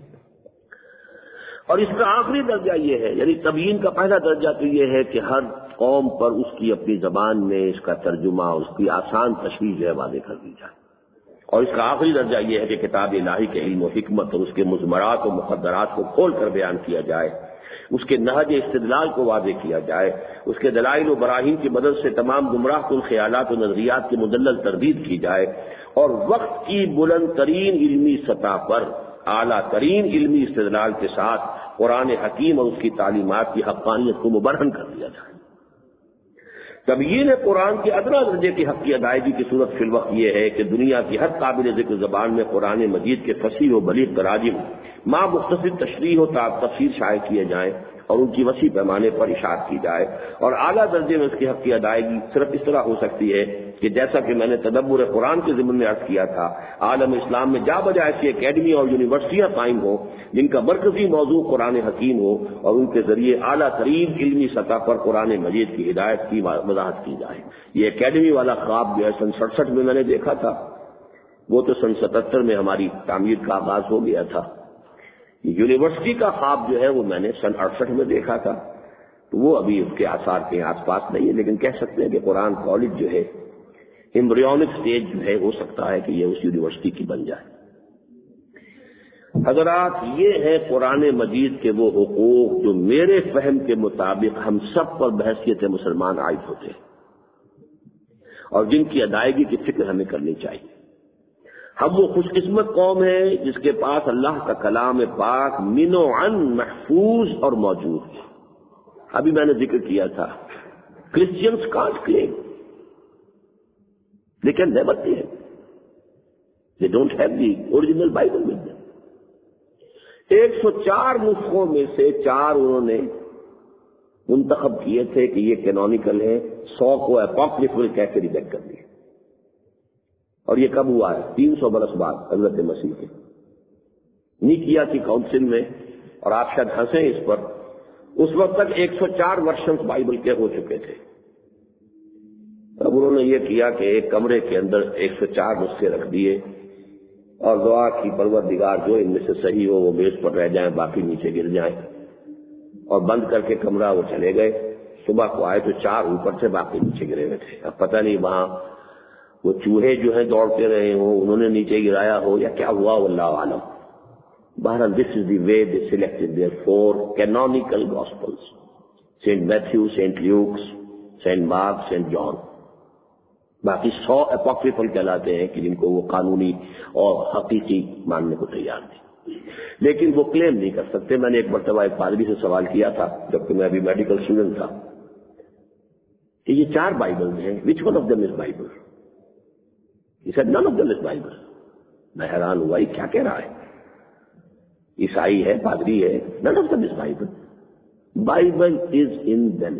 اور اس کا آخری درجہ یہ ہے، یعنی تبیین کا پہلا درجہ تو یہ ہے کہ ہر قوم پر اس کی اپنی زبان میں اس کا ترجمہ، اس کی آسان تشریح جو ہے واضح کر دی جائے. اور اس کا آخری درجہ یہ ہے کہ کتاب الہی کے علم و حکمت اور اس کے مضمرات و مقدرات کو کھول کر بیان کیا جائے، اس کے نہج استدلال کو واضح کیا جائے، اس کے دلائل و براہین کی مدد سے تمام گمراہ کن خیالات و نظریات کی مدلل تردید کی جائے، اور وقت کی بلند ترین علمی سطح پر اعلیٰ ترین علمی استدلال کے ساتھ قرآن حکیم اور اس کی تعلیمات کی حقانیت کو مبرہن کر دیا جائے. تبیین قرآن کے ادنا درجے کی حق کی ادائیگی کی صورت فی الوقت یہ ہے کہ دنیا کی ہر قابل ذکر زبان میں قرآن مجید کے فصیح و بلیغ تراجم ماں مختصر تشریح و تفسیر شائع کیے جائیں، اور ان کی وسیع پیمانے پر اشاعت کی جائے، اور اعلیٰ درجے میں اس کے حق کی ادائیگی صرف اس طرح ہو سکتی ہے کہ جیسا کہ میں نے تدبر قرآن کے ضمن میں عرض کیا تھا، عالم اسلام میں جا بجا ایسی اکیڈمی اور یونیورسٹیاں قائم ہوں جن کا مرکزی موضوع قرآن حکیم ہو، اور ان کے ذریعے اعلیٰ ترین علمی سطح پر قرآن مجید کی ہدایت کی وضاحت کی جائے۔ یہ اکیڈمی والا خواب جو ہے سن سڑسٹھ میں میں نے دیکھا تھا، وہ تو سن ستہتر میں ہماری تعمیر کا آغاز ہو گیا تھا۔ یونیورسٹی کا خواب جو ہے وہ میں نے سن اڑسٹھ میں دیکھا تھا، تو وہ ابھی اس کے آثار کے آس پاس نہیں ہے، لیکن کہہ سکتے ہیں کہ قرآن کالج جو ہے ایمبریونک سٹیج جو ہے ہو سکتا ہے کہ یہ اس یونیورسٹی کی بن جائے۔ حضرات، یہ ہے قرآن مجید کے وہ حقوق جو میرے فہم کے مطابق ہم سب پر بحیثیت مسلمان عائد ہوتے ہیں اور جن کی ادائیگی کی فکر ہمیں کرنی چاہیے۔ ہم وہ خوش قسمت قوم ہے جس کے پاس اللہ کا کلام پاک من و عن محفوظ اور موجود ہے۔ ابھی میں نے ذکر کیا تھا، Christians can't claim, they can never claim, they don't have the original Bible with them۔ ایک سو چار نسخوں میں سے چار انہوں نے منتخب کیے تھے کہ یہ کینونیکل ہے، سو کو اپوکریفل کہہ کے ریجیکٹ کر دیا، اور یہ کب ہوا ہے؟ تین سو برس بعد حضرت مسیح کے نیکیا کی کاؤنسل میں، اور آپ شاید ہنسیں اس پر، اس وقت تک ایک سو چار ورشنز بائبل کے ہو چکے تھے۔ اب انہوں نے یہ کیا کہ ایک کمرے کے اندر ایک سو چار نسخے رکھ دیے اور دعا کی پروردگار جو ان میں سے صحیح ہو وہ میز پر رہ جائیں، باقی نیچے گر جائیں، اور بند کر کے کمرہ وہ چلے گئے۔ صبح کو آئے تو چار اوپر سے باقی نیچے گرے ہوئے تھے۔ اب پتہ نہیں وہاں وہ چوہے جو ہیں دوڑتے رہے ہوں، انہوں نے نیچے گرایا ہو، یا کیا ہوا واللہ عالم۔ بہرحال this is the way they selected their four canonical gospels, saint Matthew, saint Luke's, saint Mark, saint John. باقی سو اپوکریفل کہلاتے ہیں کہ جن کو وہ قانونی اور حقیقی ماننے کو تیار تھے، لیکن وہ کلیم نہیں کر سکتے۔ میں نے ایک مرتبہ ایک پادری سے سوال کیا تھا جبکہ میں ابھی میڈیکل اسٹوڈنٹ تھا کہ یہ چار بائبل ہیں، which one of them is Bible? He said, none of them is Bible۔ میں حیران ہوا یہ کیا کہہ رہا ہے، عیسائی ہے، پادری ہے، none of them is Bible۔ Bible is in them۔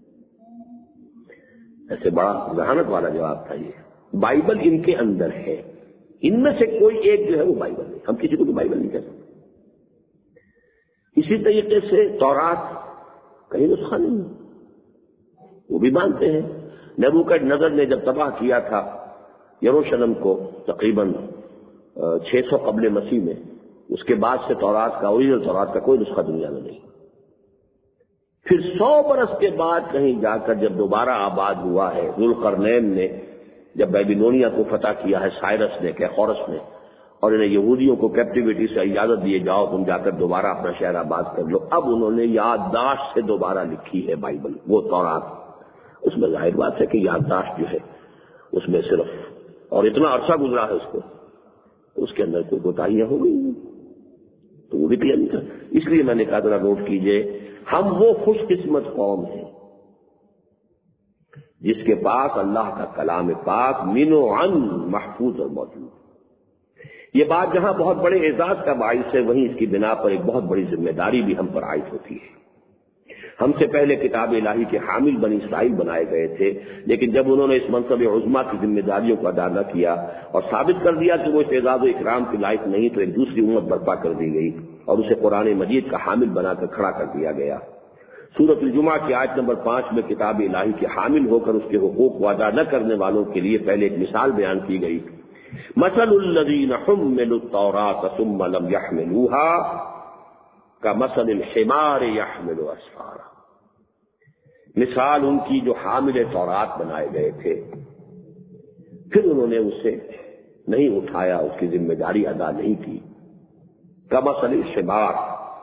ایسے بڑا ذہانت والا جواب تھا یہ۔ بائبل ان کے اندر ہے، ان میں سے کوئی ایک جو ہے وہ بائبل نہیں، ہم کسی کو بھی بائبل نہیں کہہ سکتے۔ اسی طریقے سے تورات کہیں نسخہ نہیں، وہ بھی مانتے ہیں۔ نبوکدنضر نے جب تباہ کیا تھا یروشلم کو تقریباً چھ سو قبل مسیح میں، اس کے بعد سے تورات کا اوریجنل تورات کا کوئی نسخہ دنیا میں نہیں۔ پھر سو برس کے بعد کہیں جا کر جب دوبارہ آباد ہوا ہے، ذوالقرنین نے جب بیبیلونیا کو فتح کیا ہے، سائرس نے، کیخورس نے، اور انہیں یہودیوں کو کیپٹیویٹی سے اجازت دیے جاؤ تم جا کر دوبارہ اپنا شہر آباد کر لو، اب انہوں نے یادداشت سے دوبارہ لکھی ہے بائبل، وہ تورات۔ اس میں ظاہر بات ہے کہ یادداشت جو ہے اس میں صرف، اور اتنا عرصہ گزرا ہے اس کو، اس کے اندر کوئی کوتاہیاں ہو گئی ہیں تو وہ بھی کلیئر نہیں کر۔ اس لیے میں نے کہا ذرا نوٹ کیجئے، ہم وہ خوش قسمت قوم ہیں جس کے پاس اللہ کا کلام پاک من و عن محفوظ اور موجود۔ یہ بات جہاں بہت بڑے اعزاز کا باعث ہے، وہیں اس کی بنا پر ایک بہت بڑی ذمہ داری بھی ہم پر عائد ہوتی ہے۔ ہم سے پہلے کتاب الہی کے حامل بنی اسرائیل بنائے گئے تھے، لیکن جب انہوں نے اس منصب عظمیٰ کی ذمہ داریوں کو ادا نہ کیا اور ثابت کر دیا کہ وہ اس اعزاز و اکرام کے لائق نہیں، تو ایک دوسری امت برپا کر دی گئی اور اسے قرآن مجید کا حامل بنا کر کھڑا کر دیا گیا۔ سورۃ الجمعہ کی آیت نمبر پانچ میں کتاب الہی کے حامل ہو کر اس کے حقوق کو ادا نہ کرنے والوں کے لیے پہلے ایک مثال بیان کی گئی، مثل الذین حملوا التوراۃ ثم لم يحملوها کمثل الحمار يحمل اسفارا۔ مثال ان کی جو حامل تورات بنائے گئے تھے، پھر انہوں نے اسے نہیں اٹھایا، اس کی ذمہ داری ادا نہیں کی، کمثل الحمار،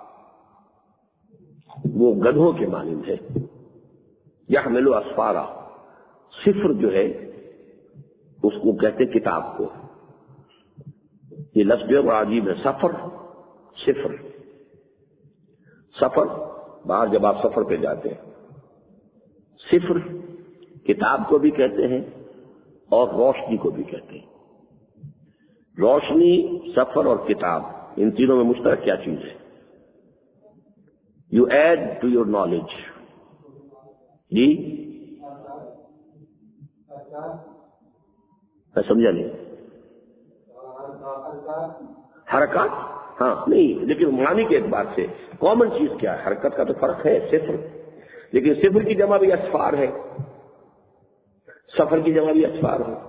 وہ گدھوں کے مانند ہے، یحمل اسفارا، صفر جو ہے اس کو کہتے کتاب کو، یہ لفظ جو بڑا عجیب ہے، سفر، صفر، سفر، باہر جب آپ سفر پہ جاتے ہیں، صفر کتاب کو بھی کہتے ہیں اور روشنی کو بھی کہتے ہیں۔ روشنی، سفر اور کتاب، ان تینوں میں مشترک کیا چیز ہے؟ You add to your knowledge. جی میں سمجھا نہیں. حرکات ہاں نہیں، لیکن معنی کے اعتبار سے کامن چیز کیا ہے؟ حرکت کا تو فرق ہے صفر، لیکن صفر کی جمع بھی اسفار ہے، سفر کی جمع بھی اسفار ہے.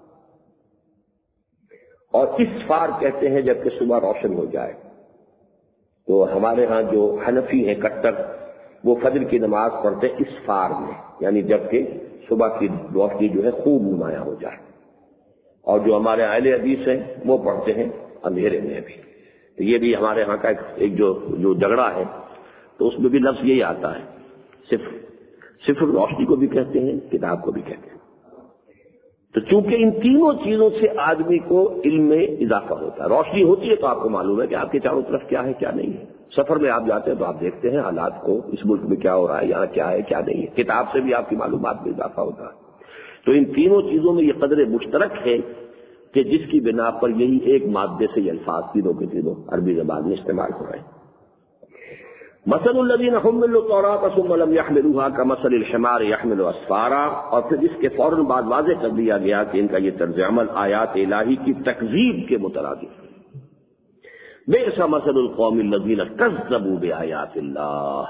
اور اسفار کہتے ہیں جبکہ صبح روشن ہو جائے. تو ہمارے ہاں جو حنفی ہیں کٹر، وہ فجر کی نماز پڑھتے ہیں اسفار میں، یعنی جبکہ صبح کی روشنی جو ہے خوب نمایاں ہو جائے. اور جو ہمارے اہل حدیث ہیں وہ پڑھتے ہیں اندھیرے میں بھی. تو یہ بھی ہمارے ہاں کا ایک جو جو جھگڑا ہے، تو اس میں بھی لفظ یہی آتا ہے صفر. صفر روشنی کو بھی کہتے ہیں، کتاب کو بھی کہتے ہیں. تو چونکہ ان تینوں چیزوں سے آدمی کو علم میں اضافہ ہوتا ہے. روشنی ہوتی ہے تو آپ کو معلوم ہے کہ آپ کے چاروں طرف کیا ہے کیا نہیں ہے. سفر میں آپ جاتے ہیں تو آپ دیکھتے ہیں حالات کو، اس ملک میں کیا ہو رہا ہے، یہاں کیا ہے کیا نہیں ہے. کتاب سے بھی آپ کی معلومات میں اضافہ ہوتا ہے. تو ان تینوں چیزوں میں یہ قدر مشترک ہے کہ جس کی بنا پر یہی ایک مادے سے یہ الفاظ تینوں کے تینوں عربی زبان میں استعمال ہو رہے ہیں. مثل الذین حملوا التوراۃ ثم لم يحملوها كمثل الحمار يحمل اسفارا. اور پھر اس کے فوراً بعد واضح کر دیا گیا کہ ان کا یہ طرز عمل آیات الہی کی تکذیب کے مترادف ہے. بئس مثل القوم الذین کذبوا بآیات اللہ.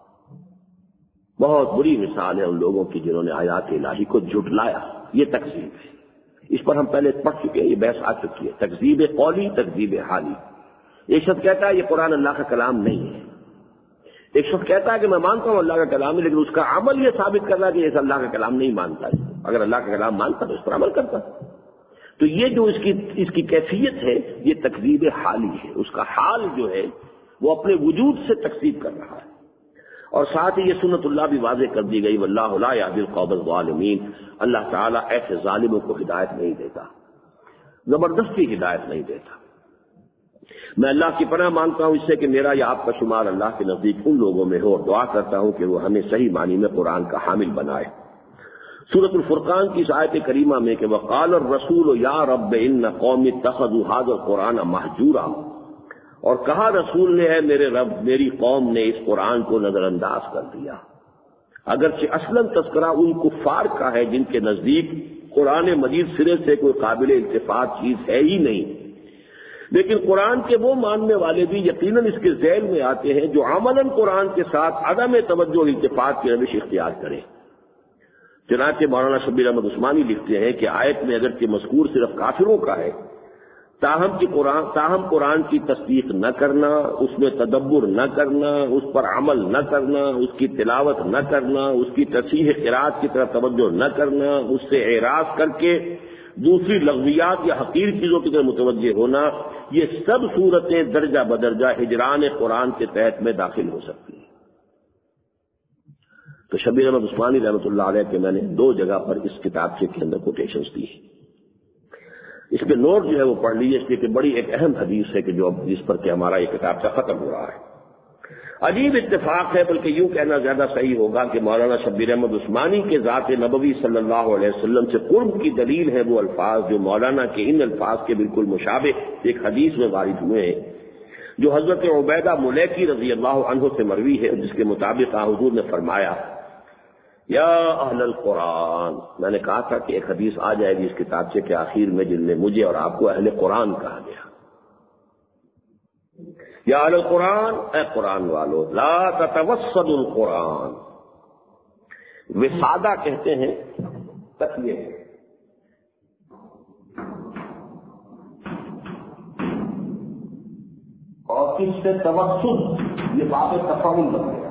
بہت بری مثال ہے ان لوگوں کی جنہوں نے آیات الہی کو جھٹلایا. یہ تکذیب ہے. اس پر ہم پہلے پڑھ چکے ہیں، یہ بحث آ چکی ہے. تکذیب قولی، تکذیب حالی. ایک شخص کہتا ہے یہ قرآن اللہ کا کلام نہیں ہے. ایک شخص کہتا ہے کہ میں مانتا ہوں اللہ کا کلام ہے، لیکن اس کا عمل یہ ثابت کرنا کہ یہ اللہ کا کلام نہیں مانتا ہے. اگر اللہ کا کلام مانتا تو اس پر عمل کرتا. تو یہ جو اس کی اس کی کیفیت ہے یہ تکذیب حالی ہے. اس کا حال جو ہے وہ اپنے وجود سے تکذیب کر رہا ہے. اور ساتھ ہی یہ سنت اللہ بھی واضح کر دی گئی، واللہ لا یہدی القوم الظالمین. اللہ تعالیٰ ایسے ظالموں کو ہدایت نہیں دیتا، زبردستی ہدایت نہیں دیتا. میں اللہ کی پناہ مانگتا ہوں اس سے کہ میرا یا آپ کا شمار اللہ کے نزدیک ان لوگوں میں ہو، اور دعا کرتا ہوں کہ وہ ہمیں صحیح معنی میں قرآن کا حامل بنائے. سورۃ الفرقان کی اس آیت کریمہ میں کہ وقال الرسول یا رب ان قوم اتخذوا هذا القرآن مہجورا. اور کہا رسول نے ہے میرے رب میری قوم نے اس قرآن کو نظر انداز کر دیا. اگرچہ اصلاً تذکرہ ان کفار کا ہے جن کے نزدیک قرآن مجید سرے سے کوئی قابل التفات چیز ہے ہی نہیں، لیکن قرآن کے وہ ماننے والے بھی یقیناً اس کے ذیل میں آتے ہیں جو عملاً قرآن کے ساتھ عدم توجہ التفات کی روش اختیار کریں. چنانچہ مولانا شبیر احمد عثمانی لکھتے ہیں کہ آیت میں اگرچہ مذکور صرف کافروں کا ہے، تاہم کی قرآن تاہم قرآن کی تصدیق نہ کرنا، اس میں تدبر نہ کرنا، اس پر عمل نہ کرنا، اس کی تلاوت نہ کرنا، اس کی تصحیح قرات کی طرف توجہ نہ کرنا، اس سے اعراض کر کے دوسری لغویات یا حقیر چیزوں کی طرف متوجہ ہونا، یہ سب صورتیں درجہ بدرجہ ہجران قرآن کے تحت میں داخل ہو سکتی ہیں. تو شبیر احمد عثمانی رحمۃ اللہ علیہ کے میں نے دو جگہ پر اس کتاب کے اندر کوٹیشنز دی. اس کے نوٹ جو ہے وہ پڑھ لیجیے، اس لیے کہ بڑی ایک اہم حدیث ہے کہ جو جس پر کہ ہمارا یہ کتاب کا ختم ہو رہا ہے. عجیب اتفاق ہے، بلکہ یوں کہنا زیادہ صحیح ہوگا کہ مولانا شبیر احمد عثمانی کے ذات نبوی صلی اللہ علیہ وسلم سے قرب کی دلیل ہے وہ الفاظ جو مولانا کے ان الفاظ کے بالکل مشابہ ایک حدیث میں وارد ہوئے ہیں، جو حضرت عبیدہ ملیکی رضی اللہ عنہ سے مروی ہے، جس کے مطابق حضور نے فرمایا یا اہل القرآن. میں نے کہا تھا کہ ایک حدیث آ جائے گی اس کتاب سے کہ آخر میں جن میں مجھے اور آپ کو اہل قرآن کہا گیا. یا اہل القرآن، اے قرآن والو، لا تتوسدوا القرآن. وسادہ کہتے ہیں تکیے، اور کس سے توسد یہ باب تفاعل بن گیا.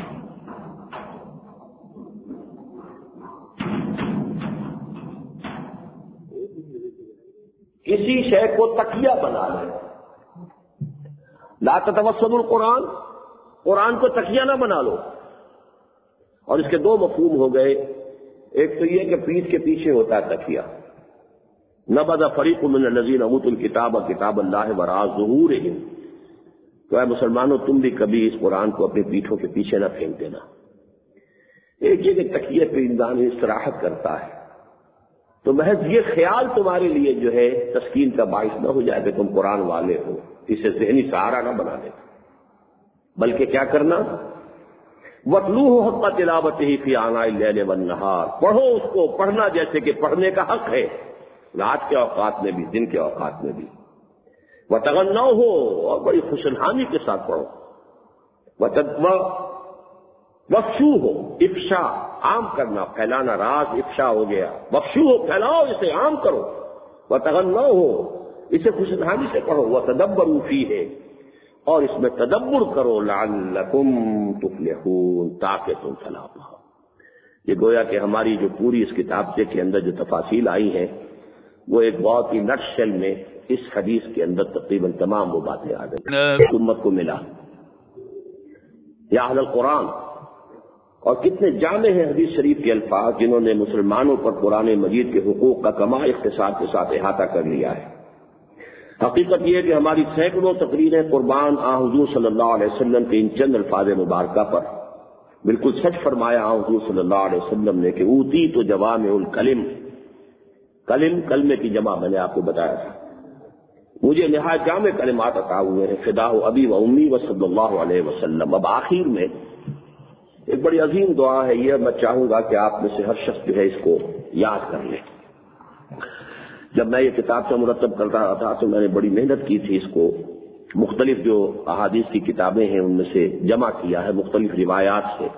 کسی شے کو تکیہ بنا لے. لا تتوسدوا القرآن، قرآن کو تکیہ نہ بنا لو. اور اس کے دو مفہوم ہو گئے. ایک تو یہ کہ پیٹھ کے پیچھے ہوتا ہے تکیہ. نبذ فریق من الذین اوتوا الکتاب کتاب اللہ وراء ظہورہم. تو اے مسلمانوں تم بھی کبھی اس قرآن کو اپنی پیٹھوں کے پیچھے نہ پھینک دینا. ایک یہ کہ تکیے پہ انسان استراحت کرتا ہے، تو محض یہ خیال تمہارے لیے جو ہے تسکین کا باعث نہ ہو جائے کہ تم قرآن والے ہو، اسے ذہنی سہارا نہ بنا دے. بلکہ کیا کرنا، وَاتْلُوهُ حَقَّ تِلَاوَتِهِ فِي آنَاءِ اللَّيْلِ وَالنَّهَارِ، پڑھو اس کو پڑھنا جیسے کہ پڑھنے کا حق ہے، رات کے اوقات میں بھی دن کے اوقات میں بھی، وَتَغَنَّوْهُ، اور بڑی خوشنہانی کے ساتھ پڑھو، وَافْشُوهُ، افشا عام کرنا، پھیلانا، راز افشا ہو گیا، وَافْشُوهُ پھیلاؤ، اسے عام کرو، وَتَغَنَّوْهُ، اسے خوشنہانی سے پڑھو، وَتَدَبَّرُوا فِيهِ، اور اس میں تدبر کرو، لعلکم تفلحون، تاکہ تم فلاح پاؤ۔ یہ گویا کہ ہماری جو پوری اس کتاب کے اندر جو تفاصیل آئی ہیں وہ ایک بہت ہی نٹ شیل میں اس حدیث کے اندر تقریباً تمام وہ باتیں آ گئی، امت کو ملا یا اہل القرآن۔ اور کتنے جامع ہیں حدیث شریف کے الفاظ جنہوں نے مسلمانوں پر قرآن مجید کے حقوق کا کما اختصار کے ساتھ احاطہ کر لیا ہے۔ حقیقت یہ ہے کہ ہماری سینکڑوں تقریریں قربان آ حضور صلی اللہ علیہ وسلم کے ان چند الفاظ مبارکہ پر، بالکل سچ فرمایا آ حضور صلی اللہ علیہ وسلم نے کہ اوتی تو جوامع الکلم، کلم کلمے کی جمع میں نے آپ کو بتایا تھا، مجھے نہایت جامع کلمات عطا ہوئے ہیں، فداء ابی و امی و صلی اللہ علیہ وسلم۔ اب آخر میں ایک بڑی عظیم دعا ہے، یہ میں چاہوں گا کہ آپ میں سے ہر شخص جو ہے اس کو یاد کر لے۔ جب میں یہ کتاب سے مرتب کر رہا تھا تو میں نے بڑی محنت کی تھی، اس کو مختلف جو احادیث کی کتابیں ہیں ان میں سے جمع کیا ہے، مختلف روایات سے۔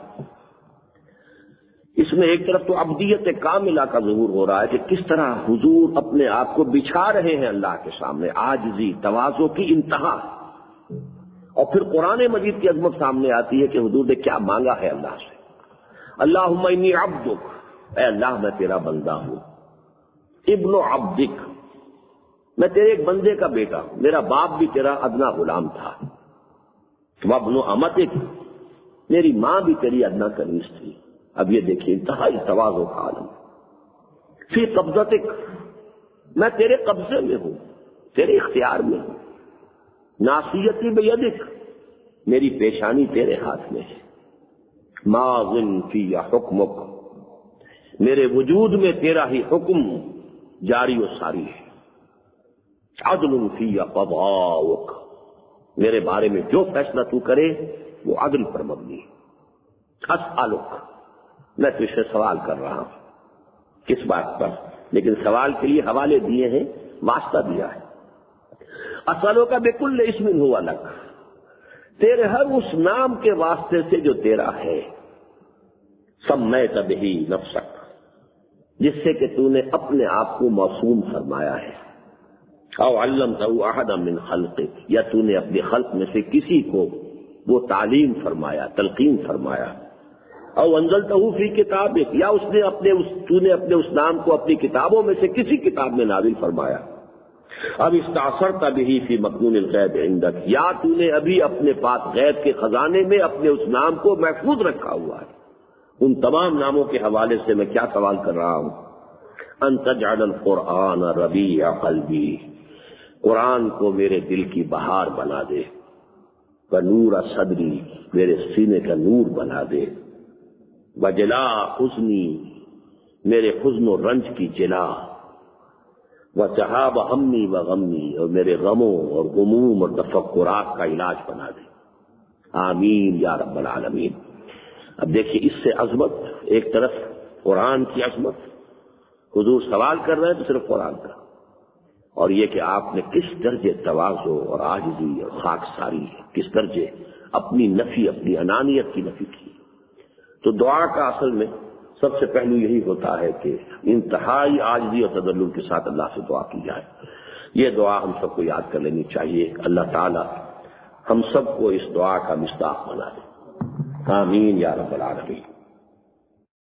اس میں ایک طرف تو عبدیت کاملہ کا ظہور ہو رہا ہے کہ کس طرح حضور اپنے آپ کو بچھا رہے ہیں اللہ کے سامنے، عاجزی، تواضع کی انتہا، اور پھر قرآن مجید کی عظمت سامنے آتی ہے کہ حضور نے کیا مانگا ہے اللہ سے، اللہم انی عبدک، اے اللہ میں تیرا بندہ ہوں، ابن عبدک، میں تیرے ایک بندے کا بیٹا ہوں، میرا باپ بھی تیرا ادنا غلام تھا، وابن امتک، میری ماں بھی تیری ادنا کنیز تھی۔ اب یہ دیکھیے انتہائی تواضع کا عالم، فی قبضتک، میں تیرے قبضے میں ہوں، تیرے اختیار میں ہوں، ناصیتی بیدک، میری پیشانی تیرے ہاتھ میں ہے، ماض فی حکمک، میرے وجود میں تیرا ہی حکم جاری و ساری ہے، عدل فی قضاؤک، میرے بارے میں جو فیصلہ تو کرے وہ عدل پر مبنی ہے، اسألک، میں تجھ سے سوال کر رہا ہوں، کس بات پر؟ لیکن سوال کے لیے حوالے دیے ہیں، واسطہ دیا ہے، اسألک بکل اسم ہوا لک، تیرے ہر اس نام کے واسطے سے جو تیرا ہے، سمیت بہ نفسک، جس سے کہ تو نے اپنے آپ کو موسوم فرمایا ہے، او علمتہ احدا من خلقک، یا تو نے اپنے خلق میں سے کسی کو وہ تعلیم فرمایا، تلقین فرمایا، او انزلتہ فی کتابک، یا اس نے اپنے اس تو نے اپنے اس نام کو اپنی کتابوں میں سے کسی کتاب میں نازل فرمایا، اب استعصرت بہ فی مکنون الغیب عندک، یا تو نے ابھی اپنے پاس غیب کے خزانے میں اپنے اس نام کو محفوظ رکھا ہوا ہے۔ ان تمام ناموں کے حوالے سے میں کیا سوال کر رہا ہوں، ان تجعل القرآن ربیع قلبی، قرآن کو میرے دل کی بہار بنا دے، ونور صدری، میرے سینے کا نور بنا دے، وجلا حزنی، میرے حزن و رنج کی جلا، وذہاب ہمی و غمی، اور میرے غموں اور غموم اور تفکرات کا علاج بنا دے، آمین یا رب العالمین۔ اب دیکھیے اس سے عظمت، ایک طرف قرآن کی عظمت، حضور سوال کر رہے ہیں تو صرف قرآن کا، اور یہ کہ آپ نے کس درجے تواضع اور عاجزی اور خاکساری، کس درجے اپنی نفی، اپنی انانیت کی نفی کی۔ تو دعا کا اصل میں سب سے پہلو یہی ہوتا ہے کہ انتہائی عاجزی اور تذلل کے ساتھ اللہ سے دعا کی جائے۔ یہ دعا ہم سب کو یاد کر لینی چاہیے، اللہ تعالی ہم سب کو اس دعا کا مصداق بنا دے، آمین یا رب العالمین۔